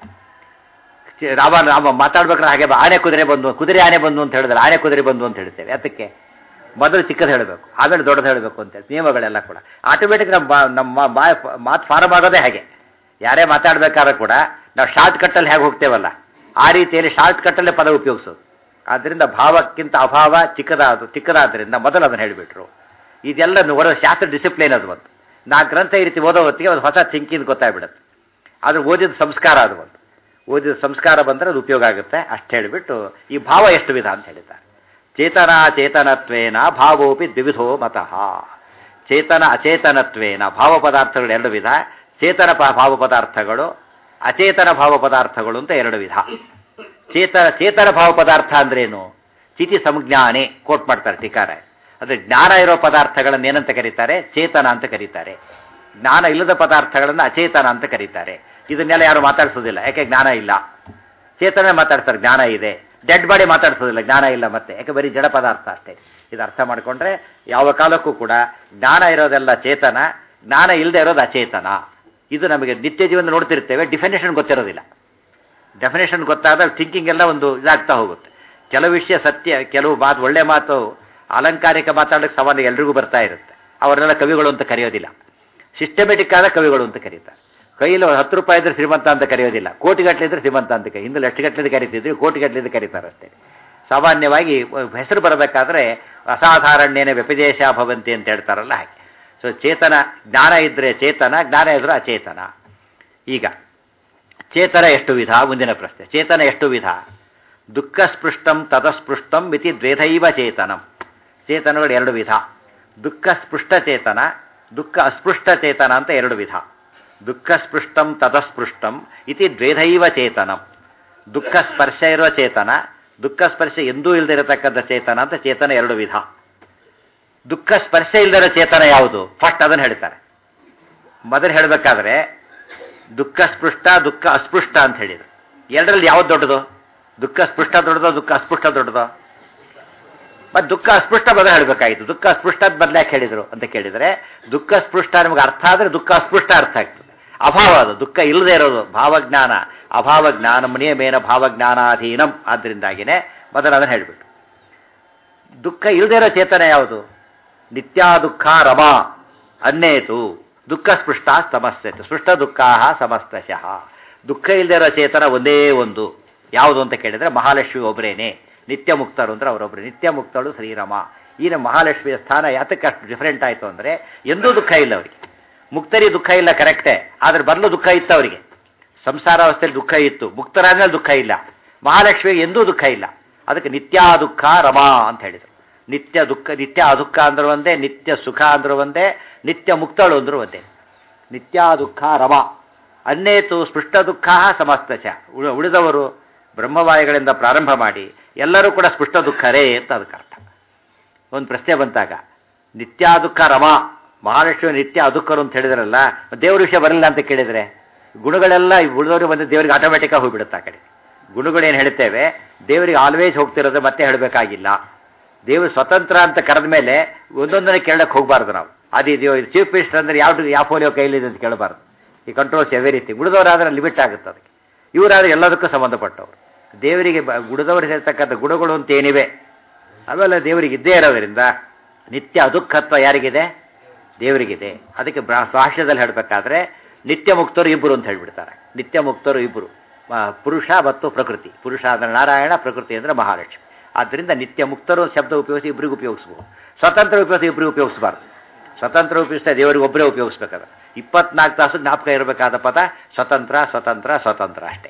ರಾಮ ರಾಮ ಮಾತಾಡ್ಬೇಕಾದ್ರೆ ಹಾಗೆ ಆನೆ ಕುದುರೆ ಬಂದು ಕುದುರೆ ಆನೆ ಬಂದು ಅಂತ ಹೇಳಿದ್ರೆ ಆನೆ ಕುದುರೆ ಬಂದು ಅಂತ ಹೇಳ್ತೇವೆ. ಅದಕ್ಕೆ ಮೊದಲು ಚಿಕ್ಕದು ಹೇಳಬೇಕು, ಆಮೇಲೆ ದೊಡ್ಡದು ಹೇಳಬೇಕು ಅಂತೇಳಿ ನಿಯಮಗಳೆಲ್ಲ ಕೂಡ ಆಟೋಮೆಟಿಕ್ ನಮ್ಮ ನಮ್ಮ ಮಾತು ಫಾರಮ್ ಆಗೋದೇ ಹಾಗೆ. ಯಾರೇ ಮಾತಾಡಬೇಕಾದ್ರೂ ಕೂಡ ನಾವು ಶಾರ್ಟ್ ಕಟ್ಟಲ್ಲಿ ಹೇಗೆ ಹೋಗ್ತೇವಲ್ಲ ಆ ರೀತಿಯಲ್ಲಿ ಶಾರ್ಟ್ ಕಟ್ಟಲ್ಲೇ ಪದ ಉಪಯೋಗಿಸೋದು. ಆದ್ದರಿಂದ ಭಾವಕ್ಕಿಂತ ಅಭಾವ ಚಿಕ್ಕದಾದ ಚಿಕ್ಕದಾದ್ದರಿಂದ ಮೊದಲು ಅದನ್ನು ಹೇಳಿಬಿಟ್ರು. ಇದೆಲ್ಲ ಹೊರ ಶಾಸ್ತ್ರ ಡಿಸಿಪ್ಲಿನ್ ಅದು ಒಂದು. ನಾ ಗ್ರಂಥ ಈ ರೀತಿ ಓದೋ ಹೊತ್ತಿಗೆ ಒಂದು ಹೊಸ ಥಿಂಕಿಂಗ್ ಗೊತ್ತಾಗ್ಬಿಡುತ್ತೆ. ಅದು ಓದಿದ ಸಂಸ್ಕಾರ ಅದು ಒಂದು. ಓದಿದ ಸಂಸ್ಕಾರ ಬಂದರೆ ಅದು ಉಪಯೋಗ ಆಗುತ್ತೆ. ಅಷ್ಟು ಹೇಳಿಬಿಟ್ಟು ಈ ಭಾವ ಎಷ್ಟು ವಿಧ ಅಂತ ಹೇಳಿದ್ದಾರೆ. ಚೇತನ ಚೇತನತ್ವೇನ ಭಾವೋಪಿ ದ್ವಿವಿಧೋ ಮತಃ. ಚೇತನ ಅಚೇತನತ್ವೇನ ಭಾವ ಪದಾರ್ಥಗಳು ಎರಡು ವಿಧ. ಚೇತನ ಭಾವ ಪದಾರ್ಥಗಳು, ಅಚೇತನ ಭಾವ ಪದಾರ್ಥಗಳು ಅಂತ ಎರಡು ವಿಧ. ಚೇತನ ಚೇತನ ಭಾವ ಪದಾರ್ಥ ಅಂದ್ರೇನು? ಸ್ಥಿತಿ ಸಂಜ್ಞಾನೆ ಕೋಟ್ ಮಾಡ್ತಾರೆ ಟೀಕಾರ. ಅಂದರೆ ಜ್ಞಾನ ಇರೋ ಪದಾರ್ಥಗಳನ್ನು ಏನಂತ ಕರೀತಾರೆ? ಚೇತನ ಅಂತ ಕರೀತಾರೆ. ಜ್ಞಾನ ಇಲ್ಲದ ಪದಾರ್ಥಗಳನ್ನು ಅಚೇತನ ಅಂತ ಕರೀತಾರೆ. ಇದನ್ನೆಲ್ಲ ಯಾರು ಮಾತಾಡಿಸೋದಿಲ್ಲ, ಯಾಕೆ ಜ್ಞಾನ ಇಲ್ಲ. ಚೇತನ ಮಾತಾಡ್ತಾರೆ, ಜ್ಞಾನ ಇದೆ. ಡೆಡ್ ಬಾಡಿ ಮಾತಾಡಿಸೋದಿಲ್ಲ, ಜ್ಞಾನ ಇಲ್ಲ. ಮತ್ತೆ ಯಾಕೆ ಬರೀ ಜಡ ಪದಾರ್ಥ ಅಷ್ಟೇ. ಇದು ಅರ್ಥ ಮಾಡಿಕೊಂಡ್ರೆ ಯಾವ ಕಾಲಕ್ಕೂ ಕೂಡ ಜ್ಞಾನ ಇರೋದೆಲ್ಲ ಚೇತನ, ಜ್ಞಾನ ಇಲ್ಲದೆ ಇರೋದು ಅಚೇತನ. ಇದು ನಮಗೆ ನಿತ್ಯ ಜೀವನ ನೋಡ್ತಿರ್ತೇವೆ, ಡಿಫಿನೇಷನ್ ಗೊತ್ತಿರೋದಿಲ್ಲ. ಡೆಫಿನೇಷನ್ ಗೊತ್ತಾದಾಗ ಥಿಂಕಿಂಗ್ ಎಲ್ಲ ಒಂದು ಇದಾಗ್ತಾ ಹೋಗುತ್ತೆ. ಕೆಲವು ವಿಷಯ ಸತ್ಯ, ಕೆಲವು ಮಾತು ಒಳ್ಳೆ ಮಾತು ಅಲಂಕಾರಿಕ ಮಾತಾಡೋಕ್ಕೆ ಸಾಮಾನ್ಯ ಎಲ್ರಿಗೂ ಬರ್ತಾ ಇರುತ್ತೆ. ಅವರೆಲ್ಲ ಕವಿಗಳು ಅಂತ ಕರೆಯೋದಿಲ್ಲ. ಸಿಸ್ಟಮೆಟಿಕ್ ಆದ ಕವಿಗಳು ಅಂತ ಕರೀತಾರೆ. ಕೈಯಲ್ಲಿ ಹತ್ತು ರೂಪಾಯಿ ಇದ್ರೆ ಶ್ರೀಮಂತ ಅಂತ ಕರೆಯೋದಿಲ್ಲ, ಕೋಟಿಗಟ್ಟಲೆ ಇದ್ರೆ ಶ್ರೀಮಂತ ಅಂತ ಕೈ ಹಿಂದೆ ಎಷ್ಟು ಗಟ್ಟಲೆ ಕರಿತಿದ್ರು ಕೋಟಿಗಟ್ಟಲೆ ಕರೀತಾರೆ ಅಷ್ಟೇ. ಸಾಮಾನ್ಯವಾಗಿ ಹೆಸರು ಬರಬೇಕಾದ್ರೆ ಅಸಾಧಾರಣ್ಯನೇ ವ್ಯಪದೇಶ ಭವಂತಿ ಅಂತ ಹೇಳ್ತಾರಲ್ಲ ಹಾಗೆ. ಸೊ ಚೇತನ ಜ್ಞಾನ ಇದ್ದರೆ ಚೇತನ, ಜ್ಞಾನ ಇದ್ರೆ ಅಚೇತನ. ಈಗ ಚೇತನ ಎಷ್ಟು ವಿಧ? ಮುಂದಿನ ಪ್ರಶ್ನೆ. ಚೇತನ ಎಷ್ಟು ವಿಧ? ದುಃಖ ಸ್ಪೃಷ್ಟಂ ತತಸ್ಪೃಷ್ಟಂ ಮಿತಿ ದ್ವೇಧೈವ ಚೇತನಂ. ಚೇತನಗಳು ಎರಡು ವಿಧ. ದುಃಖ ಸ್ಪೃಷ್ಟ ಚೇತನ, ದುಃಖ ಅಸ್ಪೃಷ್ಟ ಚೇತನ ಅಂತ ಎರಡು ವಿಧ. ದುಃಖ ಸ್ಪೃಷ್ಟಂ ತತಸ್ಪೃಷ್ಟಂ ಇತಿ ದ್ವೇಧೈವ ಚೇತನಂ. ದುಃಖ ಸ್ಪರ್ಶ ಇರುವ ಚೇತನ, ದುಃಖ ಸ್ಪರ್ಶ ಎಂದೂ ಇಲ್ಲದಿರತಕ್ಕಂಥ ಚೇತನ ಅಂತ ಚೇತನ ಎರಡು ವಿಧ. ದುಃಖ ಸ್ಪರ್ಶ ಇಲ್ಲದಿರೋ ಚೇತನ ಯಾವುದು? ಫಸ್ಟ್ ಅದನ್ನು ಹೇಳ್ತಾರೆ. ಮೊದಲು ಹೇಳಬೇಕಾದ್ರೆ ದುಃಖ ಸ್ಪೃಷ್ಟ, ದುಃಖ ಅಸ್ಪೃಷ್ಟ ಅಂತ ಹೇಳಿದ್ರು. ಎರಡರಲ್ಲಿ ಯಾವ್ದು ದೊಡ್ಡದು? ದುಃಖ ಸ್ಪೃಷ್ಟ ದೊಡ್ಡದೋ, ದುಃಖ ಅಸ್ಪೃಷ್ಟ ದೊಡ್ಡದೋ? ಮತ್ತು ದುಃಖ ಅಸ್ಪೃಷ್ಟ ಬದಲು ಹೇಳಬೇಕಾಗಿತ್ತು. ದುಃಖ ಅಸ್ಪೃಷ್ಟದ ಬದಲಾಗಿ ಹೇಳಿದರು ಅಂತ ಕೇಳಿದರೆ, ದುಃಖ ಸ್ಪೃಷ್ಟ ನಮಗೆ ಅರ್ಥ ಆದರೆ ದುಃಖ ಅಸ್ಪೃಷ್ಟ ಅರ್ಥ ಆಗ್ತದೆ. ಅಭಾವ ಅದು, ದುಃಖ ಇಲ್ಲದೆ ಇರೋದು ಭಾವಜ್ಞಾನ. ಅಭಾವ ಜ್ಞಾನ ಮೇನ ಭಾವಜ್ಞಾನಾಧೀನಂ. ಆದ್ದರಿಂದಾಗಿನೇ ಮೊದಲು ಅದನ್ನು ಹೇಳಿಬಿಟ್ಟು. ದುಃಖ ಇಲ್ಲದೆ ಇರೋ ಚೇತನ ಯಾವುದು? ನಿತ್ಯಾ ದುಃಖ ರಮಾ ಅನ್ನೇತು ದುಃಖ ಸ್ಪೃಷ್ಟ ಸಮಸ್ಯೆ ಸ್ಪೃಷ್ಟ ದುಃಖ ಸಮಸ್ತಶಃ. ದುಃಖ ಇಲ್ಲದೆ ಇರೋ ಚೇತನ ಒಂದೇ ಒಂದು. ಯಾವುದು ಅಂತ ಕೇಳಿದರೆ ಮಹಾಲಕ್ಷ್ಮಿ ಒಬ್ಬರೇನೆ. ನಿತ್ಯ ಮುಕ್ತರು ಅಂದ್ರೆ ಅವರೊಬ್ಬರು. ನಿತ್ಯ ಮುಕ್ತಳು ಶ್ರೀರಾಮ. ಈ ನಮ್ಮ ಮಹಾಲಕ್ಷ್ಮಿಯ ಸ್ಥಾನ ಯಾತಕ್ಕೆ ಅಷ್ಟು ಡಿಫ್ರೆಂಟ್ ಆಯಿತು ಅಂದರೆ, ಎಂದೂ ದುಃಖ ಇಲ್ಲ ಅವರಿಗೆ. ಮುಕ್ತರಿ ದುಃಖ ಇಲ್ಲ ಕರೆಕ್ಟೇ, ಆದರೆ ಬರಲು ದುಃಖ ಇತ್ತು ಅವರಿಗೆ. ಸಂಸಾರಾವಸ್ಥೆಯಲ್ಲಿ ದುಃಖ ಇತ್ತು, ಮುಕ್ತರಾದ್ಮೇಲೆ ದುಃಖ ಇಲ್ಲ. ಮಹಾಲಕ್ಷ್ಮಿಗೆ ಎಂದೂ ದುಃಖ ಇಲ್ಲ. ಅದಕ್ಕೆ ನಿತ್ಯಾ ದುಃಖ ರಮಾ ಅಂತ ಹೇಳಿದರು. ನಿತ್ಯ ದುಃಖ, ನಿತ್ಯ ಅದುಃಖ ಅಂದ್ರೂ ಒಂದೇ, ನಿತ್ಯ ಸುಖ ಅಂದ್ರೂ ಒಂದೇ, ನಿತ್ಯ ಮುಕ್ತಳು ಅಂದ್ರೂ ಒಂದೇ. ನಿತ್ಯಾ ದುಃಖ ರಮಾ ಅನ್ನೇತು ಸ್ಪೃಷ್ಟ ದುಃಖ ಸಮಸ್ತಶ. ಉಳಿದವರು ಬ್ರಹ್ಮವಾಯುಗಳಿಂದ ಪ್ರಾರಂಭ ಮಾಡಿ ಎಲ್ಲರೂ ಕೂಡ ಸ್ಪೃಷ್ಟ ದುಃಖರೇ ಅಂತ ಅದಕ್ಕೆ ಅರ್ಥ. ಒಂದು ಪ್ರಶ್ನೆ ಬಂತಾಗ ನಿತ್ಯ ದುಃಖ ರಮಾ, ಮಹಾಲಕ್ಷ್ಮಿ ನಿತ್ಯ ಅದುಃಖರು ಅಂತ ಹೇಳಿದ್ರಲ್ಲ, ದೇವ್ರ ವಿಷಯ ಬರಲಿಲ್ಲ ಅಂತ ಕೇಳಿದರೆ ಗುಣಗಳೆಲ್ಲ ಉಳಿದವ್ರಿಗೆ ಬಂದು ದೇವರಿಗೆ ಆಟೋಮೆಟಿಕ್ಕಾಗಿ ಹೋಗ್ಬಿಡುತ್ತೆ. ಆ ಕಡೆ ಗುಣಗಳೇನು ಹೇಳ್ತೇವೆ ದೇವರಿಗೆ ಆಲ್ವೇಸ್ ಹೋಗ್ತಿರೋದು, ಮತ್ತೆ ಹೇಳಬೇಕಾಗಿಲ್ಲ. ದೇವರು ಸ್ವತಂತ್ರ ಅಂತ ಕರೆದ ಮೇಲೆ ಒಂದೊಂದನ್ನೇ ಕೇಳಕ್ಕೆ ಹೋಗಬಾರ್ದು ನಾವು. ಅದಿದೆಯೋ ಇದು ಚೀಫ್ ಮಿನಿಸ್ಟರ್ ಅಂದರೆ ಯಾವ ಯಾವ ಫೋಲಿಯೋ ಕೈಲಿದೆ ಅಂತ ಕೇಳಬಾರ್ದು. ಈ ಕಂಟ್ರೋಲ್ಸ್ ಎವೇ ರೀತಿ. ಉಳಿದವರಾದ್ರೆ ಲಿಮಿಟ್ ಆಗುತ್ತೆ ಅದಕ್ಕೆ. ಇವರಾದ್ರೆ ಎಲ್ಲದಕ್ಕೂ ಸಂಬಂಧಪಟ್ಟವರು. ದೇವರಿಗೆ ಗುಣದವರು ಹೇಳ್ತಕ್ಕಂಥ ಗುಣಗಳು ಅಂತ ಏನಿವೆ ಅವೆಲ್ಲ ದೇವರಿಗೆ ಇದ್ದೇ ಇರೋದರಿಂದ ನಿತ್ಯ ಅದುಃಖತ್ವ ಯಾರಿಗಿದೆ? ದೇವರಿಗಿದೆ. ಅದಕ್ಕೆ ಭಾಷ್ಯದಲ್ಲಿ ಹೇಳಬೇಕಾದ್ರೆ ನಿತ್ಯ ಮುಕ್ತರು ಇಬ್ಬರು ಅಂತ ಹೇಳ್ಬಿಡ್ತಾರೆ. ನಿತ್ಯ ಮುಕ್ತರು ಇಬ್ಬರು, ಪುರುಷ ಮತ್ತು ಪ್ರಕೃತಿ. ಪುರುಷ ಅಂದರೆ ನಾರಾಯಣ, ಪ್ರಕೃತಿ ಅಂದರೆ ಮಹಾಲಕ್ಷ್ಮಿ. ಆದ್ದರಿಂದ ನಿತ್ಯ ಮುಕ್ತರು ಶಬ್ದ ಉಪಯೋಗಿಸಿ ಇಬ್ಬರಿಗೂ ಉಪಯೋಗಿಸ್ಬೋದು. ಸ್ವತಂತ್ರ ಉಪಯೋಗಿಸಿ ಇಬ್ಬರಿಗೂ ಉಪಯೋಗಿಸಬಾರ್ದು. ಸ್ವತಂತ್ರ ಉಪಯೋಗಿಸಿದ ದೇವರಿಗೆ ಒಬ್ಬರೇ ಉಪಯೋಗಿಸ್ಬೇಕಾದ್ರೆ. ಇಪ್ಪತ್ನಾಲ್ಕು ತಾಸು ಜ್ಞಾಪಕ ಇರಬೇಕಾದ ಪದ ಸ್ವತಂತ್ರ ಸ್ವತಂತ್ರ ಸ್ವತಂತ್ರ ಅಷ್ಟೇ.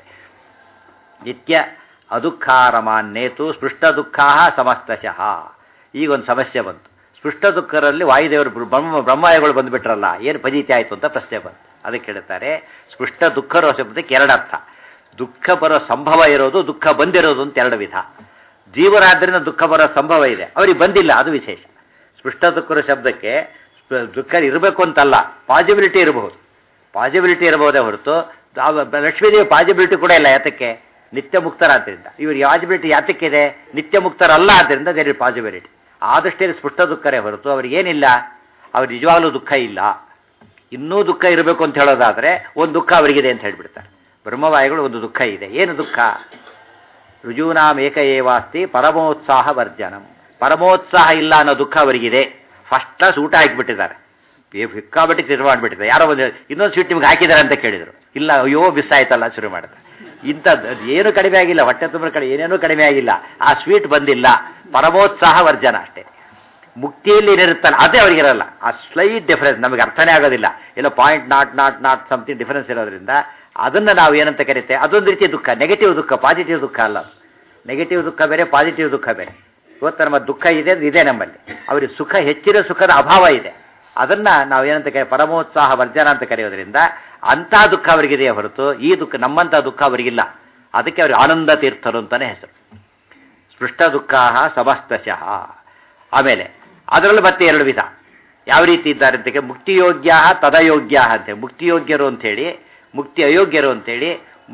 ನಿತ್ಯ ಅದುಃಖಾರಮಾನ್ಯೇತು ಸ್ಪೃಷ್ಟ ದುಃಖ ಸಮಸ್ತಶಃ. ಈಗೊಂದು ಸಮಸ್ಯೆ ಬಂತು. ಸ್ಪೃಷ್ಟ ದುಃಖರಲ್ಲಿ ವಾಯುದೇವರು ಬ್ರಹ್ಮ ಬ್ರಹ್ಮಾಯಗಳು ಬಂದುಬಿಟ್ರಲ್ಲ, ಏನು ಫಜೀತಿ ಆಯಿತು ಅಂತ ಪ್ರಶ್ನೆ ಬಂತು. ಅದಕ್ಕೆ ಹೇಳ್ತಾರೆ ಸ್ಪೃಷ್ಟ ದುಃಖರೋ ಶಬ್ದಕ್ಕೆ ಎರಡರ್ಥ. ದುಃಖ ಬರೋ ಸಂಭವ ಇರೋದು, ದುಃಖ ಬಂದಿರೋದು ಅಂತ ಎರಡು ವಿಧ. ಜೀವರಾದ್ರಿಂದ ದುಃಖ ಬರೋ ಸಂಭವ ಇದೆ, ಅವ್ರಿಗೆ ಬಂದಿಲ್ಲ, ಅದು ವಿಶೇಷ. ಸ್ಪೃಷ್ಟ ದುಃಖದ ಶಬ್ದಕ್ಕೆ ದುಃಖ ಇರಬೇಕು ಅಂತಲ್ಲ, ಪಾಸಿಬಿಲಿಟಿ ಇರಬಹುದು. ಪಾಸಿಬಿಲಿಟಿ ಇರಬಹುದೇ ಹೊರತು ಲಕ್ಷ್ಮೀದೇವಿ ಪಾಸಿಬಿಲಿಟಿ ಕೂಡ ಇಲ್ಲ. ಯಾತಕ್ಕೆ? ನಿತ್ಯ ಮುಕ್ತರಾದ್ರಿಂದ. ಇವರು ಪಾಸಿಬಿಲಿಟಿ ಯಾತಕ್ಕಿದೆ? ನಿತ್ಯ ಮುಕ್ತರಲ್ಲ ಆದ್ದರಿಂದ ದೇರ್ ಇಸ್ ಪಾಸಿಬಿಲಿಟಿ. ಆದಷ್ಟೇ ಸ್ಪೃಷ್ಟ ದುಃಖರೇ ಹೊರತು ಅವ್ರಿಗೇನಿಲ್ಲ, ಅವ್ರು ನಿಜವಾಗ್ಲೂ ದುಃಖ ಇಲ್ಲ. ಇನ್ನೂ ದುಃಖ ಇರಬೇಕು ಅಂತ ಹೇಳೋದಾದ್ರೆ ಒಂದು ದುಃಖ ಅವರಿಗಿದೆ ಅಂತ ಹೇಳ್ಬಿಡ್ತಾರೆ. ಬ್ರಹ್ಮವಾಯುಗಳು ಒಂದು ದುಃಖ ಇದೆ. ಏನು ದುಃಖ? ರುಜೂನಾಂ ಏಕ ಏವಾಸ್ತಿ ಪರಮೋತ್ಸಾಹ ವರ್ಜನಂ. ಪರಮೋತ್ಸಾಹ ಇಲ್ಲ ಅನ್ನೋ ದುಃಖ ಅವರಿಗಿದೆ. ಫಸ್ಟ್ ಕ್ಲಾಸ್ ಊಟ ಹಾಕಿಬಿಟ್ಟಿದ್ದಾರೆ, ಸಿಕ್ಕಾಬಿಟ್ಟು ತಿರು ಮಾಡಿಬಿಟ್ಟಿದ್ದಾರೆ. ಯಾರೋ ಒಂದು ಇನ್ನೊಂದು ಸ್ವೀಟ್ ನಿಮ್ಗೆ ಹಾಕಿದ್ದಾರೆ ಅಂತ ಕೇಳಿದರು. ಇಲ್ಲ, ಅಯ್ಯೋ ಮಿಸ್ ಆಯ್ತಲ್ಲ ಶುರು ಮಾಡಿದ್ರೆ. ಇಂಥದ್ದು ಏನು ಕಡಿಮೆ ಆಗಿಲ್ಲ, ಹೊಟ್ಟೆ ತುಂಬ ಕಡೆ ಏನೇನೂ ಕಡಿಮೆ ಆಗಿಲ್ಲ, ಆ ಸ್ವೀಟ್ ಬಂದಿಲ್ಲ. ಪರಮೋತ್ಸಾಹ ವರ್ಜನ ಅಷ್ಟೇ. ಮುಕ್ತಿಯಲ್ಲಿ ಏನಿರುತ್ತಲ್ಲ ಅದೇ ಅವರಿಗಿರಲ್ಲ. ಆ ಸ್ಲೈಟ್ ಡಿಫರೆನ್ಸ್ ನಮಗೆ ಅರ್ಥನೇ ಆಗೋದಿಲ್ಲ. ಎಲ್ಲ point not not not something difference ಇರೋದ್ರಿಂದ ಅದನ್ನು ನಾವು ಏನಂತ ಕರೀತೇವೆ, ಅದೊಂದು ರೀತಿಯ ದುಃಖ. ನೆಗೆಟಿವ್ ದುಃಖ, ಪಾಸಿಟಿವ್ ದುಃಖ ಅಲ್ಲ. ನೆಗೆಟಿವ್ ದುಃಖ ಬೇರೆ, ಪಾಸಿಟಿವ್ ದುಃಖ ಬೇರೆ. ಇವತ್ತು ನಮ್ಮ ದುಃಖ ಇದೆ ಇದೆ ನಮ್ಮಲ್ಲಿ, ಅವರಿಗೆ ಸುಖ, ಹೆಚ್ಚಿನ ಸುಖದ ಅಭಾವ ಇದೆ. ಅದನ್ನು ನಾವು ಏನಂತ ಕರೆ ಪರಮೋತ್ಸಾಹ ವರ್ಜನ ಅಂತ ಕರೆಯೋದ್ರಿಂದ ಅಂಥ ದುಃಖ ಅವರಿಗಿದೆಯೇ ಹೊರತು ಈ ದುಃಖ, ನಮ್ಮಂಥ ದುಃಖ ಅವರಿಗಿಲ್ಲ. ಅದಕ್ಕೆ ಅವ್ರಿಗೆ ಆನಂದ ತೀರ್ಥರು ಅಂತಲೇ ಹೆಸರು. ಸ್ಪೃಷ್ಟ ದುಃಖ ಸಮಸ್ತಶಃ. ಆಮೇಲೆ ಅದರಲ್ಲಿ ಮತ್ತೆ ಎರಡು ವಿಧ. ಯಾವ ರೀತಿ ಇದ್ದಾರೆ ಅಂತ, ಮುಕ್ತಿಯೋಗ್ಯ ತದಯೋಗ್ಯ ಅಂತೇಳಿ. ಮುಕ್ತಿಯೋಗ್ಯರು ಅಂಥೇಳಿ, ಮುಕ್ತಿ ಅಯೋಗ್ಯರು ಅಂಥೇಳಿ.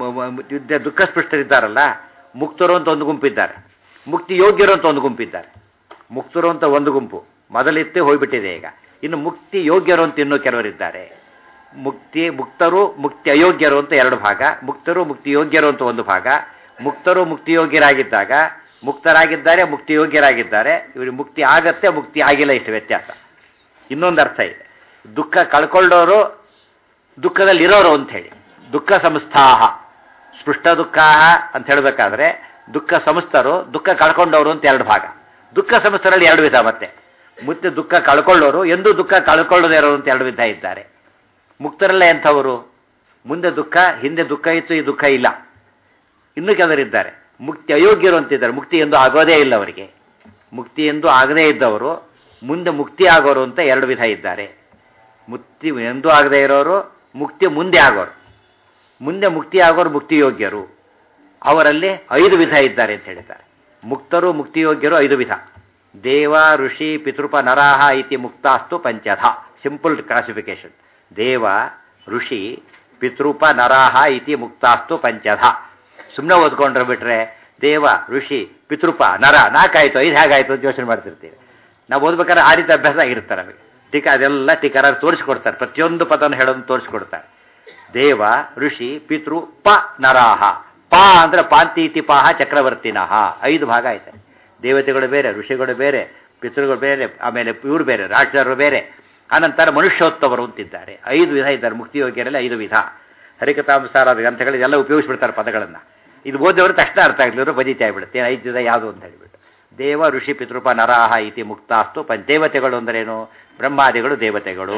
ದುಃಖ ಸ್ಪೃಷ್ಟರಿದ್ದಾರಲ್ಲ, ಮುಕ್ತರು ಅಂತ ಒಂದು ಗುಂಪಿದ್ದಾರೆ, ಮುಕ್ತಿ ಯೋಗ್ಯರು ಅಂತ ಒಂದು ಗುಂಪಿದ್ದಾರೆ. ಮುಕ್ತರು ಅಂತ ಒಂದು ಗುಂಪು ಮೊದಲಿತ್ತೆ ಹೋಗ್ಬಿಟ್ಟಿದೆ ಈಗ. ಇನ್ನು ಮುಕ್ತಿ ಯೋಗ್ಯರು ಅಂತ ಇನ್ನೂ ಕೆಲವರಿದ್ದಾರೆ. ಮುಕ್ತಿ ಮುಕ್ತರು ಮುಕ್ತಿ ಅಯೋಗ್ಯರು ಅಂತ ಎರಡು ಭಾಗ. ಮುಕ್ತರು ಮುಕ್ತಿ ಯೋಗ್ಯರು ಅಂತ ಒಂದು ಭಾಗ. ಮುಕ್ತರು ಮುಕ್ತಿ ಯೋಗ್ಯರಾಗಿದ್ದಾಗ ಮುಕ್ತರಾಗಿದ್ದಾರೆ, ಮುಕ್ತಿ ಯೋಗ್ಯರಾಗಿದ್ದಾರೆ. ಇವರು ಮುಕ್ತಿ ಆಗತ್ತೆ, ಮುಕ್ತಿ ಆಗಿಲ್ಲ, ಇಷ್ಟು ವ್ಯತ್ಯಾಸ. ಇನ್ನೊಂದು ಅರ್ಥ ಇದೆ, ದುಃಖ ಕಳ್ಕೊಳ್ಳೋರು ದುಃಖದಲ್ಲಿರೋರು ಅಂಥೇಳಿ. ದುಃಖ ಸಂಸ್ಥಾಹ. ಸ್ಪೃಷ್ಟ ದುಃಖ ಅಂತ ಹೇಳಬೇಕಾದ್ರೆ ದುಃಖ ಸಂಸ್ಥರು, ದುಃಖ ಕಳ್ಕೊಂಡವರು ಅಂತ ಎರಡು ಭಾಗ. ದುಃಖ ಸಂಸ್ಥರಲ್ಲಿ ಎರಡು ವಿಧ. ಮತ್ತೆ ಮುತ್ತೆ ದುಃಖ ಕಳ್ಕೊಳ್ಳೋರು, ಎಂದು ದುಃಖ ಕಳ್ಕೊಳ್ಳದೇ ಇರೋರು ಅಂತ ಎರಡು ವಿಧ ಇದ್ದಾರೆ. ಮುಕ್ತರಲ್ಲೇ ಎಂಥವರು, ಮುಂದೆ ದುಃಖ, ಹಿಂದೆ ದುಃಖ ಇತ್ತು, ಈ ದುಃಖ ಇಲ್ಲ. ಇನ್ನೂ ಕೆಲವರಿದ್ದಾರೆ ಮುಕ್ತಿ ಅಯೋಗ್ಯರು ಅಂತಿದ್ದಾರೆ. ಮುಕ್ತಿ ಎಂದು ಆಗೋದೇ ಇಲ್ಲ ಅವರಿಗೆ. ಮುಕ್ತಿ ಎಂದು ಆಗದೇ ಇದ್ದವರು ಮುಂದೆ ಮುಕ್ತಿ ಆಗೋರು ಅಂತ ಎರಡು ವಿಧ ಇದ್ದಾರೆ. ಮುಕ್ತಿ ಎಂದೂ ಆಗದೇ ಇರೋರು, ಮುಕ್ತಿ ಮುಂದೆ ಆಗೋರು. ಮುಂದೆ ಮುಕ್ತಿ ಆಗೋರು ಮುಕ್ತಿ ಯೋಗ್ಯರು. ಅವರಲ್ಲಿ ಐದು ವಿಧ ಇದ್ದಾರೆ ಅಂತ ಹೇಳಿದ್ದಾರೆ. ಮುಕ್ತರು ಮುಕ್ತಿಯೋಗ್ಯರು ಐದು ವಿಧ. ದೇವ ಋಷಿ ಪಿತೃಪ ನರಾಹ ಇತಿ ಮುಕ್ತಾಸ್ತು ಪಂಚಧ. Simple classification. ದೇವ ಋಷಿ ಪಿತೃಪ ನರಾಹ ಇತಿ ಮುಕ್ತಾಸ್ತು ಪಂಚಧ. ಸುಮ್ಮನೆ ಓದ್ಕೊಂಡ್ರೆ ಬಿಟ್ರೆ ದೇವ ಋಷಿ ಪಿತೃಪ ನರ ನಾಲ್ಕಾಯ್ತು, ಐದು ಹೇಗಾಯ್ತು ಅಂತ ಯೋಚನೆ ಮಾಡ್ತಿರ್ತೀವಿ ನಾವು. ಓದ್ಬೇಕಾದ್ರೆ ಆ ರೀತಿ ಅಭ್ಯಾಸ ಆಗಿರ್ತಾರೆ ನಮಗೆ. ಟೀಕ ಅದೆಲ್ಲ ಟೀಕಾರ ತೋರಿಸ್ಕೊಡ್ತಾರೆ, ಪ್ರತಿಯೊಂದು ಪದವನ್ನು ಹೇಳೋದು ತೋರಿಸ್ಕೊಡ್ತಾರೆ. ದೇವ ಋಷಿ ಪಿತೃ ಪ ನರಾಹ. ಪ ಅಂದ್ರೆ ಪಾಂತೀತಿ ಪಾಹ ಚಕ್ರವರ್ತಿನಃ. ಐದು ಭಾಗ ಆಯ್ತಾರೆ. ದೇವತೆಗಳು ಬೇರೆ, ಋಷಿಗಳು ಬೇರೆ, ಪಿತೃಗಳು ಬೇರೆ, ಆಮೇಲೆ ಇವರು ಬೇರೆ, ರಾಜರು ಬೇರೆ, ಅನಂತರ ಮನುಷ್ಯೋತ್ತಮರು ಅಂತಿದ್ದಾರೆ. ಐದು ವಿಧ ಇದ್ದಾರೆ. ಮುಕ್ತಿಯೋಗ್ಯರಲ್ಲಿ ಐದು ವಿಧ. ಹರಿಕಥಾಂಸಾರ ಗ್ರಂಥಗಳಿಗೆಲ್ಲ ಉಪಯೋಗಿಸ್ಬಿಡ್ತಾರೆ ಪದಗಳನ್ನು. ಇದು ಓದೋರು ತಕ್ಷಣ ಅರ್ಥ ಆಗ್ಲಿದ್ರು ಬದೀತಿ ಆಗಿಬಿಡುತ್ತೆ. ಐದು ವಿಧ ಯಾವುದು ಅಂತ ಹೇಳಿಬಿಟ್ಟು. ದೇವ ಋಷಿ ಪಿತೃಪ ನರಾಹ ಇತಿ ಮುಕ್ತಾಸ್ತು ಪಂಚ. ದೇವತೆಗಳು ಅಂದ್ರೇನು? ಬ್ರಹ್ಮಾದಿಗಳು ದೇವತೆಗಳು,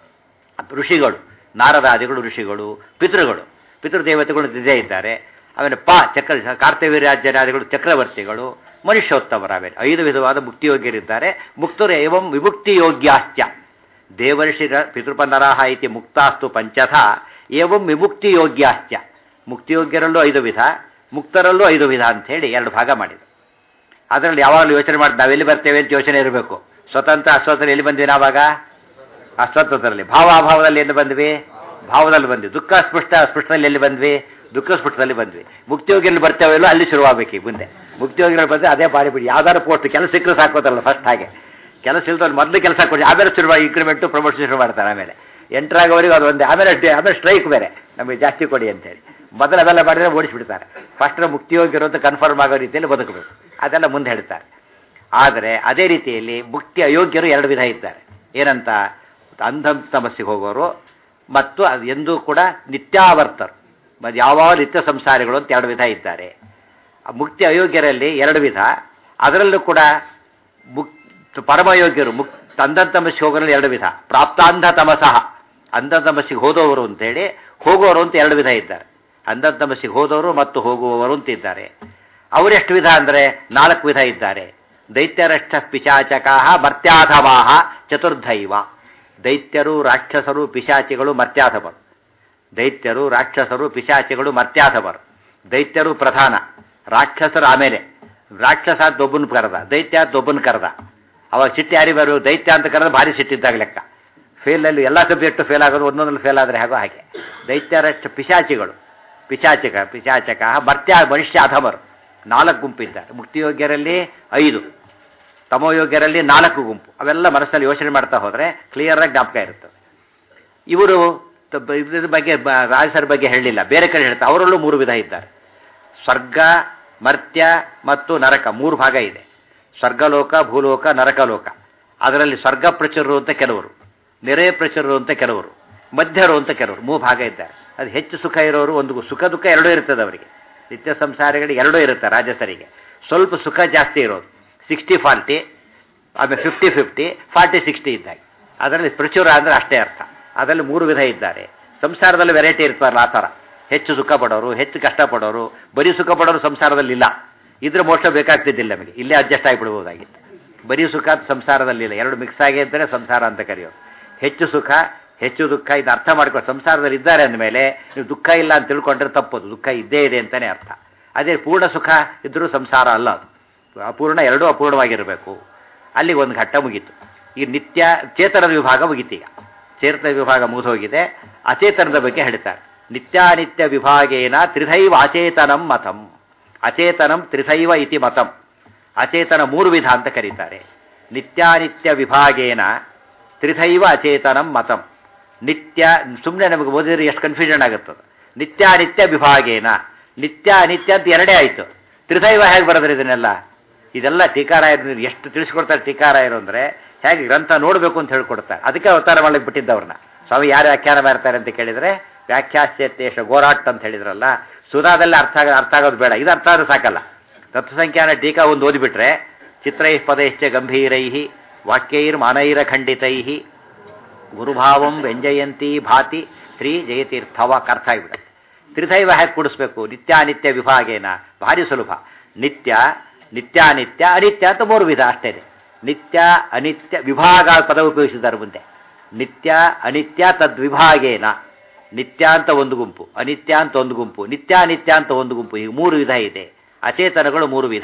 ಋಷಿಗಳು ನಾರದಾದಿಗಳು ಋಷಿಗಳು, ಪಿತೃಗಳು ಪಿತೃದೇವತೆಗಳು ನಿಜ ಇದ್ದಾರೆ. ಆಮೇಲೆ ಪ ಚಕ್ರ ಕಾರ್ತವೀರ್ಯಾಜ್ಯನಾದಿಗಳು ಚಕ್ರವರ್ತಿಗಳು, ಮನುಷ್ಯೋತ್ತಮರ. ಆಮೇಲೆ ಐದು ವಿಧವಾದ ಮುಕ್ತಿಯೋಗ್ಯರಿದ್ದಾರೆ. ಮುಕ್ತರು ಏವಂ ವಿಮುಕ್ತಿ ಯೋಗ್ಯಾಶ್ಚ. ದೇವರ್ಷಿ ಪಿತೃಪ ನರಾಹ ಇತಿ ಮುಕ್ತಾಸ್ತು ಪಂಚಥ ಏವಂ ವಿಮುಕ್ತಿ ಯೋಗ್ಯಾಶ್ಚ. ಮುಕ್ತಿಯೋಗ್ಯರಲ್ಲೂ ಐದು ವಿಧ, ಮುಕ್ತರಲ್ಲೂ ಐದು ವಿಧ ಅಂಥೇಳಿ ಎರಡು ಭಾಗ ಮಾಡಿದ್ರು. ಅದರಲ್ಲಿ ಯಾವಾಗಲೂ ಯೋಚನೆ ಮಾಡಿ ನಾವೆಲ್ಲಿ ಬರ್ತೇವೆ ಅಂತ ಯೋಚನೆ ಇರಬೇಕು. ಸ್ವತಂತ್ರ ಅಸ್ವತಂತ್ರ ಎಲ್ಲಿ ಬಂದ್ವಿ ನಾವಾಗ? ಅಸ್ವತಂತ್ರದಲ್ಲಿ. ಭಾವಾಭಾವದಲ್ಲಿ ಎಲ್ಲಿ ಬಂದ್ವಿ? ಭಾವದಲ್ಲಿ ಬಂದ್ವಿ. ದುಃಖ ಸ್ಪೃಷ್ಟ ಸ್ಪೃಷ್ಟದಲ್ಲಿ ಎಲ್ಲಿ ಬಂದ್ವಿ? ದುಃಖ ಸ್ಪೃಷ್ಟದಲ್ಲಿ ಬಂದ್ವಿ. ಮುಕ್ತಿಯೋಗಿಯಲ್ಲಿ ಬರ್ತೇವೆಲ್ಲೋ ಅಲ್ಲಿ ಶುರುವಾಗಬೇಕು ಮುಂದೆ. ಮುಕ್ತಿಯೋಗಿಯಲ್ಲಿ ಬಂದರೆ ಅದೇ ಬಾರಿ ಬಿಡಿ. ಯಾವ್ದಾದ್ರು ಪೋಸ್ಟ್ ಕೆಲಸ ಸಿಕ್ಕರು ಸಾಕೋದಲ್ಲ ಫಸ್ಟ್. ಹಾಗೆ ಕೆಲಸ ಇಲ್ದಲ್ಲಿ ಮೊದಲು ಕೆಲಸ ಕೊಡಿ, ಆಮೇಲೆ ಶುರುವಾಗಿ ಇನ್ಕ್ರಿಮೆಂಟು ಪ್ರಮೋಷನ್ ಶುರು ಮಾಡ್ತಾರೆ. ಆಮೇಲೆ ಎಂಟ್ರಾಗೋವರೆಗೂ ಅದು ಒಂದೇ. ಆಮೇಲೆ ಆಮೇಲೆ ಸ್ಟ್ರೈಕ್ ಬೇರೆ, ನಮಗೆ ಜಾಸ್ತಿ ಕೊಡಿ ಅಂತೇಳಿ. ಮೊದಲು ಅವೆಲ್ಲ ಮಾಡಿದ್ರೆ ಓಡಿಸ್ಬಿಡ್ತಾರೆ. ಫಸ್ಟ್ ಮುಕ್ತಿಯೋಗಿರೋ ಅಂತ ಕನ್ಫರ್ಮ್ ಆಗೋ ರೀತಿಯಲ್ಲಿ ಬದುಕಬೇಕು. ಅದೆಲ್ಲ ಮುಂದೆ ಹೇಳ್ತಾರೆ. ಆದರೆ ಅದೇ ರೀತಿಯಲ್ಲಿ ಮುಕ್ತಿ ಅಯೋಗ್ಯರು ಎರಡು ವಿಧ ಇದ್ದಾರೆ. ಏನಂತ? ಅಂಧಂ ತಮಸ್ಸಿಗೆ ಹೋಗೋರು ಮತ್ತು ಅದು ಎಂದೂ ಕೂಡ ನಿತ್ಯಾವರ್ತರು, ಮತ್ತು ಯಾವಾಗ ನಿತ್ಯ ಸಂಸಾರಿಗಳು ಅಂತ ಎರಡು ವಿಧ ಇದ್ದಾರೆ. ಮುಕ್ತಿ ಅಯೋಗ್ಯರಲ್ಲಿ ಎರಡು ವಿಧ. ಅದರಲ್ಲೂ ಕೂಡ ಮುಕ್ ಪರಮಯೋಗ್ಯರು ಮುಕ್ ಅಂಧಂ ತಮಸ್ಸಿಗೆ ಹೋಗೋರಲ್ಲಿ ಎರಡು ವಿಧ. ಪ್ರಾಪ್ತಾಂಧ ತಮಸಃ, ಅಂಧಂ ತಮಸ್ಸಿಗೆ ಹೋದವರು ಅಂತೇಳಿ, ಹೋಗುವವರು ಅಂತ ಎರಡು ವಿಧ ಇದ್ದಾರೆ. ಅಂಧಂ ತಮಸ್ಸಿಗೆ ಹೋದವರು ಮತ್ತು ಹೋಗುವವರು ಅಂತಿದ್ದಾರೆ. ಅವರೆಷ್ಟು ವಿಧ ಅಂದರೆ ನಾಲ್ಕು ವಿಧ ಇದ್ದಾರೆ. ದೈತ್ಯರಷ್ಟ ಪಿಶಾಚಕಾಹ ಮರ್ತ್ಯಾಧವಾಹ ಚತುರ್ಧೈವ. ದೈತ್ಯರು, ರಾಕ್ಷಸರು, ಪಿಶಾಚಿಗಳು, ಮರ್ತ್ಯಾಧವರು. ದೈತ್ಯರು, ರಾಕ್ಷಸರು, ಪಿಶಾಚಿಗಳು, ಮರ್ತ್ಯಾಧವರು. ದೈತ್ಯರು ಪ್ರಧಾನ, ರಾಕ್ಷಸರು ಆಮೇಲೆ. ರಾಕ್ಷಸ ಅಂತ ಒಬ್ಬನ ಕರೆದ, ದೈತ್ಯ ಅಂತ ಒಬ್ಬನ ಕರೆದ. ಅವಾಗ ಸಿಟ್ಟು ಯಾರಿ ಬರು, ದೈತ್ಯ ಅಂತ ಕರೆದ ಭಾರಿ ಸಿಟ್ಟಿದ್ದಾಗ ಲೆಕ್ಕ. ಫೇಲಲ್ಲಿ ಎಲ್ಲ ಸಬ್ಜೆಕ್ಟು ಫೇಲ್ ಆಗೋದು, ಒಂದೊಂದಲ್ಲಿ ಫೇಲ್ ಆದರೆ ಹಾಗೋ ಹಾಗೆ. ದೈತ್ಯರಷ್ಟು ಪಿಶಾಚಿಗಳು, ಪಿಶಾಚಕ ಪಿಶಾಚಕ ಮರ್ತ್ಯ ಮನುಷ್ಯ ಅಧಮರು ನಾಲ್ಕು ಗುಂಪಿದ್ದಾರೆ. ಮುಕ್ತಿಯೋಗ್ಯರಲ್ಲಿ ಐದು, ತಮೋಯೋಗ್ಯರಲ್ಲಿ ನಾಲ್ಕು ಗುಂಪು. ಅವೆಲ್ಲ ಮನಸ್ಸಲ್ಲಿ ಯೋಚನೆ ಮಾಡ್ತಾ ಹೋದರೆ ಕ್ಲಿಯರಾಗಿ ಜ್ಞಾಪಕ ಇರುತ್ತದೆ. ಇವರು ಇದ್ರ ಬಗ್ಗೆ ರಾಜಸರ ಬಗ್ಗೆ ಹೇಳಲಿಲ್ಲ, ಬೇರೆ ಕಡೆ ಹೇಳ್ತಾರೆ. ಅವರಲ್ಲೂ ಮೂರು ವಿಧ ಇದ್ದಾರೆ. ಸ್ವರ್ಗ, ಮರ್ತ್ಯ ಮತ್ತು ನರಕ ಮೂರು ಭಾಗ ಇದೆ. ಸ್ವರ್ಗಲೋಕ, ಭೂಲೋಕ, ನರಕಲೋಕ. ಅದರಲ್ಲಿ ಸ್ವರ್ಗ ಪ್ರಚುರರು ಅಂತ ಕೆಲವರು, ನೆರೆ ಪ್ರಚುರರು ಅಂತ ಕೆಲವರು, ಮಧ್ಯರು ಅಂತ ಕೆಲವರು, ಮೂರು ಭಾಗ ಇದ್ದಾರೆ. ಅದು ಹೆಚ್ಚು ಸುಖ ಇರೋರು, ಒಂದು ಸುಖ ದುಃಖ ಎರಡೂ ಇರ್ತದೆ ಅವರಿಗೆ. ನಿತ್ಯ ಸಂಸಾರಿಗಳಿಗೆ ಎರಡೂ ಇರುತ್ತೆ. ರಾಜಸರಿಗೆ ಸ್ವಲ್ಪ ಸುಖ ಜಾಸ್ತಿ ಇರೋದು, ಸಿಕ್ಸ್ಟಿ ಫಾರ್ಟಿ, ಆಮೇಲೆ ಫಿಫ್ಟಿ ಫಿಫ್ಟಿ, ಫಾರ್ಟಿ ಸಿಕ್ಸ್ಟಿ ಇದ್ದಾಗ. ಅದರಲ್ಲಿ ಪ್ರಚುರ ಅಂದರೆ ಅಷ್ಟೇ ಅರ್ಥ. ಅದರಲ್ಲಿ ಮೂರು ವಿಧ ಇದ್ದಾರೆ. ಸಂಸಾರದಲ್ಲಿ ವೆರೈಟಿ ಇರ್ತಾರಲ್ಲ ಆ ಥರ. ಹೆಚ್ಚು ಸುಖ ಪಡೋರು, ಹೆಚ್ಚು ಕಷ್ಟಪಡೋರು. ಬರೀ ಸುಖ ಪಡೋರು ಸಂಸಾರದಲ್ಲಿ ಇಲ್ಲ. ಇದ್ರೆ ಮೋಕ್ಷ ಬೇಕಾಗ್ತಿದ್ದಿಲ್ಲ ನಮಗೆ, ಇಲ್ಲೇ ಅಡ್ಜಸ್ಟ್ ಆಗಿಬಿಡ್ಬೋದಾಗಿತ್ತು. ಬರೀ ಸುಖ ಸಂಸಾರದಲ್ಲಿ ಇಲ್ಲ, ಎರಡು ಮಿಕ್ಸ್ ಆಗಿ ಇದ್ದರೆ ಸಂಸಾರ ಅಂತ ಕರೆಯೋದು. ಹೆಚ್ಚು ಸುಖ, ಹೆಚ್ಚು ದುಃಖ, ಇದು ಅರ್ಥ ಮಾಡ್ಕೊಂಡು ಸಂಸಾರದಲ್ಲಿ ಇದ್ದಾರೆ ಅಂದಮೇಲೆ ನೀವು ದುಃಖ ಇಲ್ಲ ಅಂತ ತಿಳ್ಕೊಂಡ್ರೆ ತಪ್ಪದು. ದುಃಖ ಇದ್ದೇ ಇದೆ ಅಂತಲೇ ಅರ್ಥ. ಅದೇ ಪೂರ್ಣ ಸುಖ ಇದ್ದರೂ ಸಂಸಾರ ಅಲ್ಲ ಅದು. ಅಪೂರ್ಣ, ಎರಡೂ ಅಪೂರ್ಣವಾಗಿರಬೇಕು. ಅಲ್ಲಿಗೆ ಒಂದು ಘಟ್ಟ ಮುಗೀತು. ಈ ನಿತ್ಯ ಚೇತನದ ವಿಭಾಗ ಮುಗೀತೀಗ. ಚೇತನ ವಿಭಾಗ ಮುಗಿದೋಗಿದೆ. ಅಚೇತನದ ಬಗ್ಗೆ ಹೇಳ್ತಾರೆ. ನಿತ್ಯಾನಿತ್ಯ ವಿಭಾಗೇನ ತ್ರಿಧೈವ ಅಚೇತನಂ ಮತಂ. ಅಚೇತನಂ ತ್ರಿಧೈವ ಇತಿ ಮತಂ. ಅಚೇತನ ಮೂರು ವಿಧ ಅಂತ ಕರೀತಾರೆ. ನಿತ್ಯಾನಿತ್ಯ ವಿಭಾಗೇನ ತ್ರಿಧೈವ ಅಚೇತನಂ ಮತಂ. ನಿತ್ಯ ಸುಮ್ಮನೆ ನಮಗೆ ಓದಿದ್ರೆ ಎಷ್ಟು ಕನ್ಫ್ಯೂಷನ್ ಆಗುತ್ತದೆ. ನಿತ್ಯಾನಿತ್ಯ ವಿಭಾಗೇನ, ನಿತ್ಯ ಅನಿತ್ಯ ಅಂತ ಎರಡೇ ಆಯಿತು. ತ್ರಿಧೈವ ಹೇಗೆ ಬರೋದ್ರೆ ಇದನ್ನೆಲ್ಲ? ಇದೆಲ್ಲ ಟೀಕಾರಾಯರು ಎಷ್ಟು ತಿಳಿಸ್ಕೊಡ್ತಾರೆ. ಟೀಕಾರಾಯರು ಅಂದರೆ ಹೇಗೆ ಗ್ರಂಥ ನೋಡಬೇಕು ಅಂತ ಹೇಳ್ಕೊಡ್ತಾರೆ. ಅದಕ್ಕೆ ಅವತಾರ ಮಾಡಲಿಕ್ಕೆ ಬಿಟ್ಟಿದ್ದವ್ರನ್ನ. ಸ್ವಾಮಿ ಯಾರು ವ್ಯಾಖ್ಯಾನ ಮಾಡ್ತಾರೆ ಅಂತ ಕೇಳಿದರೆ ವ್ಯಾಖ್ಯಾಸ್ಯತೇಶ ಗೋರಾಟ್ ಅಂತ ಹೇಳಿದ್ರಲ್ಲ, ಸುಧಾದಲ್ಲಿ ಅರ್ಥ ಆಗ ಅರ್ಥ ಆಗೋದು ಬೇಡ, ಇದು ಅರ್ಥ ಆದ್ರೆ ಸಾಕಲ್ಲ. ತತ್ವಸಂಖ್ಯಾನ ಟೀಕಾ ಒಂದು ಓದಿಬಿಟ್ರೆ ಚಿತ್ರೈ ಪದೈಶ್ಚ ಗಂಭೀರೈ ವಾಕ್ಯೈರ್ ಮಾನೈರ ಖಂಡಿತೈ ಗುರುಭಾವಂ ವ್ಯಂಜಯಂತಿ ಭಾತಿ ಶ್ರೀ ಜಯತೀರ್ಥವಾಕ್ ಅರ್ಥ ಆಗಿಬಿಡುತ್ತೆ. ತ್ರಿಧೈವ ಹೇಗೆ ಕೂಡಿಸ್ಬೇಕು? ನಿತ್ಯಾನಿತ್ಯ ವಿಭಾಗೇನ, ಭಾರಿ ಸುಲಭ. ನಿತ್ಯ, ನಿತ್ಯಾನಿತ್ಯ, ಅನಿತ್ಯ ಅಂತ ಮೂರು ವಿಧ ಅಷ್ಟೇ. ನಿತ್ಯ ಅನಿತ್ಯ ವಿಭಾಗ ಪದ ಉಪಯೋಗಿಸಿದ್ದಾರೆ ಮುಂದೆ. ನಿತ್ಯ ಅನಿತ್ಯ ತದ್ವಿಭಾಗೇನ. ನಿತ್ಯ ಅಂತ ಒಂದು ಗುಂಪು, ಅನಿತ್ಯ ಅಂತ ಒಂದು ಗುಂಪು, ನಿತ್ಯಾನಿತ್ಯ ಅಂತ ಒಂದು ಗುಂಪು. ಈಗ ಮೂರು ವಿಧ ಇದೆ. ಅಚೇತನಗಳು ಮೂರು ವಿಧ.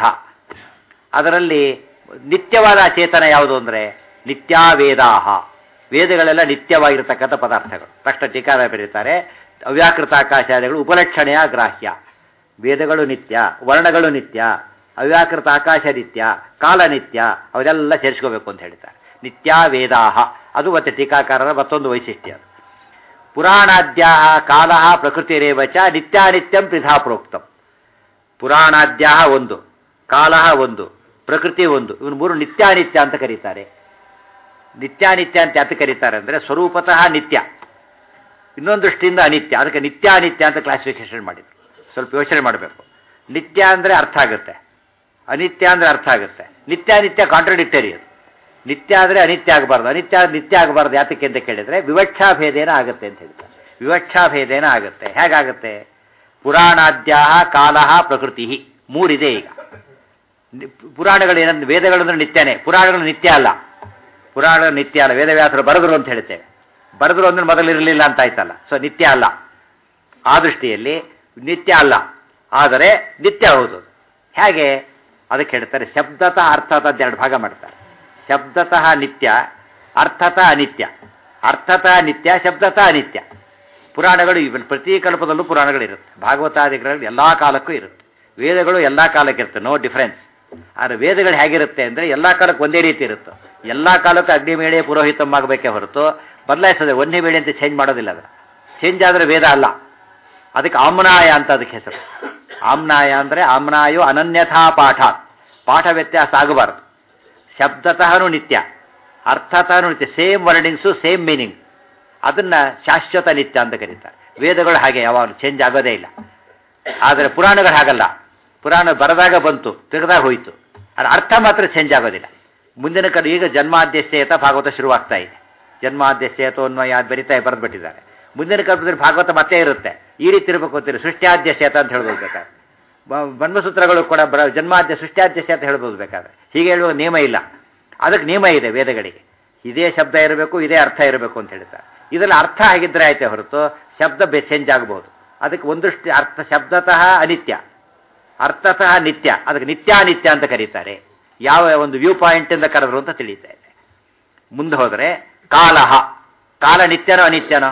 ಅದರಲ್ಲಿ ನಿತ್ಯವಾದ ಅಚೇತನ ಯಾವುದು ಅಂದರೆ ನಿತ್ಯಾ ವೇದಾಹ. ವೇದಗಳೆಲ್ಲ ನಿತ್ಯವಾಗಿರ್ತಕ್ಕಂಥ ಪದಾರ್ಥಗಳು. ತಕ್ಷಣ ಟೀಕಾರ ಬರೀತಾರೆ, ಅವ್ಯಾಕೃತ ಆಕಾಶಾದಿಗಳು ಉಪಲಕ್ಷಣೆಯ ಗ್ರಾಹ್ಯ. ವೇದಗಳು ನಿತ್ಯ, ವರ್ಣಗಳು ನಿತ್ಯ, ಅವ್ಯಾಕೃತ ಆಕಾಶ ನಿತ್ಯ, ಕಾಲ ನಿತ್ಯ, ಅವೆಲ್ಲ ಸೇರಿಸ್ಕೋಬೇಕು ಅಂತ ಹೇಳ್ತಾರೆ. ನಿತ್ಯಾ ವೇದಾಹ ಅದು ಮತ್ತೆ ಟೀಕಾಕಾರರ ಮತ್ತೊಂದು ವೈಶಿಷ್ಟ್ಯ. ಪುರಾಣಾದ್ಯಾ ಕಾಲ ಪ್ರಕೃತಿರೇವಚ ನಿತ್ಯಾನಿತ್ಯಂ ತ್ರಿಧಾ ಪ್ರೋಕ್ತಂ. ಪುರಾಣಾದ್ಯಾ ಒಂದು, ಕಾಲ ಒಂದು, ಪ್ರಕೃತಿ ಒಂದು. ಇವನು ಮೂರು ನಿತ್ಯಾನಿತ್ಯ ಅಂತ ಕರೀತಾರೆ. ನಿತ್ಯಾನಿತ್ಯ ಅಂತ ಯಾಕೆ ಕರೀತಾರೆ ಅಂದರೆ ಸ್ವರೂಪತಃ ನಿತ್ಯ, ಇನ್ನೊಂದು ದೃಷ್ಟಿಯಿಂದ ಅನಿತ್ಯ. ಅದಕ್ಕೆ ನಿತ್ಯಾನಿತ್ಯ ಅಂತ ಕ್ಲಾಸಿಫಿಕೇಶನ್ ಮಾಡಿದ್ರು. ಸ್ವಲ್ಪ ಯೋಚನೆ ಮಾಡಬೇಕು. ನಿತ್ಯ ಅಂದರೆ ಅರ್ಥ ಆಗುತ್ತೆ, ಅನಿತ್ಯ ಅಂದರೆ ಅರ್ಥ ಆಗುತ್ತೆ. ನಿತ್ಯಾನಿತ್ಯ ಕಾಂಟ್ರಡಿಕ್ಟರಿ ಅದು. ನಿತ್ಯ ಆದರೆ ಅನಿತ್ಯ ಆಗಬಾರ್ದು, ಅನಿತ್ಯ ನಿತ್ಯ ಆಗಬಾರ್ದು. ಯಾತಕ್ಕೆ ಅಂತ ಕೇಳಿದರೆ ವಿವಕ್ಷಾ ಭೇದೇನ ಆಗುತ್ತೆ ಅಂತ ಹೇಳ್ತಾರೆ. ವಿವಕ್ಷಾ ಭೇದೇನ ಆಗುತ್ತೆ. ಹೇಗಾಗುತ್ತೆ? ಪುರಾಣಾದ್ಯಾ ಕಾಲ ಪ್ರಕೃತಿ ಮೂರಿದೆ. ಈಗ ಪುರಾಣಗಳು ಏನಂದ್ರೆ ವೇದಗಳಂದ್ರೆ ನಿತ್ಯನೇ, ಪುರಾಣಗಳು ನಿತ್ಯ ಅಲ್ಲ. ಪುರಾಣಗಳು ನಿತ್ಯ ಅಲ್ಲ, ವೇದವ್ಯಾಸರು ಬರೆದರು ಅಂತ ಹೇಳ್ತೇವೆ. ಬರೆದರು ಅಂದ್ರೆ ಮೊದಲಿರಲಿಲ್ಲ ಅಂತ ಆಯ್ತಲ್ಲ. ಸೊ ನಿತ್ಯ ಅಲ್ಲ. ಆ ದೃಷ್ಟಿಯಲ್ಲಿ ನಿತ್ಯ ಅಲ್ಲ, ಆದರೆ ನಿತ್ಯ ಹೌದು. ಹೇಗೆ? ಅದಕ್ಕೆ ಹೇಳ್ತಾರೆ ಶಬ್ದತಃ ಅರ್ಥತಃ ಅಂತ ಎರಡು ಭಾಗ ಮಾಡ್ತಾರೆ. ಶಬ್ದತಃ ನಿತ್ಯ, ಅರ್ಥತಃ ಅನಿತ್ಯ. ಅರ್ಥತಃ ನಿತ್ಯ, ಶಬ್ದತಃ ಅನಿತ್ಯ. ಪುರಾಣಗಳು ಇವ ಪ್ರತಿ ಕಲ್ಪದಲ್ಲೂ ಪುರಾಣಗಳಿರುತ್ತೆ. ಭಾಗವತಾದಿಗಳಲ್ಲಿ ಎಲ್ಲ ಕಾಲಕ್ಕೂ ಇರುತ್ತೆ. ವೇದಗಳು ಎಲ್ಲ ಕಾಲಕ್ಕೆ ಇರುತ್ತೆ, ನೋ ಡಿಫರೆನ್ಸ್. ಆದರೆ ವೇದಗಳು ಹೇಗಿರುತ್ತೆ ಅಂದರೆ ಎಲ್ಲ ಕಾಲಕ್ಕೆ ಒಂದೇ ರೀತಿ ಇರುತ್ತೆ. ಎಲ್ಲ ಕಾಲಕ್ಕೂ ಅಗ್ನಿಮೇಳೆ ಪುರೋಹಿತಮ್ ಆಗಬೇಕೇ ಹೊರತು ಬದಲಾಯಿಸೋದೆ. ಒಂದೇ ಬೇಳೆ ಅಂತ ಚೇಂಜ್ ಮಾಡೋದಿಲ್ಲ. ಅದು ಚೇಂಜ್ ಆದರೆ ವೇದ ಅಲ್ಲ. ಅದಕ್ಕೆ ಆಮ್ನಾಯ ಅಂತ ಅದಕ್ಕೆ ಹೆಸರು. ಆಮ್ನಾಯ ಅಂದರೆ ಆಮ್ನಾಯೋ ಅನನ್ಯಥಾ ಪಾಠ, ಪಾಠ ವ್ಯತ್ಯಾಸ ಆಗಬಾರದು. ಶಬ್ದತಃನೂ ನಿತ್ಯ, ಅರ್ಥತಃನೂ ನಿತ್ಯ, ಸೇಮ್ ವರ್ಡಿಂಗ್ಸು ಸೇಮ್ ಮೀನಿಂಗ್. ಅದನ್ನು ಶಾಶ್ವತ ನಿತ್ಯ ಅಂತ ಕರೀತಾರೆ. ವೇದಗಳು ಹಾಗೆ ಯಾವಾಗಲೂ ಚೇಂಜ್ ಆಗೋದೇ ಇಲ್ಲ. ಆದರೆ ಪುರಾಣಗಳು ಹಾಗಲ್ಲ. ಪುರಾಣ ಬರೆದಾಗ ಬಂತು, ತೆಗೆದಾಗ ಹೋಯಿತು. ಅದರ ಅರ್ಥ ಮಾತ್ರ ಚೇಂಜ್ ಆಗೋದಿಲ್ಲ. ಮುಂದಿನ ಕಡೆ ಈಗ ಜನ್ಮಾದ್ಯಶ್ಚೇತ ಭಾಗವತ ಶುರುವಾಗ್ತಾ ಇದೆ. ಜನ್ಮಾದ್ಯಶ್ಚೇತೋನ್ವಯ ಬರಿತಾ ಬರೆದ್ಬಿಟ್ಟಿದ್ದಾರೆ. ಮುಂದಿನ ಕಲ್ಪದಲ್ಲಿ ಭಾಗವತ ಮತ್ತೆ ಇರುತ್ತೆ. ಈ ರೀತಿ ಇರಬೇಕು ಅಂತೀರಿ. ಸೃಷ್ಟ್ಯಾದ್ಯಶ್ಚೇತ ಅಂತ ಹೇಳ್ಬೋದು ಬೇಕಾದ್ರೆ. ಬ್ರಹ್ಮಸೂತ್ರಗಳು ಕೂಡ ಬರ ಜನ್ಮಾದ್ಯ ಸೃಷ್ಟ್ಯಾದ್ಯಶ್ಚ ಅಂತ ಹೇಳ್ಬೋದು ಬೇಕಾದ್ರೆ. ಹೀಗೆ ಹೇಳುವ ನಿಯಮ ಇಲ್ಲ. ಅದಕ್ಕೆ ನಿಯಮ ಇದೆ ವೇದಗಳಿಗೆ. ಇದೇ ಶಬ್ದ ಇರಬೇಕು, ಇದೇ ಅರ್ಥ ಇರಬೇಕು ಅಂತ ಹೇಳ್ತಾರೆ. ಇದರಲ್ಲಿ ಅರ್ಥ ಆಗಿದ್ದರೆ ಆಯ್ತೆ ಹೊರತು ಶಬ್ದ ಬೆ ಚೇಂಜ್ ಆಗಬಹುದು. ಅದಕ್ಕೆ ಒಂದಷ್ಟು ಅರ್ಥ ಶಬ್ದತಃ ಅನಿತ್ಯ, ಅರ್ಥತಃ ನಿತ್ಯ. ಅದಕ್ಕೆ ನಿತ್ಯಾನಿತ್ಯ ಅಂತ ಕರೀತಾರೆ. ಯಾವ ಒಂದು ವ್ಯೂ ಪಾಯಿಂಟಿಂದ ಕರೆದ್ರು ಅಂತ ತಿಳಿತಾ ಇದೆ. ಮುಂದೆ ಹೋದರೆ ಕಾಲಹ, ಕಾಲ ನಿತ್ಯನೋ ಅನಿತ್ಯನೋ?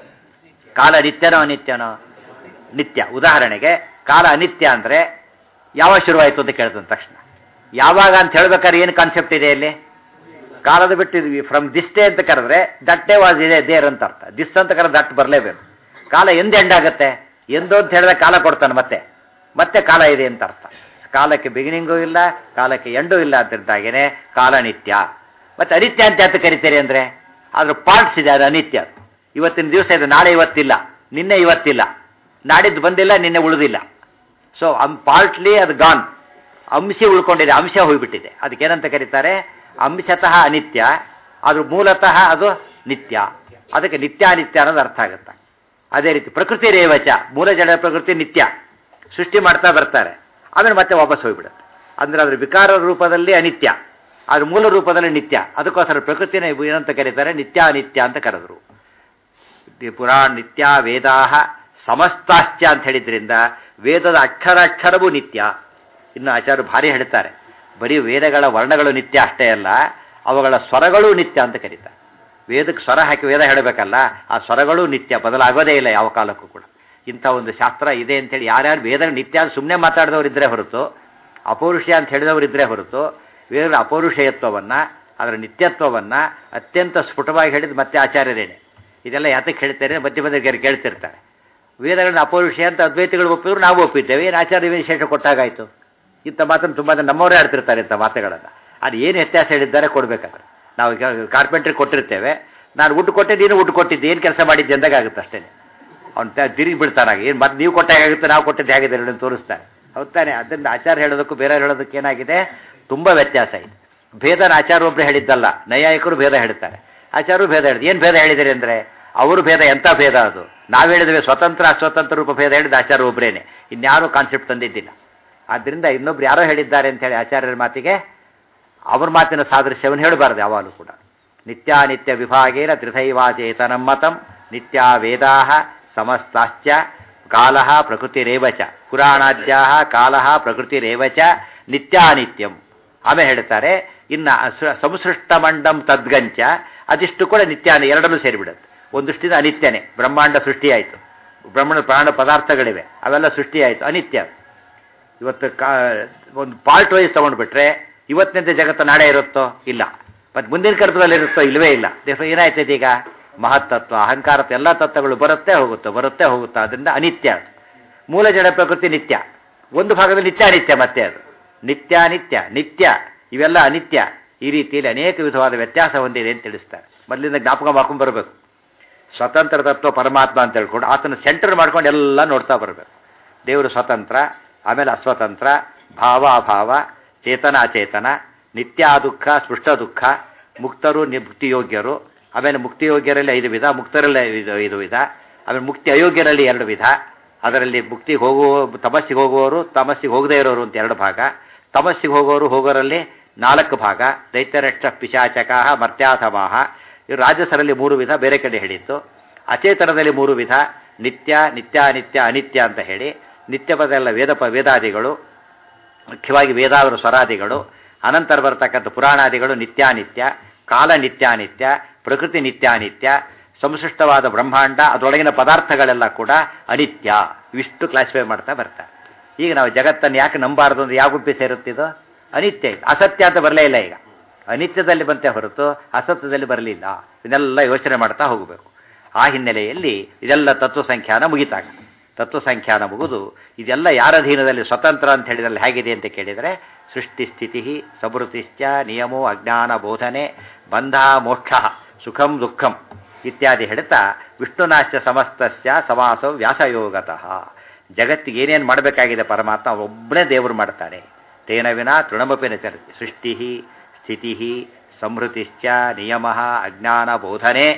ಕಾಲ ನಿತ್ಯನೋ ಅನಿತ್ಯನೋ? ನಿತ್ಯ. ಉದಾಹರಣೆಗೆ ಕಾಲ ಅನಿತ್ಯ ಅಂದರೆ ಯಾವಾಗ ಶುರುವಾಯಿತು ಅಂತ ಕೇಳ್ತಾನೆ ತಕ್ಷಣ. ಯಾವಾಗ ಅಂತ ಹೇಳ್ಬೇಕಾದ್ರೆ ಏನು ಕಾನ್ಸೆಪ್ಟ್ ಇದೆ ಇಲ್ಲಿ? ಕಾಲದ ಬಿಟ್ಟಿದ್ವಿ. ಫ್ರಮ್ ದಿಸ್ ಡೇ ಅಂತ ಕರೆದ್ರೆ ದಟ್ ಡೇ ವಾಸ್ ಇದೆ ದೇರ್ ಅಂತ ಅರ್ಥ. ದಿಸ್ ಅಂತ ಕರೆದ್ರೆ ದಟ್ ಬರಲೇಬೇಕು. ಕಾಲ ಎಂದು ಎಂಡ್ ಆಗುತ್ತೆ? ಎಂದು ಅಂತ ಹೇಳಿದ್ರೆ ಕಾಲ ಕೊಡ್ತಾನೆ ಮತ್ತೆ ಮತ್ತೆ ಕಾಲ ಇದೆ ಅಂತ ಅರ್ಥ. ಕಾಲಕ್ಕೆ ಬಿಗಿನಿಂಗು ಇಲ್ಲ, ಕಾಲಕ್ಕೆ ಎಂಡೂ ಇಲ್ಲ ಅಂತಿದ್ದಾಗೇನೆ ಕಾಲ ನಿತ್ಯ. ಮತ್ತೆ ಅನಿತ್ಯ ಅಂತ ಯಾಕೆ ಕರಿತೀರಿ ಅಂದರೆ ಅದ್ರ ಪಾರ್ಟ್ಸ್ ಇದೆ, ಅದು ಅನಿತ್ಯ. ಇವತ್ತಿನ ದಿವಸ ಇದೆ, ನಾಳೆ ಇವತ್ತಿಲ್ಲ, ನಿನ್ನೆ ಇವತ್ತಿಲ್ಲ, ನಾಡಿದ್ದು ಬಂದಿಲ್ಲ, ನಿನ್ನೆ ಉಳಿದಿಲ್ಲ. ಸೊ ಅಮ್ ಪಾರ್ಟ್ಲಿ ಅದು ಗಾನ್, ಅಂಶ ಉಳ್ಕೊಂಡಿದೆ, ಅಂಶ ಹೋಗ್ಬಿಟ್ಟಿದೆ. ಅದಕ್ಕೇನಂತ ಕರೀತಾರೆ? ಅಂಶತಃ ಅನಿತ್ಯ, ಅದು ಮೂಲತಃ ಅದು ನಿತ್ಯ. ಅದಕ್ಕೆ ನಿತ್ಯಾನಿತ್ಯ ಅನ್ನೋದು ಅರ್ಥ ಆಗುತ್ತೆ. ಅದೇ ರೀತಿ ಪ್ರಕೃತಿ ರೇವಚ, ಮೂಲ ಜಡ ಪ್ರಕೃತಿ ನಿತ್ಯ, ಸೃಷ್ಟಿ ಮಾಡ್ತಾ ಬರ್ತಾರೆ, ಆಮೇಲೆ ಮತ್ತೆ ವಾಪಸ್ ಹೋಗ್ಬಿಡುತ್ತೆ. ಅಂದರೆ ಅದ್ರ ವಿಕಾರ ರೂಪದಲ್ಲಿ ಅನಿತ್ಯ, ಅದ್ರ ಮೂಲ ರೂಪದಲ್ಲಿ ನಿತ್ಯ. ಅದಕ್ಕೋಸ್ಕರ ಪ್ರಕೃತಿನ ಏನಂತ ಕರೀತಾರೆ? ನಿತ್ಯಾನಿತ್ಯ ಅಂತ ಕರೆದ್ರು. ಪುರಾಣ ನಿತ್ಯ ವೇದಾಹ ಸಮಸ್ತಾಶ್ಚ ಅಂತ ಹೇಳಿದ್ರಿಂದ ವೇದದ ಅಕ್ಷರಾಕ್ಷರವೂ ನಿತ್ಯ. ಇನ್ನು ಆಚಾರ್ಯರು ಭಾರಿ ಹೇಳ್ತಾರೆ, ಬರೀ ವೇದಗಳ ವರ್ಣಗಳು ನಿತ್ಯ ಅಷ್ಟೇ ಅಲ್ಲ, ಅವುಗಳ ಸ್ವರಗಳೂ ನಿತ್ಯ ಅಂತ ಕರೀತಾರೆ. ವೇದಕ್ಕೆ ಸ್ವರ ಹಾಕಿ ವೇದ ಹೇಳಬೇಕಲ್ಲ, ಆ ಸ್ವರಗಳೂ ನಿತ್ಯ, ಬದಲಾಗೋದೇ ಇಲ್ಲ ಯಾವ ಕಾಲಕ್ಕೂ ಕೂಡ. ಇಂಥ ಒಂದು ಶಾಸ್ತ್ರ ಇದೆ ಅಂತೇಳಿ ಯಾರ್ಯಾರು ವೇದ ನಿತ್ಯ ಸುಮ್ಮನೆ ಮಾತಾಡಿದವರಿದ್ದರೆ ಹೊರತು, ಅಪೌರುಷ ಅಂತ ಹೇಳಿದವರಿದ್ದರೆ ಹೊರತು, ವೇದದ ಅಪೌರುಷಯತ್ವವನ್ನು, ಅದರ ನಿತ್ಯತ್ವವನ್ನು ಅತ್ಯಂತ ಸ್ಫುಟವಾಗಿ ಹೇಳಿದ ಮತ್ತೆ ಆಚಾರ್ಯರೇನೆ. ಇದೆಲ್ಲ ಯಾತಕ್ಕೆ ಹೇಳ್ತಾರೆ? ಮಧ್ಯ ಮಧ್ಯೆ ಕೇಳ್ತಿರ್ತಾರೆ. ವೇದಗಳನ್ನ ಅಪೌರುಷ ಅಂತ ಅದ್ವೈತಿಗಳು ಒಪ್ಪಿದ್ರು, ನಾವು ಒಪ್ಪಿದ್ದೇವೆ, ಏನು ಆಚಾರ್ಯ ವಿಶೇಷ ಕೊಟ್ಟಾಗಾಯಿತು? ಇಂಥ ಮಾತನ್ನು ತುಂಬ ನಮ್ಮವರೇ ಆಡ್ತಿರ್ತಾರೆ ಇಂಥ ಮಾತುಗಳನ್ನು. ಅದು ಏನು ವ್ಯತ್ಯಾಸ ಹೇಳಿದ್ದಾರೆ ಕೊಡಬೇಕಾದ್ರೆ. ನಾವು ಕಾರ್ಪೆಂಟ್ರಿ ಕೊಟ್ಟಿರ್ತೇವೆ, ನಾನು ಊಟ ಕೊಟ್ಟೆ, ನೀನು ಊಟ ಕೊಟ್ಟಿದ್ದೆ, ಏನು ಕೆಲಸ ಮಾಡಿದ್ದೆ ಅಂದಾಗುತ್ತೆ ಅಷ್ಟೇ. ಅವ್ನು ತಿರುಗಿ ಬಿಡ್ತಾನಾಗ, ಏನು ಮತ್ತೆ ನೀವು ಕೊಟ್ಟಾಗುತ್ತೆ, ನಾವು ಕೊಟ್ಟಿದ್ದು ಹೇಗಿದೆ ಎರಡನ್ನು ತೋರಿಸ್ತಾರೆ. ಹೌದು ತಾನೆ? ಅದರಿಂದ ಆಚಾರ ಹೇಳೋದಕ್ಕೂ ಬೇರೆ ಹೇಳೋದಕ್ಕೆ ಏನಾಗಿದೆ? ತುಂಬ ವ್ಯತ್ಯಾಸ ಇದೆ. ಭೇದನ ಆಚಾರ ಒಬ್ಬರು ಹೇಳಿದ್ದಲ್ಲ, ನೈಯಾಯಿಕರು ಭೇದ ಹೇಳ್ತಾರೆ, ಆಚಾರ್ಯರು ಭೇದ ಹೇಳಿದ್ರು. ಏನು ಭೇದ ಹೇಳಿದರೆ ಅಂದರೆ ಅವರು ಭೇದ ಎಂಥ ಭೇದ ಅದು? ನಾವು ಹೇಳಿದ್ವಿ ಸ್ವತಂತ್ರ ಅಸ್ವತಂತ್ರ ರೂಪ ಭೇದ ಹೇಳಿದ ಆಚಾರ್ಯ ಒಬ್ಬರೇನೆ, ಇನ್ಯಾರೂ ಕಾನ್ಸೆಪ್ಟ್ ತಂದಿದ್ದಿಲ್ಲ. ಆದ್ದರಿಂದ ಇನ್ನೊಬ್ರು ಯಾರೋ ಹೇಳಿದ್ದಾರೆ ಅಂತೇಳಿ ಆಚಾರ್ಯರ ಮಾತಿಗೆ ಅವ್ರ ಮಾತಿನ ಸಾದೃಶ್ಯವನ್ನು ಹೇಳಬಾರ್ದು ಯಾವಾಗಲೂ ಕೂಡ. ನಿತ್ಯಾನಿತ್ಯ ವಿಭಾಗೇನ ತ್ರಿಥೈವಾಚೇತನಂ ಮತಂ ನಿತ್ಯ ವೇದಾಹ ಸಮಸ್ತಾಶ್ಚ ಕಾಲಃ ಪ್ರಕೃತಿರೇವಚ ಪುರಾಣಾದ್ಯಾಹ ಕಾಲಃ ಪ್ರಕೃತಿರೇವಚ ನಿತ್ಯಾನಿತ್ಯಂ. ಆಮೇಲೆ ಹೇಳ್ತಾರೆ ಇನ್ನು ಸಂಸೃಷ್ಟ ಮಂಡಂ ತದ್ಗಂಚ, ಅದಿಷ್ಟು ಕೂಡ ನಿತ್ಯಾನ, ಎರಡನ್ನೂ ಸೇರಿಬಿಡುತ್ತೆ. ಒಂದಷ್ಟಿಂದ ಅನಿತ್ಯನೇ, ಬ್ರಹ್ಮಾಂಡ ಸೃಷ್ಟಿಯಾಯಿತು, ಬ್ರಹ್ಮಾಂಡ ಪ್ರಾಣ ಪದಾರ್ಥಗಳಿವೆ, ಅವೆಲ್ಲ ಸೃಷ್ಟಿಯಾಯಿತು, ಅನಿತ್ಯ. ಇವತ್ತು ಕಾ ಒಂದು ಪಾರ್ಟ್ ವೈಸ್ ತೊಗೊಂಡ್ಬಿಟ್ರೆ ಇವತ್ತಿನಂತೆ ಜಗತ್ತು ನಾಳೆ ಇರುತ್ತೋ? ಇಲ್ಲ. ಮತ್ತು ಮುಂದಿನ ಕಲ್ಪದಲ್ಲಿ ಇರುತ್ತೋ? ಇಲ್ಲವೇ ಇಲ್ಲ. ಏನಾಯ್ತೈತೆ ಈಗ? ಮಹತ್ತತ್ವ, ಅಹಂಕಾರತ್ವ ಎಲ್ಲ ತತ್ವಗಳು ಬರುತ್ತೆ ಹೋಗುತ್ತೋ, ಬರುತ್ತೆ ಹೋಗುತ್ತೋ. ಅದರಿಂದ ಅನಿತ್ಯ. ಮೂಲ ಜಡ ಪ್ರಕೃತಿ ನಿತ್ಯ, ಒಂದು ಭಾಗದಲ್ಲಿ ನಿತ್ಯಾನಿತ್ಯ, ಮತ್ತೆ ಅದು ನಿತ್ಯಾನಿತ್ಯ ನಿತ್ಯ, ಇವೆಲ್ಲ ಅನಿತ್ಯ. ಈ ರೀತಿಯಲ್ಲಿ ಅನೇಕ ವಿಧವಾದ ವ್ಯತ್ಯಾಸ ಹೊಂದಿದೆ ಅಂತ ತಿಳಿಸ್ತಾರೆ. ಮೊದಲಿಂದ ಜ್ಞಾಪಕ ಮಾಡ್ಕೊಂಡು ಬರಬೇಕು. ಸ್ವತಂತ್ರ ತತ್ವ ಪರಮಾತ್ಮ ಅಂತ ಹೇಳ್ಕೊಂಡು ಆತನ ಸೆಂಟರ್ ಮಾಡ್ಕೊಂಡು ಎಲ್ಲ ನೋಡ್ತಾ ಬರಬೇಕು. ದೇವರು ಸ್ವತಂತ್ರ, ಆಮೇಲೆ ಅಸ್ವತಂತ್ರ, ಭಾವ ಅಭಾವ, ಚೇತನ ಅಚೇತನ, ನಿತ್ಯ ದುಃಖ ಸ್ಪೃಷ್ಟ ದುಃಖ, ಮುಕ್ತರು ಮುಕ್ತಿಯೋಗ್ಯರು, ಆಮೇಲೆ ಮುಕ್ತಿಯೋಗ್ಯರಲ್ಲಿ ಐದು ವಿಧ, ಮುಕ್ತರಲ್ಲಿ ಐದು ಐದು ವಿಧ, ಆಮೇಲೆ ಮುಕ್ತಿ ಅಯೋಗ್ಯರಲ್ಲಿ ಎರಡು ವಿಧ. ಅದರಲ್ಲಿ ಮುಕ್ತಿಗೆ ಹೋಗುವ ತಮಸ್ಸಿಗೆ ಹೋಗುವವರು, ತಮಸ್ಸಿಗೆ ಹೋಗದೇ ಇರೋರು ಅಂತ ಎರಡು ಭಾಗ. ತಮಸ್ಸಿಗೆ ಹೋಗೋರು ಹೋಗೋರಲ್ಲಿ ನಾಲ್ಕು ಭಾಗ. ದೈತ್ಯರಕ್ಷ ಪಿಶಾಚಕಾಹ ಮರ್ತ್ಯಾಥಮಾಹ. ಇವರು ರಾಜಸರಲ್ಲಿ ಮೂರು ವಿಧ, ಬೇರೆ ಕಡೆ ಹೇಳಿತ್ತು. ಅಚೇತನದಲ್ಲಿ ಮೂರು ವಿಧ, ನಿತ್ಯ ನಿತ್ಯಾನಿತ್ಯ ಅನಿತ್ಯ ಅಂತ ಹೇಳಿ. ನಿತ್ಯ ಪದೆಲ್ಲ ವೇದ ಪ ವೇದಾದಿಗಳು, ಮುಖ್ಯವಾಗಿ ವೇದಾವರ ಸ್ವರಾದಿಗಳು. ಅನಂತರ ಬರತಕ್ಕಂಥ ಪುರಾಣಾದಿಗಳು ನಿತ್ಯಾನಿತ್ಯ, ಕಾಲ ನಿತ್ಯಾನಿತ್ಯ, ಪ್ರಕೃತಿ ನಿತ್ಯಾನಿತ್ಯ, ಸಂಸೃಷ್ಟವಾದ ಬ್ರಹ್ಮಾಂಡ, ಅದರೊಳಗಿನ ಪದಾರ್ಥಗಳೆಲ್ಲ ಕೂಡ ಅನಿತ್ಯ. ಇವಿಷ್ಟು ಕ್ಲಾಸಿಫೈ ಮಾಡ್ತಾ ಬರ್ತಾರೆ. ಈಗ ನಾವು ಜಗತ್ತನ್ನು ಯಾಕೆ ನಂಬಾರ್ದು ಅಂದ್ರೆ ಯಾವ ಗುಂಪಿ ಸೇರುತ್ತಿದೋ? ಅನಿತ್ಯ. ಅಸತ್ಯ ಅಂತ ಬರಲೇ ಇಲ್ಲ. ಈಗ ಅನಿತ್ಯದಲ್ಲಿ ಬಂತೆ ಹೊರತು ಅಸತ್ಯದಲ್ಲಿ ಬರಲಿಲ್ಲ. ಇದನ್ನೆಲ್ಲ ಯೋಚನೆ ಮಾಡ್ತಾ ಹೋಗಬೇಕು. ಆ ಹಿನ್ನೆಲೆಯಲ್ಲಿ ಇದೆಲ್ಲ ತತ್ವ ಸಂಖ್ಯಾನ ಮುಗಿತಾಗ. ತತ್ವ ಸಂಖ್ಯಾನ ಮುಗಿದು ಇದೆಲ್ಲ ಯಾರ ಅಧೀನದಲ್ಲಿ ಸ್ವತಂತ್ರ ಅಂತ ಹೇಳಿದ್ರಲ್ಲಿ ಹೇಗಿದೆ ಅಂತ ಕೇಳಿದರೆ, ಸೃಷ್ಟಿ ಸ್ಥಿತಿ ಸಮೃತಿಶ್ಚ ನಿಯಮೋ ಅಜ್ಞಾನ ಬೋಧನೆ ಬಂಧ ಮೋಕ್ಷ ಸುಖಂ ದುಃಖಂ ಇತ್ಯಾದಿ ಹೇಳ್ತಾ ವಿಷ್ಣುನಾಶ್ಚ ಸಮಸ್ತಸ್ಯ ಸಮಾಸೋ ವ್ಯಾಸಯೋಗತಃ. ಜಗತ್ತಿಗೆ ಏನೇನು ಮಾಡಬೇಕಾಗಿದೆ ಪರಮಾತ್ಮ ಒಬ್ಬನೇ ದೇವರು ಮಾಡ್ತಾನೆ. ತೇನ ವಿನಾ ತೃಣಮಪಿನ ಚರತಿ. ಸೃಷ್ಟಿ ಸ್ಥಿತಿ ಸಮೃತಿಶ್ಚ ನಿಯಮ ಅಜ್ಞಾನ ಬೋಧನೆ,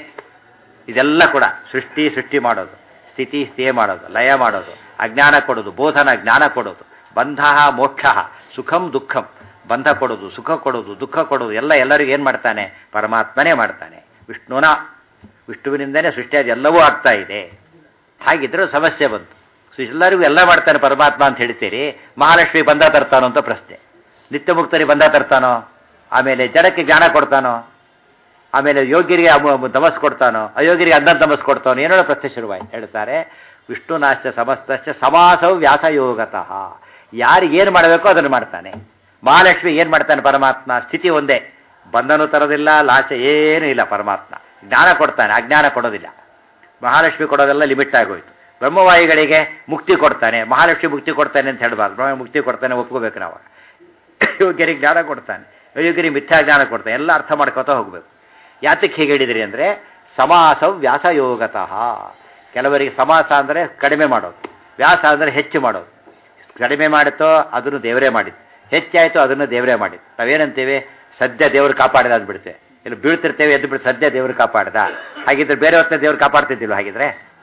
ಇದೆಲ್ಲ ಕೂಡ ಸೃಷ್ಟಿ ಸೃಷ್ಟಿ ಮಾಡೋದು, ಸ್ಥಿತಿ ಸ್ಥಿತಿ ಮಾಡೋದು, ಲಯ ಮಾಡೋದು, ಅಜ್ಞಾನ ಕೊಡೋದು, ಬೋಧನ ಜ್ಞಾನ ಕೊಡೋದು, ಬಂಧ ಮೋಕ್ಷ ಸುಖಂ ದುಃಖಂ, ಬಂಧ ಕೊಡೋದು, ಸುಖ ಕೊಡೋದು, ದುಃಖ ಕೊಡೋದು ಎಲ್ಲ ಎಲ್ಲರಿಗೂ ಏನು ಮಾಡ್ತಾನೆ? ಪರಮಾತ್ಮನೇ ಮಾಡ್ತಾನೆ. ವಿಷ್ಣುನ ವಿಷ್ಣುವಿನಿಂದನೇ ಸೃಷ್ಟಿಯಾದ ಎಲ್ಲವೂ ಆಗ್ತಾ ಇದೆ. ಹಾಗಿದ್ರೆ ಸಮಸ್ಯೆ ಬಂತು. ಸೊ ಎಲ್ಲರಿಗೂ ಎಲ್ಲ ಮಾಡ್ತಾನೆ ಪರಮಾತ್ಮ ಅಂತ ಹೇಳ್ತೀರಿ, ಮಹಾಲಕ್ಷ್ಮಿ ಬಂದ ತರ್ತಾನೋ ಅಂತ ಪ್ರಶ್ನೆ. ನಿತ್ಯ ಮುಕ್ತರಿ ಬಂದ ತರ್ತಾನೋ, ಆಮೇಲೆ ಜಡಕ್ಕೆ ಜ್ಞಾನ ಕೊಡ್ತಾನೋ, ಆಮೇಲೆ ಯೋಗ್ಯರಿಗೆ ತಮಸ್ ಕೊಡ್ತಾನೋ, ಅಯೋಗ್ಯರಿಗೆ ಅಂಧ ತಮಸ್ ಕೊಡ್ತಾನೋ, ಏನೋ ಪ್ರಶ್ನೆ ಶುರುವಾಯ್ತು. ಹೇಳ್ತಾರೆ ವಿಷ್ಣುನಾಶ್ಚ ಸಮಸ್ತಶ್ಚ ಸಮಾಸವು ವ್ಯಾಸಯೋಗತಃ. ಯಾರಿಗೆ ಏನು ಮಾಡಬೇಕೋ ಅದನ್ನು ಮಾಡ್ತಾನೆ. ಮಹಾಲಕ್ಷ್ಮಿ ಏನು ಮಾಡ್ತಾನೆ ಪರಮಾತ್ಮ? ಸ್ಥಿತಿ ಒಂದೇ, ಬಂಧನೂ ತರೋದಿಲ್ಲ, ಲಾಶ ಏನೂ ಇಲ್ಲ. ಪರಮಾತ್ಮ ಜ್ಞಾನ ಕೊಡ್ತಾನೆ, ಅಜ್ಞಾನ ಕೊಡೋದಿಲ್ಲ. ಮಹಾಲಕ್ಷ್ಮಿ ಕೊಡೋದೆಲ್ಲ ಲಿಮಿಟ್ ಆಗೋಯ್ತು. ಬ್ರಹ್ಮವಾಯುಗಳಿಗೆ ಮುಕ್ತಿ ಕೊಡ್ತಾನೆ, ಮಹಾಲಕ್ಷ್ಮಿ ಮುಕ್ತಿ ಕೊಡ್ತಾನೆ ಅಂತ ಹೇಳಬಾರ್ದು. ಬ್ರಹ್ಮ ಮುಕ್ತಿ ಕೊಡ್ತಾನೆ ಒಪ್ಕೋಬೇಕು ನಾವು. ಯೋಗ್ಯರಿಗೆ ಜ್ಞಾನ ಕೊಡ್ತಾನೆ, ಅಯೋಗ್ಯರಿಗೆ ಮಿಥ್ಯಾ ಜ್ಞಾನ ಕೊಡ್ತಾನೆ. ಎಲ್ಲ ಅರ್ಥ ಮಾಡ್ಕೋತಾ ಹೋಗ್ಬೇಕು. ಯಾತಕ್ಕೆ ಹೀಗೆ ಹೇಳಿದ್ರಿ ಅಂದರೆ ಸಮಾಸ ವ್ಯಾಸಯೋಗತಃ. ಕೆಲವರಿಗೆ ಸಮಾಸ ಅಂದರೆ ಕಡಿಮೆ ಮಾಡೋದು, ವ್ಯಾಸ ಅಂದರೆ ಹೆಚ್ಚು ಮಾಡೋದು. ಕಡಿಮೆ ಮಾಡಿತೋ ಅದನ್ನು ದೇವರೇ ಮಾಡಿದ್ದು, ಹೆಚ್ಚಾಯಿತು ಅದನ್ನು ದೇವರೇ ಮಾಡಿದ್ದು. ನಾವೇನಂತೀವಿ? ಸದ್ಯ ದೇವರು ಕಾಪಾಡಿದ ಅಂದ್ಬಿಡ್ತೇವೆ. ಇಲ್ಲಿ ಬೀಳ್ತಿರ್ತೇವೆ, ಎದ್ದು ಬಿಟ್ಟು ಸದ್ಯ ದೇವರು ಕಾಪಾಡಿದ. ಹಾಗಿದ್ರೆ ಬೇರೆ ಹೊತ್ತಿನ ದೇವರು ಕಾಪಾಡ್ತಿದ್ದಿಲ್ಲ. ಹಾಗಿದ್ರೆ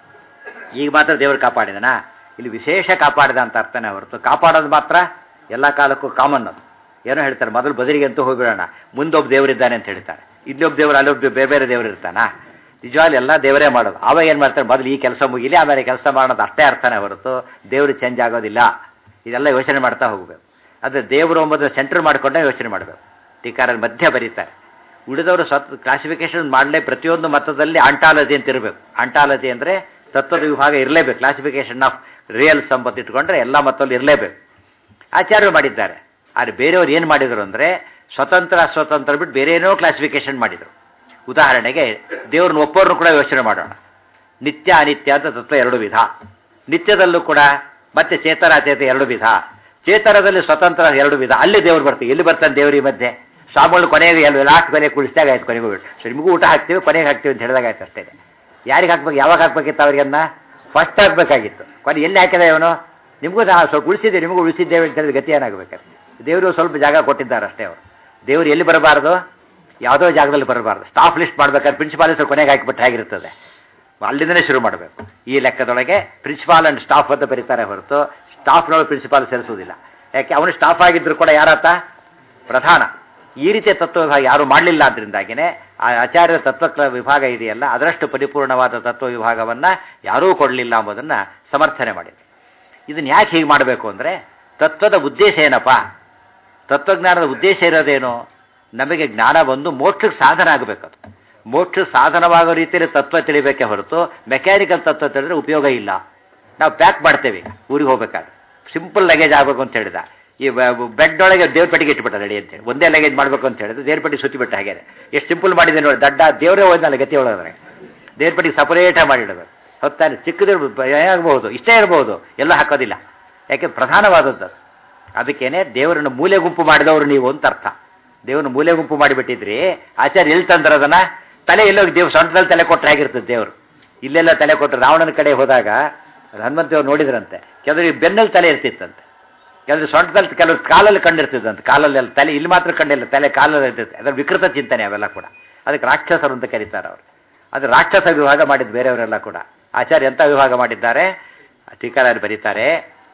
ಈಗ ಮಾತ್ರ ದೇವರು ಕಾಪಾಡಿದನಾ? ಇಲ್ಲಿ ವಿಶೇಷ ಕಾಪಾಡಿದ ಅಂತ ಅರ್ಥನೇ ಹೊರತು ಕಾಪಾಡೋದು ಮಾತ್ರ ಎಲ್ಲ ಕಾಲಕ್ಕೂ ಕಾಮನ್. ಅದು ಏನೋ ಹೇಳ್ತಾರೆ, ಮೊದಲು ಬದಲಿಗೆ ಅಂತೂ ಹೋಗ್ಬಿಡೋಣ, ಮುಂದೊಬ್ಬ ದೇವರಿದ್ದಾನೆ ಅಂತ ಹೇಳ್ತಾರೆ. ಇಲ್ಲೊಬ್ಬ ದೇವರು ಅಲ್ಲೊಬ್ಬ ಬೇರೆ ಬೇರೆ ದೇವರು ಇರ್ತಾನ? ನಿಜವಾಗ್ಲೂ ಎಲ್ಲ ದೇವರೇ ಮಾಡೋದು. ಆವಾಗ ಏನು ಮಾಡ್ತಾರೆ, ಮೊದಲು ಈ ಕೆಲಸ ಮುಗಿಲಿ ಆಮೇಲೆ ಕೆಲಸ ಮಾಡೋದು, ಅಷ್ಟೇ ಅರ್ಥನೇ ಹೊರತು ದೇವರು ಚೇಂಜ್ ಆಗೋದಿಲ್ಲ. ಇದೆಲ್ಲ ಯೋಚನೆ ಮಾಡ್ತಾ ಹೋಗಬೇಕು. ಆದರೆ ದೇವರು ಎಂಬುದನ್ನು ಸೆಂಟರ್ ಮಾಡಿಕೊಂಡೇ ಯೋಚನೆ ಮಾಡಬೇಕು. ಟೀಕಾರಲ್ಲಿ ಮಧ್ಯ ಬರೀತಾರೆ, ಉಳಿದವರು ಸ್ವತ್ ಕ್ಲಾಸಿಫಿಕೇಶನ್ ಮಾಡಲೇ ಪ್ರತಿಯೊಂದು ಮತದಲ್ಲಿ ಆಂಟಾಲಜಿ ಅಂತ ಇರಬೇಕು. ಆಂಟಾಲಜಿ ಅಂದರೆ ತತ್ವದ ವಿಭಾಗ ಇರಲೇಬೇಕು. ಕ್ಲಾಸಿಫಿಕೇಶನ್ ಆಫ್ ರಿಯಲ್ಸ್ ಎಂಬತ್ತು ಇಟ್ಕೊಂಡ್ರೆ ಎಲ್ಲ ಮತ್ತಲ್ಲಿ ಇರಲೇಬೇಕು. ಆಚಾರ್ಯರು ಮಾಡಿದ್ದಾರೆ. ಆದರೆ ಬೇರೆಯವರು ಏನು ಮಾಡಿದರು ಅಂದರೆ ಸ್ವತಂತ್ರ ಅಸ್ವತಂತ್ರ ಬಿಟ್ಟು ಬೇರೆ ಏನೋ ಕ್ಲಾಸಿಫಿಕೇಶನ್ ಮಾಡಿದರು. ಉದಾಹರಣೆಗೆ ದೇವ್ರನ್ನ ಒಪ್ಪೋರ್ನು ಕೂಡ ಯೋಚನೆ ಮಾಡೋಣ. ನಿತ್ಯ ಅನಿತ್ಯ ಅಂತ ತತ್ವ ಎರಡು ವಿಧ. ನಿತ್ಯದಲ್ಲೂ ಕೂಡ ಮತ್ತೆ ಚೇತರ ಅಚೇತ ಎರಡು ವಿಧ. ಚೇತರದಲ್ಲಿ ಸ್ವತಂತ್ರ ಎರಡು ವಿಧ. ಅಲ್ಲಿ ದೇವ್ರು ಬರ್ತೀವಿ. ಎಲ್ಲಿ ಬರ್ತಾನೆ ದೇವ್ರ ಈ ಮಧ್ಯೆ? ಸ್ವಾಮಿಗಳು ಕೊನೆಗೆ ಎಲ್ಲ ಲಾಸ್ಟ್ ಕೊನೆಗೆ ಕುಳಿಸಿದಾಗ ಆಯ್ತು. ಕೊನೆಗೂ ಬಿಟ್ಟು ಸೊ ನಿಮಗೂ ಊಟ ಹಾಕ್ತೀವಿ, ಕೊನೆಗೆ ಹಾಕ್ತೀವಿ ಅಂತ ಹೇಳಿದಾಗ ಆಯ್ತು ಅಷ್ಟೇ. ಯಾರಿಗೆ ಹಾಕ್ಬೇಕು, ಯಾವಾಗ ಹಾಕ್ಬೇಕಿತ್ತು ಅವ್ರಿಗನ್ನ? ಫಸ್ಟ್ ಹಾಕ್ಬೇಕಾಗಿತ್ತು. ಕೊನೆ ಎಲ್ಲಿ ಹಾಕಿದ ಇವನು? ನಿಮಗೂ ಸ್ವಲ್ಪ ಉಳಿಸಿದ್ದೇವೆ, ನಿಮಗೂ ಉಳಿಸಿದ್ದೇವೆ ಅಂತ ಹೇಳಿದ ಗತಿ ಏನಾಗಬೇಕಾದ್ರೆ? ದೇವರು ಸ್ವಲ್ಪ ಜಾಗ ಕೊಟ್ಟಿದ್ದಾರೆ ಅಷ್ಟೇ. ಅವರು ದೇವರು ಎಲ್ಲಿ ಬರಬಾರ್ದು? ಯಾವುದೋ ಜಾಗದಲ್ಲಿ ಬರಬಾರ್ದು. ಸ್ಟಾಫ್ ಲಿಸ್ಟ್ ಮಾಡ್ಬೇಕಾದ್ರೆ ಪ್ರಿನ್ಸಿಪಾಲ್ ಹೆಸರು ಕೊನೆಗೆ ಹಾಕಿಬಿಟ್ಟು ಆಗಿರ್ತದೆ. ಅಲ್ಲಿಂದನೇ ಶುರು ಮಾಡಬೇಕು. ಈ ಲೆಕ್ಕದೊಳಗೆ ಪ್ರಿನ್ಸಿಪಾಲ್ ಅಂಡ್ ಸ್ಟಾಫ್ ಅಂತ ಬರೀತಾರೆ ಹೊರತು ಸ್ಟಾಫ್ನೊಳಗೆ ಪ್ರಿನ್ಸಿಪಾಲ್ ಸೇರಿಸುವುದಿಲ್ಲ. ಯಾಕೆ? ಅವನು ಸ್ಟಾಫ್ ಆಗಿದ್ರು ಕೂಡ ಯಾರಾತ? ಪ್ರಧಾನ. ಈ ರೀತಿಯ ತತ್ವ ವಿಭಾಗ ಯಾರು ಮಾಡಲಿಲ್ಲ. ಅದರಿಂದಾಗಿಯೇ ಆ ಆಚಾರ್ಯರ ತತ್ವ ವಿಭಾಗ ಇದೆಯಲ್ಲ, ಅದರಷ್ಟು ಪರಿಪೂರ್ಣವಾದ ತತ್ವ ವಿಭಾಗವನ್ನು ಯಾರೂ ಕೊಡಲಿಲ್ಲ ಎಂಬುದನ್ನು ಸಮರ್ಥನೆ ಮಾಡಿದೆ. ಇದನ್ನು ಯಾಕೆ ಹೀಗೆ ಮಾಡಬೇಕು ಅಂದರೆ ತತ್ವದ ಉದ್ದೇಶ ಏನಪ್ಪ? ತತ್ವಜ್ಞಾನದ ಉದ್ದೇಶ ಇರೋದೇನು? ನಮಗೆ ಜ್ಞಾನ ಬಂದು ಮೋಕ್ಷಕ್ಕೆ ಸಾಧನ ಆಗಬೇಕದು. ಮೋಕ್ಷ ಸಾಧನವಾಗೋ ರೀತಿಯಲ್ಲಿ ತತ್ವ ತಿಳಿಬೇಕೇ ಹೊರತು ಮೆಕ್ಯಾನಿಕಲ್ ತತ್ವ ತಿಳಿದ್ರೆ ಉಪಯೋಗ ಇಲ್ಲ. ನಾವು ಪ್ಯಾಕ್ ಮಾಡ್ತೇವೆ ಊರಿಗೆ ಹೋಗ್ಬೇಕಾದ್ರೆ. ಸಿಂಪಲ್ ಲಗೇಜ್ ಆಗಬೇಕು ಅಂತ ಹೇಳಿದ. ಈ ಬೆಡ್ ಒಳಗೆ ದೇವ್ರ ಪೆಟ್ಟಿಗೆ ಇಟ್ಬಿಟ್ಟ ರೆಡಿ ಅಂತೇಳಿ ಒಂದೇ ಲಗೇಜ್ ಮಾಡಬೇಕು ಅಂತ ಹೇಳಿದ್ರೆ ದೇವ್ರ ಪೆಟ್ಟಿಗೆ ಸುತ್ತಿಬಿಟ್ಟ. ಹಾಗೆ ಎಷ್ಟು ಸಿಂಪಲ್ ಮಾಡಿದೆ ನೋಡಿ. ದಡ್ಡ ದೇವರೇ ಹೋದ್ನಲ್ಲ ಗತಿ ಒಳಗಡೆ. ದೇವ್ರ ಪೆಟ್ಟಿಗೆ ಸಪರೇಟಾಗಿ ಮಾಡಿಡಬೇಕು. ಹೊತ್ತಾನೆ ಚಿಕ್ಕದಿರ್ಬೋದು, ಏನಾಗಬಹುದು, ಇಷ್ಟೇ ಇರಬಹುದು, ಎಲ್ಲ ಹಾಕೋದಿಲ್ಲ. ಯಾಕೆ? ಪ್ರಧಾನವಾದದ್ದು. ಅದಕ್ಕೇನೆ ದೇವರನ್ನು ಮೂಲೆ ಗುಂಪು ಮಾಡಿದವರು ನೀವು ಅಂತ ಅರ್ಥ. ದೇವ್ರನ್ನ ಮೂಲೆ ಗುಂಪು ಮಾಡಿಬಿಟ್ಟಿದ್ರಿ. ಆಚಾರ್ಯ ಎಲ್ಲಿ ತಂದಿರೋದನ್ನ? ತಲೆ ಎಲ್ಲೋಗಿ ದೇವ್ರು ಸೊಂಟದಲ್ಲಿ ತಲೆ ಕೊಟ್ಟರೆ ಆಗಿರ್ತದೆ. ದೇವರು ಇಲ್ಲೆಲ್ಲ ತಲೆ ಕೊಟ್ಟರು. ರಾವಣನ ಕಡೆ ಹೋದಾಗ ಹನುಮಂತೇವ್ರು ನೋಡಿದ್ರಂತೆ, ಕೆಲವರಿಗೆ ಬೆನ್ನಲ್ಲಿ ತಲೆ ಇರ್ತಿತ್ತಂತೆ, ಕೆಲವರು ಸೊಂಟದಲ್ಲಿ, ಕೆಲವರು ಕಾಲಲ್ಲಿ ಕಂಡಿರ್ತಿದ್ದಂತೆ. ಕಾಲಲ್ಲೆಲ್ಲ ತಲೆ, ಇಲ್ಲಿ ಮಾತ್ರ ಕಂಡಿಲ್ಲ, ತಲೆ ಕಾಲಲ್ಲಿ ಇರ್ತೈತೆ. ಅದರ ವಿಕೃತ ಚಿಂತನೆ ಅವೆಲ್ಲ ಕೂಡ. ಅದಕ್ಕೆ ರಾಕ್ಷಸರು ಅಂತ ಕರೀತಾರೆ ಅವರು. ಅದು ರಾಕ್ಷಸ ವಿಭಾಗ ಮಾಡಿದ್ದು ಬೇರೆಯವರೆಲ್ಲ ಕೂಡ. ಆಚಾರ್ಯ ಎಂಥ ವಿಭಾಗ ಮಾಡಿದ್ದಾರೆ ಟೀಕಾರಾಯರು ಬರೀತಾರೆ.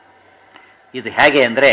ಇದು ಹೇಗೆ ಅಂದರೆ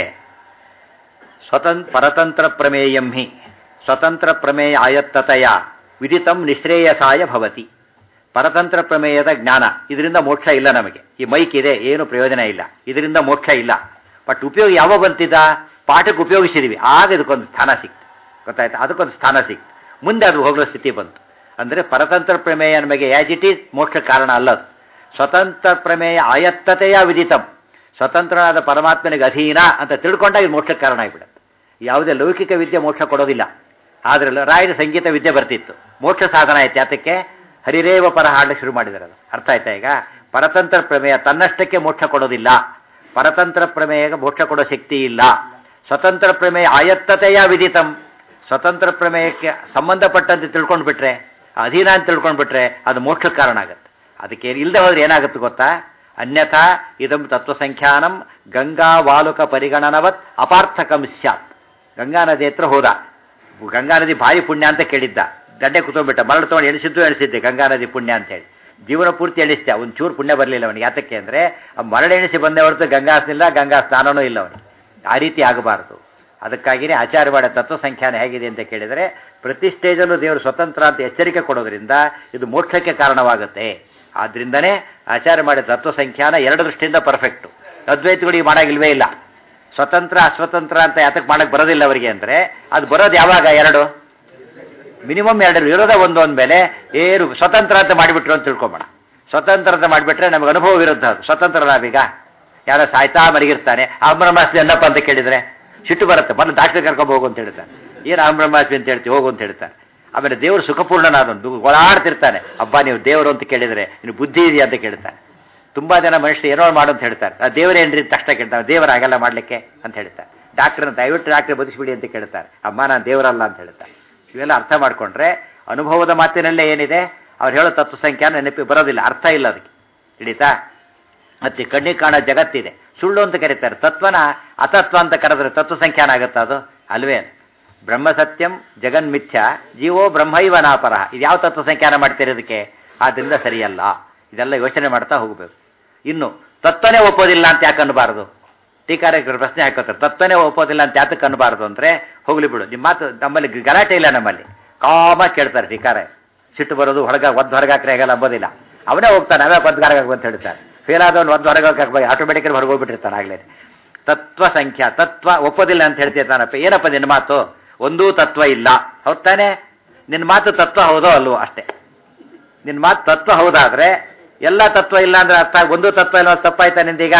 ಸ್ವತಂತ್ರ ಪರತಂತ್ರ ಪ್ರಮೇಯಂ ಹಿ ಸ್ವತಂತ್ರ ಪ್ರಮೇಯ ಆಯತ್ತತೆಯ ವಿದಿತಂ ನಿಶ್ರೇಯಸಾಯ ಭವತಿ. ಪರತಂತ್ರ ಪ್ರಮೇಯದ ಜ್ಞಾನ, ಇದರಿಂದ ಮೋಕ್ಷ ಇಲ್ಲ ನಮಗೆ. ಈ ಮೈಕ್ ಇದೆ, ಏನು ಪ್ರಯೋಜನ ಇಲ್ಲ, ಇದರಿಂದ ಮೋಕ್ಷ ಇಲ್ಲ. ಬಟ್ ಉಪಯೋಗ ಯಾವಾಗ ಬಂತಿದ್ದ? ಪಾಠಕ್ಕೆ ಉಪಯೋಗಿಸಿದೀವಿ, ಆಗ ಇದಕ್ಕೊಂದು ಸ್ಥಾನ ಸಿಕ್ತು. ಗೊತ್ತಾಯ್ತು? ಅದಕ್ಕೊಂದು ಸ್ಥಾನ ಸಿಕ್ತು. ಮುಂದೆ ಅದು ಹೋಗೋ ಸ್ಥಿತಿ ಬಂತು. ಅಂದರೆ ಪರತಂತ್ರ ಪ್ರಮೇಯ ನಮಗೆ ಆ್ಯಸ್ ಇಟ್ ಈಸ್ ಮೋಕ್ಷ ಕಾರಣ ಅಲ್ಲದು. ಸ್ವತಂತ್ರ ಪ್ರಮೇಯ ಆಯತ್ತತೆಯ ವಿದಿತಂ, ಸ್ವತಂತ್ರನಾದ ಪರಮಾತ್ಮನಿಗೆ ಅಧೀನ ಅಂತ ತಿಳ್ಕೊಂಡಾಗ ಇದು ಮೋಕ್ಷಕ್ಕೆ ಕಾರಣ ಆಗಿಬಿಡುತ್ತೆ. ಯಾವುದೇ ಲೌಕಿಕ ವಿದ್ಯೆ ಮೋಕ್ಷ ಕೊಡೋದಿಲ್ಲ. ಆದರೆ ರಾಯನ ಸಂಗೀತ ವಿದ್ಯೆ ಬರ್ತಿತ್ತು, ಮೋಕ್ಷ ಸಾಧನ ಆಯ್ತು. ಯಾತಕ್ಕೆ? ಹರಿರೇವ ಪರ ಹಾಡಲಿಕ್ಕೆ ಶುರು ಮಾಡಿದಾರಲ್ಲ. ಅರ್ಥ ಆಯ್ತಾ? ಈಗ ಪರತಂತ್ರ ಪ್ರಮೇಯ ತನ್ನಷ್ಟಕ್ಕೆ ಮೋಕ್ಷ ಕೊಡೋದಿಲ್ಲ. ಪರತಂತ್ರ ಪ್ರಮೇಯಕ್ಕೆ ಮೋಕ್ಷ ಕೊಡೋ ಶಕ್ತಿ ಇಲ್ಲ. ಸ್ವತಂತ್ರ ಪ್ರಮೇಯ ಆಯತ್ತತೆಯ ವಿದಿತಂ, ಸ್ವತಂತ್ರ ಪ್ರಮೇಯಕ್ಕೆ ಸಂಬಂಧಪಟ್ಟಂತೆ ತಿಳ್ಕೊಂಡು ಬಿಟ್ರೆ, ಅಧೀನ ಅಂತ ತಿಳ್ಕೊಂಡು ಬಿಟ್ರೆ ಅದು ಮೋಕ್ಷಕ್ಕೆ ಕಾರಣ ಆಗುತ್ತೆ. ಅದಕ್ಕೆ ಇಲ್ಲದೆ ಹೋದ್ರೆ ಏನಾಗುತ್ತೆ ಗೊತ್ತಾ? ಅನ್ಯಥಾ ಇದಂ ತತ್ವಸಂಖ್ಯಾನಂ ಗಂಗಾ ವಾಲುಕ ಪರಿಗಣನವತ್ ಅಪಾರ್ಥಕಂ ಸ್ಯಾತ್. ಗಂಗಾ ನದಿ ಹತ್ರ ಹೋದ. ಗಂಗಾ ನದಿ ಭಾರಿ ಪುಣ್ಯ ಅಂತ ಕೇಳಿದ್ದ. ಗಡ್ಡೆ ಕುತ್ಕೊಂಡ್ಬಿಟ್ಟ. ಮರಳು ತೊಗೊಂಡು ಎಣಿಸಿದ್ದು ಎಣಿಸಿದ್ದೆ ಗಂಗಾ ನದಿ ಪುಣ್ಯ ಅಂತೇಳಿ. ಜೀವನ ಪೂರ್ತಿ ಎಣಿಸ್ತೆ. ಒಂದು ಚೂರು ಪುಣ್ಯ ಬರಲಿಲ್ಲ ಅವನಿಗೆ. ಯಾತಕ್ಕೆ ಅಂದರೆ ಆ ಮರಳು ಎಣಿಸಿ ಬಂದೇ ಹೊರತು ಗಂಗಾ ಇಲ್ಲ, ಗಂಗಾ ಸ್ನಾನನೂ ಇಲ್ಲ ಅವನಿಗೆ. ಆ ರೀತಿ ಆಗಬಾರ್ದು. ಅದಕ್ಕಾಗಿಯೇ ಆಚಾರ್ಯವಾಡ ತತ್ವ ಸಂಖ್ಯಾನ ಹೇಗಿದೆ ಅಂತ ಕೇಳಿದರೆ, ಪ್ರತಿ ಸ್ಟೇಜಲ್ಲೂ ದೇವರು ಸ್ವತಂತ್ರ ಅಂತ ಎಚ್ಚರಿಕೆ ಕೊಡೋದ್ರಿಂದ ಇದು ಮೋಕ್ಷಕ್ಕೆ ಕಾರಣವಾಗುತ್ತೆ. ಆದ್ರಿಂದನೇ ಆಚಾರ್ಯ ಮಾಡಿದ ತತ್ವ ಸಂಖ್ಯಾನ ಎರಡು ದೃಷ್ಟಿಯಿಂದ ಪರ್ಫೆಕ್ಟು. ಅದ್ವೈತಗಳಿಗೆ ಮಾಡಾಗಿಲ್ವೇ ಇಲ್ಲ. ಸ್ವತಂತ್ರ ಅಸ್ವತಂತ್ರ ಅಂತ ಯಾತಕ್ಕೆ ಮಾಡಕ್ಕೆ ಬರೋದಿಲ್ಲ ಅವರಿಗೆ ಅಂದರೆ ಅದು ಬರೋದು ಯಾವಾಗ ಎರಡು ಮಿನಿಮಮ್ ಎರಡು ಇರೋದ ಒಂದು ಅಂದಮೇಲೆ ಏನು ಸ್ವತಂತ್ರ ಅಂತ ಮಾಡಿಬಿಟ್ರು ಅಂತ ತಿಳ್ಕೊಂಬೋಣ. ಸ್ವತಂತ್ರ ಅಂತ ಮಾಡಿಬಿಟ್ರೆ ನಮಗೆ ಅನುಭವ ವಿರುದ್ಧ ಅದು. ಸ್ವತಂತ್ರ ನಾವೀಗ ಯಾರೋ ಸಾಯ್ತಾ ಮರಿಗಿರ್ತಾನೆ ಬ್ರಹ್ಮಾಸ್ಮಿ ಅನ್ನಪ್ಪ ಅಂತ ಕೇಳಿದರೆ ಸಿಟ್ಟು ಬರುತ್ತೆ, ಬಂದು ಡಾಕ್ಟರ್ ಕರ್ಕೊಂಡು ಹೋಗು ಅಂತ ಹೇಳ್ತಾರೆ. ಏನು ಬ್ರಹ್ಮಾಸ್ಮಿ ಅಂತ ಹೇಳ್ತೀವಿ, ಹೋಗು ಅಂತ ಹೇಳ್ತಾರೆ. ಆಮೇಲೆ ದೇವರು ಸುಖಪೂರ್ಣನಾದೊಂದು ಓಡಾಡ್ತಿರ್ತಾನೆ, ಹಬ್ಬ ನೀವು ದೇವರು ಅಂತ ಕೇಳಿದರೆ ನೀನು ಬುದ್ಧಿ ಇದೆಯಾ ಅಂತ ಕೇಳ್ತಾನೆ. ತುಂಬ ಜನ ಮನುಷ್ಯರು ಏನೋ ಮಾಡು ಅಂತ ಹೇಳ್ತಾರೆ, ಆ ದೇವರೇನ್ರಿ ತಕ್ಷಣ ಕೇಳ್ತಾರೆ, ದೇವರ ಆಗಲ್ಲ ಮಾಡಲಿಕ್ಕೆ ಅಂತ ಹೇಳ್ತಾರೆ. ಡಾಕ್ಟ್ರನ್ನ ದಯವಿಟ್ಟು ಡಾಕ್ಟರ್ ಬದುಕಿಬಿಡಿ ಅಂತ ಕೇಳ್ತಾರೆ, ಅಮ್ಮ ನಾನು ದೇವರಲ್ಲ ಅಂತ ಹೇಳ್ತಾರೆ. ಇವೆಲ್ಲ ಅರ್ಥ ಮಾಡಿಕೊಂಡ್ರೆ ಅನುಭವದ ಮಾತಿನಲ್ಲೇ ಏನಿದೆ ಅವ್ರು ಹೇಳೋ ತತ್ವ ಸಂಖ್ಯಾನ ನೆನಪಿ ಬರೋದಿಲ್ಲ, ಅರ್ಥ ಇಲ್ಲ ಅದಕ್ಕೆ. ಹಿಡಿತಾ? ಮತ್ತೆ ಕಣ್ಣಿಗೆ ಕಾಣೋ ಜಗತ್ತಿದೆ, ಸುಳ್ಳು ಅಂತ ಕರೀತಾರೆ. ತತ್ವನ ಅತತ್ವ ಅಂತ ಕರೆದ್ರೆ ತತ್ವ ಸಂಖ್ಯಾನ ಆಗುತ್ತಾ? ಅದು ಅಲ್ವೇ. ಬ್ರಹ್ಮ ಸತ್ಯಂ ಜಗನ್ ಮಿಥ್ಯ ಜೀವೋ ಬ್ರಹ್ಮೈವ ನಾಪರ. ಇದು ಯಾವ ತತ್ವ ಸಂಖ್ಯಾನ ಮಾಡ್ತೀರಿ ಇದಕ್ಕೆ? ಆದ್ದರಿಂದ ಸರಿಯಲ್ಲ. ಇದೆಲ್ಲ ಯೋಚನೆ ಮಾಡ್ತಾ ಹೋಗಬೇಕು. ಇನ್ನು ತತ್ವನೇ ಒಪ್ಪೋದಿಲ್ಲ ಅಂತ ಯಾಕೆ ಅನ್ನಬಾರದು? ಟೀಕಾರಕರು ಪ್ರಶ್ನೆ ಹಾಕೋತಾರೆ, ತತ್ವನೇ ಒಪ್ಪೋದಿಲ್ಲ ಅಂತ ಯಾತಕ್ಕೆ ಅನ್ನಬಾರದು ಅಂದರೆ ಹೋಗ್ಲಿ ಬಿಡು ನಿಮ್ಮ ಮಾತು, ನಮ್ಮಲ್ಲಿ ಗಲಾಟೆ ಇಲ್ಲ, ನಮ್ಮಲ್ಲಿ ಕಾಮ ಕೇಳ್ತಾರೆ ಟೀಕಾರ. ಸಿಟ್ಟು ಬರೋದು ಹೊರಗ ಒದ್ದು ಹೊರಗಾಕ್ರೆ ಆಗಲ್ಲ ಅಂಬೋದಿಲ್ಲ. ಅವನೇ ಹೋಗ್ತಾನೆ, ಅವೇ ಒದ್ಗಾರಾಗ ಅಂತ ಹೇಳ್ತಾರೆ. ಫೇಲ್ ಆದವನು ಒದ್ದು ಹೊರಗಾಕ ಆಟೋಮೆಟಿಕಲಿ ಹೊರಗೆ ಹೋಗ್ಬಿಟ್ಟಿರ್ತಾನೆ ಆಗಲೇ. ತತ್ವ ಸಂಖ್ಯಾ ತತ್ವ ಒಪ್ಪೋದಿಲ್ಲ ಅಂತ ಹೇಳ್ತಿರ್ತಾನಪ್ಪ. ಏನಪ್ಪ ನಿನ್ನ ಮಾತು? ಒಂದೂ ತತ್ವ ಇಲ್ಲ. ಹೌದ್ ತಾನೆ? ನಿನ್ನ ಮಾತು ತತ್ವ ಹೌದೋ ಅಲ್ವೋ ಅಷ್ಟೇ. ನಿನ್ನ ಮಾತು ತತ್ವ ಹೌದಾದ್ರೆ ಎಲ್ಲ ತತ್ವ ಇಲ್ಲ ಅಂದ್ರೆ ಅರ್ಥ, ಒಂದು ತತ್ವ ಇಲ್ಲ ತಪ್ಪಾಯ್ತಾ ನಿಂದೀಗ?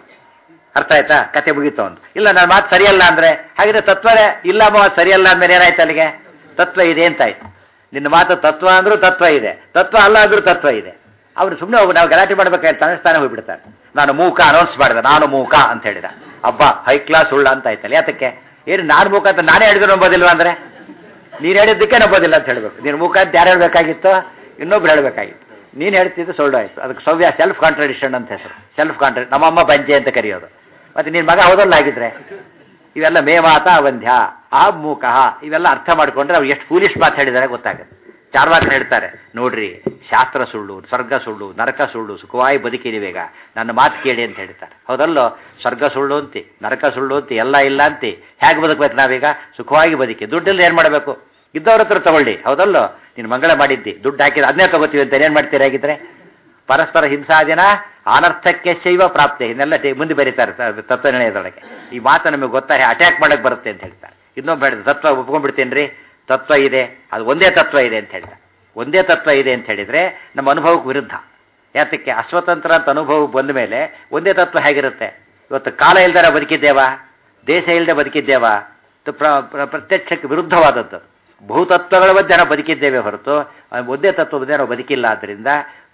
ಅರ್ಥ ಆಯ್ತಾ? ಕತೆ ಮುಗೀತು ಒಂದು. ಇಲ್ಲ ನನ್ನ ಮಾತು ಸರಿಯಲ್ಲ ಅಂದ್ರೆ ಹಾಗಿದ್ರೆ ತತ್ವನೇ ಇಲ್ಲ, ಮಾತು ಸರಿಯಲ್ಲ ಅಂದ್ಮೇಲೆ ಏನಾಯ್ತು ಅಲ್ಲಿಗೆ? ತತ್ವ ಇದೆ ಅಂತಾಯ್ತು. ನಿನ್ನ ಮಾತು ತತ್ವ ಅಂದ್ರೂ ತತ್ವ ಇದೆ, ತತ್ವ ಅಲ್ಲ ಅಂದ್ರೂ ತತ್ವ ಇದೆ. ಅವ್ರು ಸುಮ್ಮನೆ ಹೋಗಿ ನಾವು ಗಲಾಟೆ ಮಾಡ್ಬೇಕಾಯ್ತು, ತನಸ್ತಾನೆ ಹೋಗ್ಬಿಡ್ತಾರೆ. ನಾನು ಮೂಕ ಅನೌನ್ಸ್ ಮಾಡಿದೆ, ನಾನು ಮೂಕ ಅಂತ ಹೇಳಿದ. ಹಬ್ಬ ಹೈ ಕ್ಲಾಸ್ ಉಳ್ಳ ಅಂತ ಆಯ್ತಲ್ಲ. ಯಾತಕ್ಕೆ? ಏನು ನಾನು ಮೂಕ ಅಂತ ನಾನೇ ಹೇಳಿದ್ರು ನಂಬೋದಿಲ್ವ ಅಂದ್ರೆ? ನೀನು ಹೇಳಿದ್ದಕ್ಕೆ ನಂಬೋದಿಲ್ಲ ಅಂತ ಹೇಳ್ಬೇಕು. ನೀನು ಮೂಕ ಅಂತ ಯಾರು ಹೇಳ್ಬೇಕಾಗಿತ್ತು? ಇನ್ನೊಬ್ರು ಹೇಳ್ಬೇಕಾಗಿತ್ತು. ನೀನು ಹೇಳ್ತಿದ್ದು ಸುಳ್ಳು ಆಯ್ತು. ಅದಕ್ಕೆ ಸವ್ಯ ಸೆಲ್ಫ್ ಕಾಂಟ್ರಡಿಕ್ಷನ್ ಅಂತ ಹೆಸರು. ಸೆಲ್ಫ್ ಕಾಂಟ್ರಡಿ. ನಮ್ಮಮ್ಮ ಬಂಜೆ ಅಂತ ಕರೆಯೋದು. ಮತ್ತೆ ನಿನ್ನ ಮಗ ಹೌದಲ್ಲ ಆಗಿದ್ರೆ ಇವೆಲ್ಲ ಮೇವಾತ ಅವಂಧ್ಯ ಆ ಮೂಕ ಇವೆಲ್ಲ ಅರ್ಥ ಮಾಡ್ಕೊಂಡ್ರೆ ಅವ್ರು ಎಷ್ಟು ಫೂಲಿಶ್ ಮಾತು ಹೇಳಿದಾರೆ ಗೊತ್ತಾಗುತ್ತೆ. ಚಾರ್ವಾಕರು ಹೇಳ್ತಾರೆ ನೋಡ್ರಿ, ಶಾಸ್ತ್ರ ಸುಳ್ಳು, ಸ್ವರ್ಗ ಸುಳ್ಳು, ನರಕ ಸುಳ್ಳು, ಸುಖವಾಗಿ ಬದುಕಿದೀವೇಗ, ನನ್ನ ಮಾತು ಕೇಳಿ ಅಂತ ಹೇಳ್ತಾರೆ. ಹೌದಲ್ಲೋ? ಸ್ವರ್ಗ ಸುಳ್ಳು ಅಂತಿ, ನರಕ ಸುಳ್ಳು ಅಂತಿ, ಎಲ್ಲ ಇಲ್ಲ ಅಂತಿ. ಹೇಗೆ ಬದುಕಬೇಕು ನಾವೀಗ? ಸುಖವಾಗಿ ಬದುಕಿ. ದುಡ್ಡಿಲ್ಲ ಏನು ಮಾಡಬೇಕು? ಇದ್ದವ್ರ ಹತ್ರ ತಗೊಳ್ಳಿ. ಹೌದಲ್ಲೋ? ನೀನು ಮಂಗಳ ಮಾಡಿದ್ದಿ, ದುಡ್ಡು ಹಾಕಿದ್ರೆ ಅದನ್ನೇ ತಗೋತೀವಿ ಅಂತ ಏನೇನು ಮಾಡ್ತೀರಿ ಆಗಿದ್ರೆ? ಪರಸ್ಪರ ಹಿಂಸಾದಿನ ಅನರ್ಥಕ್ಕೆ ಶೈವ ಪ್ರಾಪ್ತಿ ಇದನ್ನೆಲ್ಲ ಮುಂದೆ ಬರೀತಾರೆ ತತ್ವನಿರ್ಣಯದೊಳಗೆ. ಈ ಮಾತು ನಮಗೆ ಗೊತ್ತಾರೆ, ಅಟ್ಯಾಕ್ ಮಾಡಕ್ಕೆ ಬರುತ್ತೆ ಅಂತ ಹೇಳ್ತಾರೆ. ಇನ್ನೊಬ್ಬ ಹೇಳಿದ್ರೆ ತತ್ವ ಒಪ್ಕೊಂಡ್ಬಿಡ್ತೀನಿ ರೀ, ತತ್ವ ಇದೆ, ಅದು ಒಂದೇ ತತ್ವ ಇದೆ ಅಂತ ಹೇಳ್ತಾರೆ. ಒಂದೇ ತತ್ವ ಇದೆ ಅಂತ ಹೇಳಿದರೆ ನಮ್ಮ ಅನುಭವಕ್ಕೆ ವಿರುದ್ಧ. ಯಾತಕ್ಕೆ? ಅಸ್ವತಂತ್ರ ಅಂತ ಅನುಭವ ಬಂದ ಮೇಲೆ ಒಂದೇ ತತ್ವ ಹೇಗಿರುತ್ತೆ? ಇವತ್ತು ಕಾಲ ಇಲ್ದಾರ ಬದುಕಿದ್ದೇವಾ? ದೇಶ ಇಲ್ಲದೆ ಬದುಕಿದ್ದೇವಾ? ಪ್ರತ್ಯಕ್ಷಕ್ಕೆ ವಿರುದ್ಧವಾದದ್ದು. ಬಹುತತ್ವಗಳ ಮಧ್ಯೆ ನಾವು ಬದುಕಿದ್ದೇವೆ ಹೊರತು ಒಂದೇ ತತ್ವ ಮಧ್ಯೆ ನಾವು ಬದುಕಿಲ್ಲ. ಆದ್ದರಿಂದ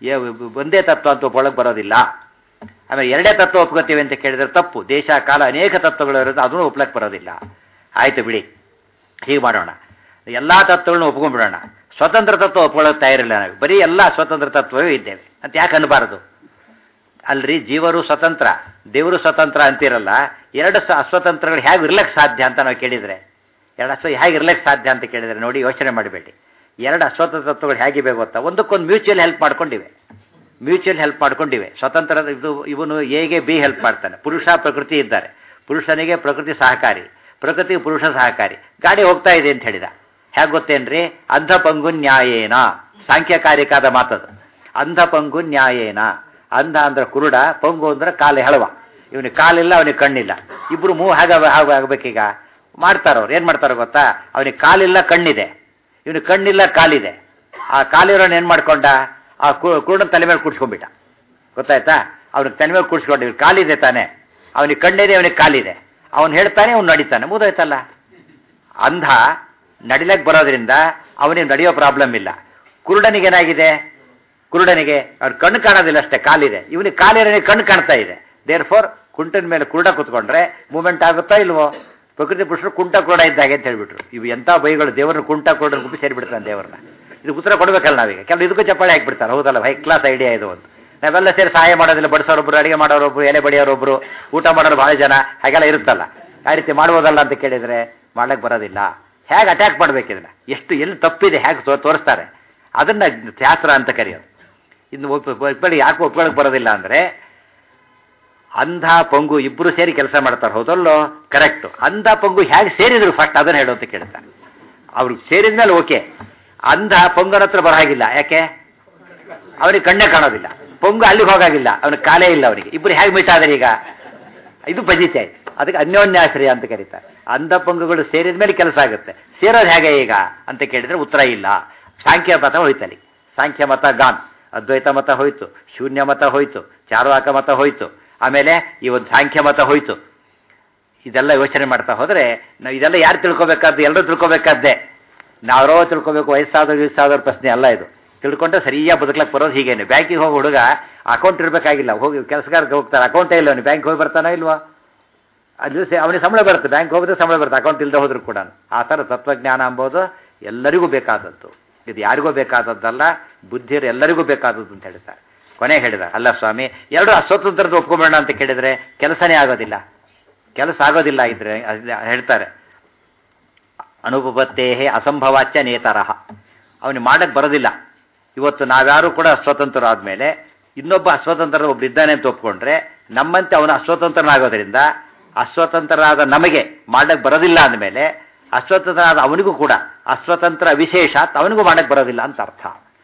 ಒಂದೇ ತತ್ವ ಅಂತ ಒಪ್ಪೊಳಗೆ ಬರೋದಿಲ್ಲ. ಆಮೇಲೆ ಎರಡೇ ತತ್ವ ಒಪ್ಕೋತೀವಿ ಅಂತ ಕೇಳಿದ್ರೆ ತಪ್ಪು. ದೇಶ ಕಾಲ ಅನೇಕ ತತ್ವಗಳು ಇರೋದು, ಅದನ್ನು ಒಪ್ಲಕ್ಕೆ ಬರೋದಿಲ್ಲ. ಆಯಿತು ಬಿಡಿ, ಹೀಗೆ ಮಾಡೋಣ. ಎಲ್ಲ ತತ್ವಗಳನ್ನ ಒಪ್ಕೊಂಡ್ಬಿಡೋಣ. ಸ್ವತಂತ್ರ ತತ್ವ ಒಪ್ಕೊಳ್ಳೋಕೆ ತಯಾರಿಲ್ಲ ನಾವು. ಬರೀ ಎಲ್ಲ ಸ್ವತಂತ್ರ ತತ್ವವೇ ಇದ್ದೇವೆ ಅಂತ ಯಾಕೆ ಅನ್ನಬಾರದು? ಅಲ್ರಿ, ಜೀವರು ಸ್ವತಂತ್ರ, ದೇವರು ಸ್ವತಂತ್ರ ಅಂತಿರಲ್ಲ. ಎರಡು ಸ ಅಸ್ವತಂತ್ರಗಳು ಹೇಗೆ ಇರ್ಲಿಕ್ಕೆ ಸಾಧ್ಯ ಅಂತ ನಾವು ಕೇಳಿದರೆ, ಎರಡು ಅಸ್ವ ಹೇಗೆ ಇರ್ಲಿಕ್ಕೆ ಸಾಧ್ಯ ಅಂತ ಕೇಳಿದರೆ ನೋಡಿ, ಯೋಚನೆ ಮಾಡಬೇಡಿ. ಎರಡು ಅಸ್ವತಂತ್ರ ತತ್ವಗಳು ಹೇಗಿವೆ ಗೊತ್ತಾ? ಒಂದಕ್ಕೊಂದು ಮ್ಯೂಚುವಲ್ ಹೆಲ್ಪ್ ಮಾಡ್ಕೊಂಡಿವೆ. ಮ್ಯೂಚುವಲ್ ಹೆಲ್ಪ್ ಮಾಡ್ಕೊಂಡಿವೆ. ಸ್ವತಂತ್ರ ಇದು ಇವನು ಎಗೆ ಬಿ ಹೆಲ್ಪ್ ಮಾಡ್ತಾನೆ. ಪುರುಷ ಪ್ರಕೃತಿ ಇದ್ದಾರೆ, ಪುರುಷನಿಗೆ ಪ್ರಕೃತಿ ಸಹಕಾರಿ, ಪ್ರಕೃತಿಗೆ ಪುರುಷ ಸಹಕಾರಿ. ಗಾಡಿ ಹೋಗ್ತಾ ಇದೆ ಅಂತ ಹೇಳಿದ. ಹೇಗೆ ಗೊತ್ತೇನ್ರಿ? ಅಂಧ ಪಂಗು ನ್ಯಾಯೇನ, ಸಾಂಖ್ಯಕಾರಿಕಾದ ಮಾತದು. ಅಂಧ ಪಂಗು ನ್ಯಾಯೇನ. ಅಂಧ ಅಂದ್ರೆ ಕುರುಡ, ಪಂಗು ಅಂದ್ರೆ ಕಾಲು ಹೆಳವ. ಇವನಿಗೆ ಕಾಲಿಲ್ಲ, ಅವನಿಗೆ ಕಣ್ಣಿಲ್ಲ. ಇಬ್ರು ಮೂವ್ ಹಾಗೆ ಹಾಗೆ ಆಗ್ಬೇಕೀಗ. ಮಾಡ್ತಾರವ್ರು ಏನು ಮಾಡ್ತಾರೋ ಗೊತ್ತಾ? ಅವನಿಗೆ ಕಾಲಿಲ್ಲ, ಕಣ್ಣಿದೆ. ಇವನಿಗೆ ಕಣ್ಣಿಲ್ಲ, ಕಾಲಿದೆ. ಆ ಕಾಲಿರೋನು ಏನು ಮಾಡ್ಕೊಂಡ? ಆ ಕುರುಡನ ತಲೆ ಮೇಲೆ ಕೂಡ್ಸ್ಕೊಂಡ್ಬಿಟ್ಟ. ಗೊತ್ತಾಯ್ತಾ? ಅವ್ನಿಗೆ ತಲೆ ಮೇಲೆ ಕೂಡ್ಸ್ಕೊಂಡು, ಇವ್ರು ಕಾಲಿದೆ ತಾನೆ, ಅವನಿಗೆ ಕಣ್ಣಿದೆ, ಅವನಿಗೆ ಕಾಲಿದೆ. ಅವನು ಹೇಳ್ತಾನೆ, ಅವ್ನು ನಡೀತಾನೆ, ಮುಗಿದೋಯ್ತಲ್ಲ. ಅಂಧ ನಡಿಲಕ್ಕೆ ಬರೋದ್ರಿಂದ ಅವನಿಗೆ ನಡೆಯೋ ಪ್ರಾಬ್ಲಮ್ ಇಲ್ಲ. ಕುರುಡನಿಗೇನಾಗಿದೆ? ಕುರುಡನಿಗೆ ಅವ್ರ ಕಣ್ಣು ಕಾಣೋದಿಲ್ಲ ಅಷ್ಟೇ, ಕಾಲಿದೆ. ಇವನಿಗೆ ಕಾಲಿರೋನಿಗೆ ಕಣ್ಣು ಕಾಣ್ತಾ ಇದೆ. ದೇರ್ ಫೋರ್ ಕುಂಟನ ಮೇಲೆ ಕುರುಡ ಕೂತ್ಕೊಂಡ್ರೆ ಮೂವ್ಮೆಂಟ್ ಆಗುತ್ತಾ ಇಲ್ವೋ? ಪ್ರಕೃತಿ ಪುರುಷರು ಕುಂಟ ಕುರುಡ ಇದ್ದಾಗೆ ಅಂತ ಹೇಳ್ಬಿಟ್ರು. ಇವು ಎಂಥ ಬೈಗಳು! ದೇವರನ್ನ ಕುಂಟ ಕುರುಡ ಗುಂಪಿ ಸೇರಿಬಿಡ್ತಾನೆ ದೇವರನ್ನ. ಇದು ಉತ್ತರ ಕೊಡಬೇಕಲ್ಲ ನಾವೀಗ. ಕೆಲವು ಇದಕ್ಕೂ ಚಪ್ಪಾಳೆ ಹಾಕಿಬಿಡ್ತಾರೆ. ಹೌದಲ್ಲ? ಹೈ ಕ್ಲಾಸ್ ಐಡಿಯಾ ಇದು ಒಂದು. ನಾವೆಲ್ಲ ಸೇರಿ ಸಹಾಯ ಮಾಡೋದಿಲ್ಲ. ಬಡಿಸೋರೊಬ್ರು, ಅಡಿಗೆ ಮಾಡೋರೊಬ್ರು, ಎಲೆ ಬಡಿಯೋರೊಬ್ರು, ಊಟ ಮಾಡೋರು ಭಾಳ ಜನ, ಹಾಗೆಲ್ಲ ಇರುತ್ತಲ್ಲ. ಆ ರೀತಿ ಮಾಡ್ಬೋದಲ್ಲ ಅಂತ ಕೇಳಿದರೆ ಮಾಡ್ಲಿಕ್ಕೆ ಬರೋದಿಲ್ಲ. ಹೇಗೆ ಅಟ್ಯಾಕ್ ಮಾಡಬೇಕಿದ್ರೆ, ಎಷ್ಟು ಎಲ್ಲಿ ತಪ್ಪಿದೆ ಹೇಗೆ ತೋ ತೋರಿಸ್ತಾರೆ ಅದನ್ನು ಶಾಸ್ತ್ರ ಅಂತ ಕರೆಯೋದು. ಇನ್ನು ಒಪ್ಕೊಳ್ಳಿ. ಯಾಕೆ ಒಪ್ಕೊಳ್ಳೋಕೆ ಬರೋದಿಲ್ಲ ಅಂದರೆ, ಅಂಧ ಪಂಗು ಇಬ್ಬರು ಸೇರಿ ಕೆಲಸ ಮಾಡ್ತಾರೆ. ಹೌದಲ್ಲೋ? ಕರೆಕ್ಟು. ಅಂಧ ಪಂಗು ಹೇಗೆ ಸೇರಿದ್ರು ಫಸ್ಟ್ ಅದನ್ನು ಹೇಳೋ ಅಂತ ಕೇಳ್ತಾರೆ. ಅವ್ರಿಗೆ ಸೇರಿದ ಮೇಲೆ ಓಕೆ. ಅಂಧ ಪಂಗನ ಹತ್ರ ಬರೋ ಹಾಗಿಲ್ಲ. ಯಾಕೆ? ಅವ್ರಿಗೆ ಕಣ್ಣೇ ಕಾಣೋದಿಲ್ಲ. ಪೊಂಗು ಅಲ್ಲಿಗೆ ಹೋಗಾಗಿಲ್ಲ, ಅವನ ಕಾಲೇ ಇಲ್ಲ ಅವನಿಗೆ. ಇಬ್ಬರು ಹೇಗೆ ಮೀಟ್ ಆದ್ರೆ ಈಗ ಇದು ಪಜಿತಿ ಆಯ್ತು. ಅದಕ್ಕೆ ಅನ್ಯೋನ್ಯಾಶ್ರಯ ಅಂತ ಕರೀತಾರೆ. ಅಂಧ ಪಂಗುಗಳು ಸೇರಿದ ಮೇಲೆ ಕೆಲಸ ಆಗುತ್ತೆ. ಸೇರೋದು ಹೇಗೆ ಈಗ ಅಂತ ಕೇಳಿದ್ರೆ ಉತ್ತರ ಇಲ್ಲ. ಸಾಂಖ್ಯ ಮತ ಹೋಯ್ತಲ್ಲಿ, ಸಾಂಖ್ಯ ಮತ ಗಾನ್, ಅದ್ವೈತ ಮತ ಹೋಯ್ತು, ಶೂನ್ಯ ಮತ ಹೋಯ್ತು, ಚಾರ್ವಾಕ ಮತ ಹೋಯ್ತು, ಆಮೇಲೆ ಈ ಒಂದು ಸಾಂಖ್ಯ ಮತ ಹೋಯ್ತು. ಇದೆಲ್ಲ ಯೋಚನೆ ಮಾಡ್ತಾ ಹೋದ್ರೆ ನಾವು ಇದೆಲ್ಲ ಯಾರು ತಿಳ್ಕೊಬೇಕಾದ್ದು? ಎಲ್ಲರೂ ತಿಳ್ಕೊಬೇಕಾದ್ದೇ. ನಾವ್ರೋ ತಿಳ್ಕೊಬೇಕು, ವಯಸ್ಸಾದವ್ರು ವಯಸ್ಸಾದವ್ರ ಪ್ರಶ್ನೆ ಅಲ್ಲ ಇದು. ತಿಳ್ಕೊಂಡ್ರೆ ಸರಿಯಾಗಿ ಬದುಕಲಕ್ಕೆ ಬರೋದು ಹೀಗೇನೆ. ಬ್ಯಾಂಕಿಗೆ ಹೋಗಿ ಹುಡುಗ ಅಕೌಂಟ್ ಇರಬೇಕಾಗಿಲ್ಲ, ಹೋಗಿ ಕೆಲಸಗಾರಕ್ಕೆ ಹೋಗ್ತಾರೆ, ಅಕೌಂಟೇ ಇಲ್ಲ ಅವನು, ಬ್ಯಾಂಕ್ ಹೋಗಿ ಬರ್ತಾನೋ ಇಲ್ವಾ? ಅದು ಅವನಿಗೆ ಸಂಬಳ ಬರುತ್ತೆ, ಬ್ಯಾಂಕ್ ಹೋಗಿದ್ರೆ ಸಂಬಳ ಬರುತ್ತೆ, ಅಕೌಂಟ್ ಇಲ್ಲದೆ ಹೋದ್ರು ಕೂಡ. ಆ ಥರ ತತ್ವಜ್ಞಾನ ಅಂಬೋದು ಎಲ್ಲರಿಗೂ ಬೇಕಾದದ್ದು. ಇದು ಯಾರಿಗೂ ಬೇಕಾದದ್ದಲ್ಲ, ಬುದ್ಧಿಯರು ಎಲ್ಲರಿಗೂ ಬೇಕಾದದ್ದು ಅಂತ ಹೇಳ್ತಾರೆ. ಕೊನೆ ಹೇಳಿದ ಅಲ್ಲ ಸ್ವಾಮಿ, ಎರಡು ಅಸ್ವತಂತ್ರದ ಒಪ್ಕೊಂಬೇಡ ಅಂತ ಕೇಳಿದರೆ ಕೆಲಸನೇ ಆಗೋದಿಲ್ಲ, ಕೆಲಸ ಆಗೋದಿಲ್ಲ ಇದ್ರೆ ಹೇಳ್ತಾರೆ. ಅನುಪಪತ್ತೇಹೇ ಅಸಂಭವಾಚ್ಯ ನೇತರಹ, ಅವನಿಗೆ ಮಾಡಕ್ಕೆ ಬರೋದಿಲ್ಲ. ಇವತ್ತು ನಾವ್ಯಾರು ಕೂಡ ಅಸ್ವತಂತ್ರ ಆದಮೇಲೆ ಇನ್ನೊಬ್ಬ ಅಸ್ವತಂತ್ರ ಒಬ್ರು ಇದ್ದಾನೆ ಅಂತ ಒಪ್ಕೊಂಡ್ರೆ ನಮ್ಮಂತೆ ಅವನು ಅಸ್ವತಂತ್ರನಾಗೋದ್ರಿಂದ ಅಸ್ವತಂತ್ರರಾದ ನಮಗೆ ಮಾಡಕ್ಕೆ ಬರೋದಿಲ್ಲ ಅಂದಮೇಲೆ ಅಸ್ವತಂತ್ರನಾದ ಅವನಿಗೂ ಕೂಡ ಅಸ್ವತಂತ್ರ ವಿಶೇಷ ಅವನಿಗೂ ಮಾಡಕ್ಕೆ ಬರೋದಿಲ್ಲ ಅಂತ ಅರ್ಥ.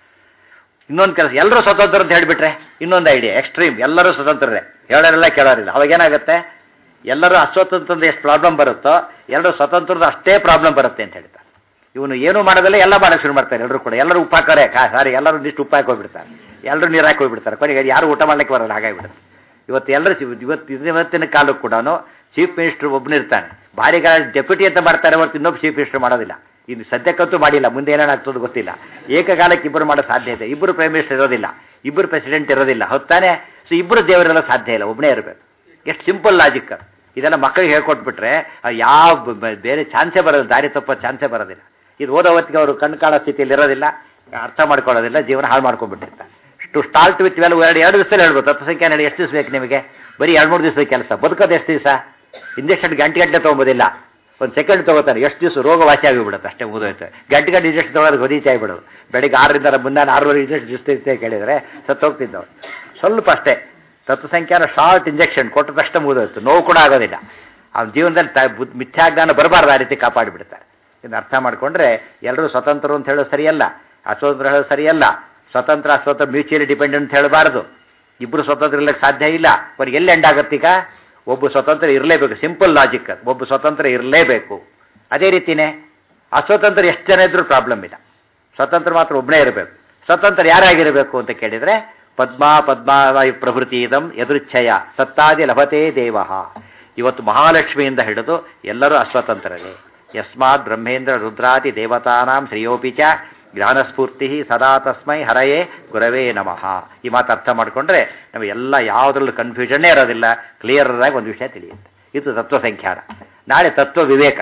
ಇನ್ನೊಂದು ಕೆಲಸ, ಎಲ್ಲರೂ ಸ್ವತಂತ್ರ ಅಂತ ಹೇಳಿಬಿಟ್ರೆ ಇನ್ನೊಂದು ಐಡಿಯಾ ಎಕ್ಸ್ಟ್ರೀಮ್, ಎಲ್ಲರೂ ಸ್ವತಂತ್ರರೇ, ಹೇಳೋರಿಲ್ಲ ಕೇಳೋರಿಲ್ಲ. ಅವಾಗ ಏನಾಗುತ್ತೆ? ಎಲ್ಲರೂ ಅಸ್ವತಂತ್ರದ ಎಷ್ಟು ಪ್ರಾಬ್ಲಮ್ ಬರುತ್ತೋ ಎಲ್ಲರೂ ಸ್ವತಂತ್ರದ ಅಷ್ಟೇ ಪ್ರಾಬ್ಲಮ್ ಬರುತ್ತೆ ಅಂತ ಹೇಳ್ತಾರೆ. ಇವನು ಏನೂ ಮಾಡೋದಲ್ಲ, ಎಲ್ಲ ಮಾಡೋಕ್ಕೆ ಶುರು ಮಾಡ್ತಾರೆ ಎಲ್ಲರೂ ಕೂಡ. ಎಲ್ಲರೂ ಉಪ್ಪು ಹಾಕೋರೆ, ಸಾರಿ ಎಲ್ಲರೂ ಇಷ್ಟು ಉಪ್ಪು ಹಾಕಿ ಹೋಗ್ಬಿಡ್ತಾರೆ, ಎಲ್ಲರೂ ನೀರು ಹಾಕಿ ಹೋಗ್ಬಿಡ್ತಾರೆ, ಕೊನೆಗೆ ಯಾರು ಊಟ ಮಾಡ್ಲಿಕ್ಕೆ ಬರೋಲ್ಲ, ಹಾಗಾಗಿಬಿಡುತ್ತೆ. ಇವತ್ತು ಎಲ್ಲರೂ ಇವತ್ತು ಇವತ್ತಿನ ಕಾಲಕ್ಕೆ ಕೂಡ ಚೀಫ್ ಮಿನಿಸ್ಟರ್ ಒಬ್ಬನಿರ್ತಾನೆ, ಭಾರಿ ಡೆಪ್ಯೂಟಿ ಅಂತ ಮಾಡ್ತಾರೆ ಹೊರತು ಇನ್ನೊಬ್ಬ ಚೀಫ್ ಮಿನಿಸ್ಟರ್ ಮಾಡೋದಿಲ್ಲ. ಇದು ಸದ್ಯಕ್ಕಂತೂ ಮಾಡಿಲ್ಲ, ಮುಂದೆ ಏನೇನಾಗ್ತದೆ ಗೊತ್ತಿಲ್ಲ. ಏಕಕಾಲಕ್ಕೆ ಇಬ್ಬರು ಮಾಡೋ ಸಾಧ್ಯತೆ, ಇಬ್ಬರು ಪ್ರೈಮ್ ಮಿನಿಸ್ಟರ್ ಇರೋದಿಲ್ಲ, ಇಬ್ಬರು ಪ್ರೆಸಿಡೆಂಟ್ ಇರೋದಿಲ್ಲ, ಹೊತ್ತಾನೆ. ಸೊ ಇಬ್ಬರು ದೇವರೆಲ್ಲ ಸಾಧ್ಯ ಇಲ್ಲ, ಒಬ್ಬನೇ ಇರಬೇಕು. ಎಷ್ಟು ಸಿಂಪಲ್ ಲಾಜಿಕ್. ಇದೆಲ್ಲ ಮಕ್ಕಳಿಗೆ ಹೇಳ್ಕೊಟ್ಬಿಟ್ರೆ ಯಾವ ಬೇರೆ ಚಾನ್ಸೇ ಬರೋದಿಲ್ಲ, ದಾರಿ ತಪ್ಪೋ ಚಾನ್ಸೇ ಬರೋದಿಲ್ಲ. ಇದು ಓದೋ ಹೊತ್ತಿಗೆ ಅವರು ಕಣ್ಣು ಕಾಣೋ ಸ್ಥಿತಿಯಲ್ಲಿ ಇರೋದಿಲ್ಲ, ಅರ್ಥ ಮಾಡ್ಕೊಳ್ಳೋದಿಲ್ಲ, ಜೀವನ ಹಾಳು ಮಾಡ್ಕೊಂಡ್ಬಿಟ್ಟಿರ್ತಾರೆ. ಟು ಸ್ಟಾರ್ಟ್ ವಿತ್ ವೆಲ್ ಎರಡು ಎರಡು ದಿವಸದಲ್ಲಿ ಹೇಳ್ಬೋದು. ತತ್ವ ಸಂಖ್ಯೆ ಹೇಳಿ ಎಷ್ಟು ದಿವಸ ಬೇಕು ನಿಮಗೆ? ಬರೀ ಎರಡು ಮೂರು ದಿವಸದ ಕೆಲಸ. ಬದುಕೋದು ಎಷ್ಟು ದಿವಸ? ಇಂಜೆಕ್ಷನ್ ಗಂಟೆ ಗಂಟೆ ತೊಗೊಬೋದಿಲ್ಲ, ಒಂದು ಸೆಕೆಂಡ್ ತೊಗೋತಾನೆ, ಎಷ್ಟು ದಿವಸ ರೋಗ ವಾಸಿ ಆಗಿಬಿಡುತ್ತೆ, ಅಷ್ಟೇ ಮುಗಿದೋಯ್ತು. ಗಂಟೆ ಗಂಟೆ ಇಂಜೆಕ್ಷನ್ ತೊಗೊಳೋದು ಗೊದೀಚೆ ಆಗಿಬಿಡೋದು. ಬೆಳಿಗ್ಗೆ ಆರರಿಂದ ಮುಂದೆ ಆರೂವರೆ ಇಂಜೆಕ್ಷನ್ ಜುಸ್ತಿರುತ್ತೆ ಕೇಳಿದರೆ ಸತ್ತು ಹೋಗ್ತಿದ್ದವು. ಸ್ವಲ್ಪ ಅಷ್ಟೇ ತತ್ವ ಸಂಖ್ಯಾನ ಶಾರ್ಟ್ ಇಂಜೆಕ್ಷನ್ ಕೊಟ್ಟ ತಕ್ಷಣ ಮುಗಿದೋಯ್ತು, ನೋವು ಕೂಡ ಆಗೋದಿಲ್ಲ. ಅವ್ನ ಜೀವನದಲ್ಲಿ ತ ಮಿಥ್ಯಾಜ್ಞಾನ ಬರಬಾರ್ದು, ಆ ರೀತಿ ಕಾಪಾಡಿಬಿಡ್ತಾರೆ. ಇದನ್ನು ಅರ್ಥ ಮಾಡಿಕೊಂಡ್ರೆ ಎಲ್ಲರೂ ಸ್ವತಂತ್ರರು ಅಂತ ಹೇಳೋದು ಸರಿಯಲ್ಲ, ಅಸ್ವತಂತ್ರ ಹೇಳೋದು ಸರಿಯಲ್ಲ. ಸ್ವತಂತ್ರ ಅಸ್ವತಂತ್ರ ಮ್ಯೂಚುವಲಿ ಡಿಪೆಂಡೆಂಟ್ ಅಂತ ಹೇಳಬಾರ್ದು. ಇಬ್ಬರು ಸ್ವತಂತ್ರ ಇರಲಿಕ್ಕೆ ಸಾಧ್ಯ ಇಲ್ಲ. ಅವ್ರಿಗೆ ಎಲ್ಲಿ ಎಂಡ್ ಆಗತ್ತೆ? ಈಗ ಒಬ್ಬ ಸ್ವತಂತ್ರ ಇರಲೇಬೇಕು, ಸಿಂಪಲ್ ಲಾಜಿಕ್. ಒಬ್ಬ ಸ್ವತಂತ್ರ ಇರಲೇಬೇಕು. ಅದೇ ರೀತಿಯೇ ಅಸ್ವತಂತ್ರ ಎಷ್ಟು ಜನ ಇದ್ರೂ ಪ್ರಾಬ್ಲಮ್ ಇಲ್ಲ, ಸ್ವತಂತ್ರ ಮಾತ್ರ ಒಬ್ಬನೇ ಇರಬೇಕು. ಸ್ವತಂತ್ರ ಯಾರಾಗಿರಬೇಕು ಅಂತ ಕೇಳಿದರೆ ಪದ್ಮಾ ಪದ್ಮಾವಾಯು ಪ್ರಭೃತಿ ಇದಂ ಯದೃಚ್ಛಯ ಸತ್ತಾದಿ ಲಭತೆ ದೇವ. ಇವತ್ತು ಮಹಾಲಕ್ಷ್ಮಿಯಿಂದ ಹಿಡಿದು ಎಲ್ಲರೂ ಅಸ್ವತಂತ್ರರೇ. ಯಸ್ಮಾತ್ ಬ್ರಹ್ಮೇಂದ್ರ ರುದ್ರಾದಿ ದೇವತಾನಾಂ ಶ್ರೇಯೋಪಿ ಚ ಜ್ಞಾನಸ್ಫೂರ್ತಿ ಸದಾ ತಸ್ಮೈ ಹರಯೇ ಗುರವೇ ನಮಃ. ಈ ಮಾತು ಅರ್ಥ ಮಾಡಿಕೊಂಡ್ರೆ ನಮಗೆ ಎಲ್ಲ ಯಾವುದ್ರಲ್ಲೂ ಕನ್ಫ್ಯೂಷನ್ನೇ ಇರೋದಿಲ್ಲ, ಕ್ಲಿಯರ್ ಆಗಿ ಒಂದು ವಿಷಯ ತಿಳಿಯುತ್ತೆ. ಇದು ತತ್ವ ಸಂಖ್ಯಾನ. ನಾಳೆ ತತ್ವ ವಿವೇಕ.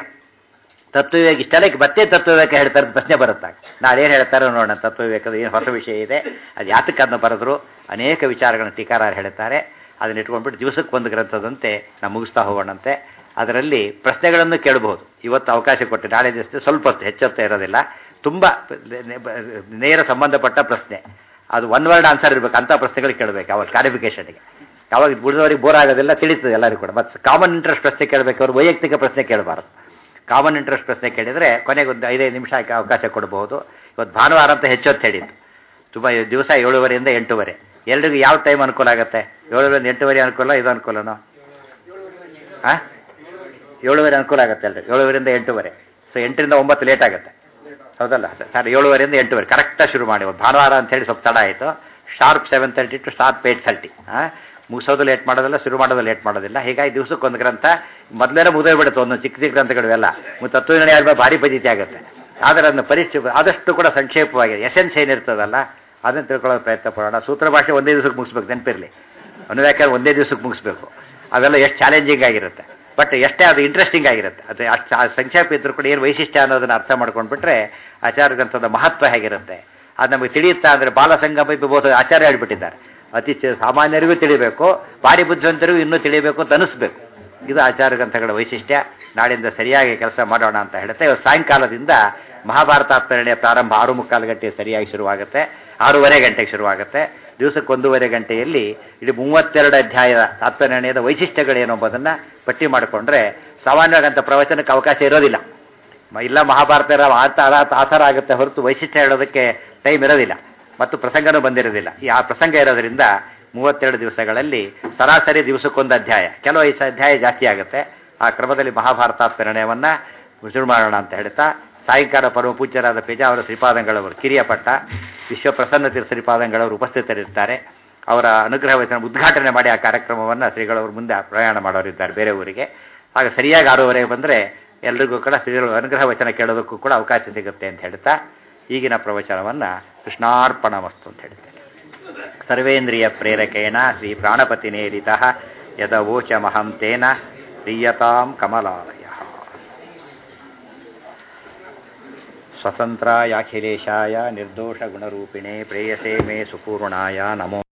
ತತ್ವ ವಿವೇಕ ಇಷ್ಟೆಲ್ಲ ಮತ್ತೆ ತತ್ವ ವಿವೇಕ ಹೇಳ್ತಾರೆ ಪ್ರಶ್ನೆ ಬರುತ್ತಾಗ. ನಾಳೆ ಏನು ಹೇಳ್ತಾರೋ ನೋಡೋಣ. ತತ್ವ ವಿವೇಕದ ಏನು ಹೊಸ ವಿಷಯ ಇದೆ, ಅದು ಯಾತಕ್ಕೆ ಅದನ್ನು ಬರೆದ್ರು, ಅನೇಕ ವಿಚಾರಗಳನ್ನು ಟೀಕಾರಾರು ಹೇಳ್ತಾರೆ. ಅದನ್ನ ಇಟ್ಕೊಂಡ್ಬಿಟ್ಟು ದಿವಸಕ್ಕೆ ಒಂದು ಗ್ರಂಥದಂತೆ ನಾವು ಮುಗಿಸ್ತಾ ಹೋಗೋಣಂತೆ. ಅದರಲ್ಲಿ ಪ್ರಶ್ನೆಗಳನ್ನು ಕೇಳಬಹುದು. ಇವತ್ತು ಅವಕಾಶ ಕೊಟ್ಟು ನಾಳೆ ದಿವಸ ಸ್ವಲ್ಪ ಹೊತ್ತು, ಹೆಚ್ಚೊತ್ತ ಇರೋದಿಲ್ಲ. ತುಂಬ ನೇರ ಸಂಬಂಧಪಟ್ಟ ಪ್ರಶ್ನೆ, ಅದು ಒನ್ ವರ್ಡ್ ಆನ್ಸರ್ ಇರಬೇಕು ಅಂಥ ಪ್ರಶ್ನೆಗಳು ಕೇಳಬೇಕು. ಅವಾಗ ಕ್ಲಾರಿಫಿಕೇಷನ್ಗೆ ಅವಾಗ ಉಳಿದವರಿಗೆ ಬೋರ್ ಆಗೋದಿಲ್ಲ, ತಿಳಿತದೆ ಎಲ್ಲರಿಗೂ ಕೂಡ. ಮತ್ತು ಕಾಮನ್ ಇಂಟ್ರೆಸ್ಟ್ ಪ್ರಶ್ನೆ ಕೇಳಬೇಕು, ಅವರು ವೈಯಕ್ತಿಕ ಪ್ರಶ್ನೆ ಕೇಳಬಾರ್ದು. ಕಾಮನ್ ಇಂಟ್ರೆಸ್ಟ್ ಪ್ರಶ್ನೆ ಕೇಳಿದರೆ ಕೊನೆಗೆ ಒಂದು ಐದೈದು ನಿಮಿಷ ಅವಕಾಶ ಕೊಡಬಹುದು. ಇವತ್ತು ಭಾನುವಾರ ಅಂತ ಹೆಚ್ಚೊತ್ತು ಹೇಳಿದ್ದು, ತುಂಬ ದಿವಸ ಏಳುವರೆಯಿಂದ ಎಂಟೂವರೆ. ಎಲ್ರಿಗೂ ಯಾವ ಟೈಮ್ ಅನುಕೂಲ ಆಗುತ್ತೆ? ಏಳುವರೆಯಿಂದ ಎಂಟೂವರೆ ಅನುಕೂಲ, ಇದು ಅನುಕೂಲನೋ? ಹಾಂ, ಏಳುವರೆ ಅನುಕೂಲ ಆಗುತ್ತೆ ಎಲ್ರಿಗೂ. ಏಳುವರೆಯಿಂದ ಎಂಟೂವರೆ. ಸೊ ಎಂಟರಿಂದ ಒಂಬತ್ತು ಲೇಟ್ ಆಗುತ್ತೆ, ಹೌದಲ್ಲ ಸರ್? ಏಳುವರೆಯಿಂದ ಎಂಟೂವರೆ ಕರೆಕ್ಟಾಗಿ ಶುರು ಮಾಡಿ. ಒಂದು ಭಾನುವಾರ ಅಂತೇಳಿ ಸ್ವಲ್ಪ ತಡ ಆಯಿತು. Sharp seven thirty to sharp eight thirty. ಹಾಂ, ಮುಗಿಸೋದು ಲೇಟ್ ಮಾಡೋದಿಲ್ಲ, ಶುರು ಮಾಡೋದು ಲೇಟ್ ಮಾಡೋದಿಲ್ಲ. ಹೀಗಾಗಿ ದಿವಸಕ್ಕೆ ಒಂದು ಗ್ರಂಥ ಮೊದಲೇನೆ ಮುಗಿದೋಗ್ಬಿಡುತ್ತೆ. ಒಂದು ಚಿಕ್ಕ ಚಿಕ್ಕ ಗ್ರಂಥಗಳು ಎಲ್ಲ ತತ್ವಜ್ಞಾನ ಆದ್ಮೇಲೆ ಭಾರಿ ಪದ್ಧತಿ ಆಗುತ್ತೆ. ಆದರೆ ಅದನ್ನು ಪರೀಕ್ಷೆ ಆದಷ್ಟು ಕೂಡ ಸಂಕ್ಷೇಪವಾಗಿ ಎಸೆನ್ಸ್ ಏನಿರ್ತದಲ್ಲ ಅದನ್ನು ತಿಳ್ಕೊಳ್ಳೋ ಪ್ರಯತ್ನ ಪಡೋಣ. ಸೂತ್ರ ಭಾಷೆ ಒಂದೇ ದಿವಸಕ್ಕೆ ಮುಗಿಸ್ಬೇಕು, ನೆನಪಿರಲಿ. ಅನುವ್ಯಾಖ್ಯಾನ ಒಂದೇ ದಿವಸಕ್ಕೆ ಮುಗಿಸ್ಬೇಕು. ಅವೆಲ್ಲ ಎಷ್ಟು ಚಾಲೆಂಜಿಂಗ್ ಆಗಿರುತ್ತೆ, ಬಟ್ ಎಷ್ಟೇ ಅದು ಇಂಟ್ರೆಸ್ಟಿಂಗ್ ಆಗಿರುತ್ತೆ. ಅದು ಅಷ್ಟು ಸಂಕ್ಷೇಪ ಇದ್ರೂ ಕೂಡ ಏನು ವೈಶಿಷ್ಟ್ಯ ಅನ್ನೋದನ್ನು ಅರ್ಥ ಮಾಡ್ಕೊಂಡ್ಬಿಟ್ರೆ ಆಚಾರ ಗ್ರಂಥದ ಮಹತ್ವ ಹೇಗಿರುತ್ತೆ ಅದು ನಮಗೆ ತಿಳಿಯುತ್ತಾ. ಅಂದರೆ ಬಾಲಸಂಗಮ ವಿಭೋಧ ಆಚಾರ್ಯ ಹೇಳ್ಬಿಟ್ಟಿದ್ದಾರೆ. ಅತಿ ಸಾಮಾನ್ಯರಿಗೂ ತಿಳಿಬೇಕು, ಭಾರಿ ಬುದ್ಧಿವಂತರಿಗೂ ಇನ್ನೂ ತಿಳಿಯಬೇಕು ಅಂತ ಅನಿಸ್ಬೇಕು. ಇದು ಆಚಾರ ಗ್ರಂಥಗಳ ವೈಶಿಷ್ಟ್ಯ. ನಾಳಿಂದ ಸರಿಯಾಗಿ ಕೆಲಸ ಮಾಡೋಣ ಅಂತ ಹೇಳುತ್ತೆ. ಇವತ್ತು ಸಾಯಂಕಾಲದಿಂದ ಮಹಾಭಾರತ ತಾತ್ಪರ್ಯ ಪ್ರಾರಂಭ ಆರು ಮುಕ್ಕಾಲು ಗಂಟೆ ಸರಿಯಾಗಿ ಶುರುವಾಗುತ್ತೆ, ಆರೂವರೆ ಗಂಟೆಗೆ ಶುರುವಾಗುತ್ತೆ. ದಿವಸಕ್ಕೆ ಒಂದೂವರೆ ಗಂಟೆಯಲ್ಲಿ ಇಡೀ ಮೂವತ್ತೆರಡು ಅಧ್ಯಾಯದ ತಾತ್ಪರ್ಯದ ವೈಶಿಷ್ಟ್ಯಗಳೇನು ಎಂಬುದನ್ನು ಪಟ್ಟಿ ಮಾಡಿಕೊಂಡ್ರೆ ಸಾಮಾನ್ಯವಾಗಿ ಅಂಥ ಪ್ರವಚನಕ್ಕೆ ಅವಕಾಶ ಇರೋದಿಲ್ಲ. ಇಲ್ಲ ಮಹಾಭಾರತ ಆಥರ ಆಗುತ್ತೆ ಹೊರತು ವೈಶಿಷ್ಟ್ಯ ಹೇಳೋದಕ್ಕೆ ಟೈಮ್ ಇರೋದಿಲ್ಲ. ಮತ್ತು ಪ್ರಸಂಗನೂ ಬಂದಿರೋದಿಲ್ಲ. ಈ ಆ ಪ್ರಸಂಗ ಇರೋದ್ರಿಂದ ಮೂವತ್ತೆರಡು ದಿವಸಗಳಲ್ಲಿ ಸರಾಸರಿ ದಿವಸಕ್ಕೊಂದು ಅಧ್ಯಾಯ, ಕೆಲವು ಐದು ಅಧ್ಯಾಯ ಜಾಸ್ತಿ ಆಗುತ್ತೆ. ಆ ಕ್ರಮದಲ್ಲಿ ಮಹಾಭಾರತ ನಿರ್ಣಯವನ್ನು ಶುರು ಮಾಡೋಣ ಅಂತ ಹೇಳ್ತಾ ಸಾಯಂಕಾಲ ಪರಮ ಪೂಜ್ಯರಾದ ಪೇಜಾವರ ಶ್ರೀಪಾದಂಗಳವರು ಕಿರಿಯಪಟ್ಟ ವಿಶ್ವಪ್ರಸನ್ನ ತೀರ್ಥ ಶ್ರೀಪಾದಂಗಳವರು ಉಪಸ್ಥಿತರಿರ್ತಾರೆ. ಅವರ ಅನುಗ್ರಹ ವಚನ ಉದ್ಘಾಟನೆ ಮಾಡಿ ಆ ಕಾರ್ಯಕ್ರಮವನ್ನು ಶ್ರೀಗಳವರು ಮುಂದೆ ಪ್ರಯಾಣ ಮಾಡೋರಿದ್ದಾರೆ ಬೇರೆ ಊರಿಗೆ. ಆಗ ಸರಿಯಾಗಿ ಆರೂವರೆಗೆ ಬಂದರೆ ಎಲ್ರಿಗೂ ಕೂಡ ಶ್ರೀಗಳು ಅನುಗ್ರಹ ವಚನ ಕೇಳೋದಕ್ಕೂ ಕೂಡ ಅವಕಾಶ ಸಿಗುತ್ತೆ ಅಂತ ಹೇಳ್ತಾ ಈಗಿನ ಪ್ರವಚನವನ್ನು ಕೃಷ್ಣಾರ್ಪಣ ವಸ್ತು ಅಂತ ಹೇಳ್ತೇನೆ. ಸರ್ವೇಂದ್ರಿಯ ಪ್ರೇರಕೇಣ ಶ್ರೀ ಪ್ರಾಣಪತಿನೇರಿತ ಯದವೋಚಮಹಂ ತೇನ ಪ್ರೀಯತಾಂ ಕಮಲಾಲಯ. ಸ್ವತಂತ್ರಾಯಾಖಿಲೇಶಾಯ ನಿರ್ದೋಷಗುಣರೂಪಿಣೆ ಪ್ರೇಯಸೇ ಮೇ ಸುಪೂರ್ಣಾಯ ನಮೋ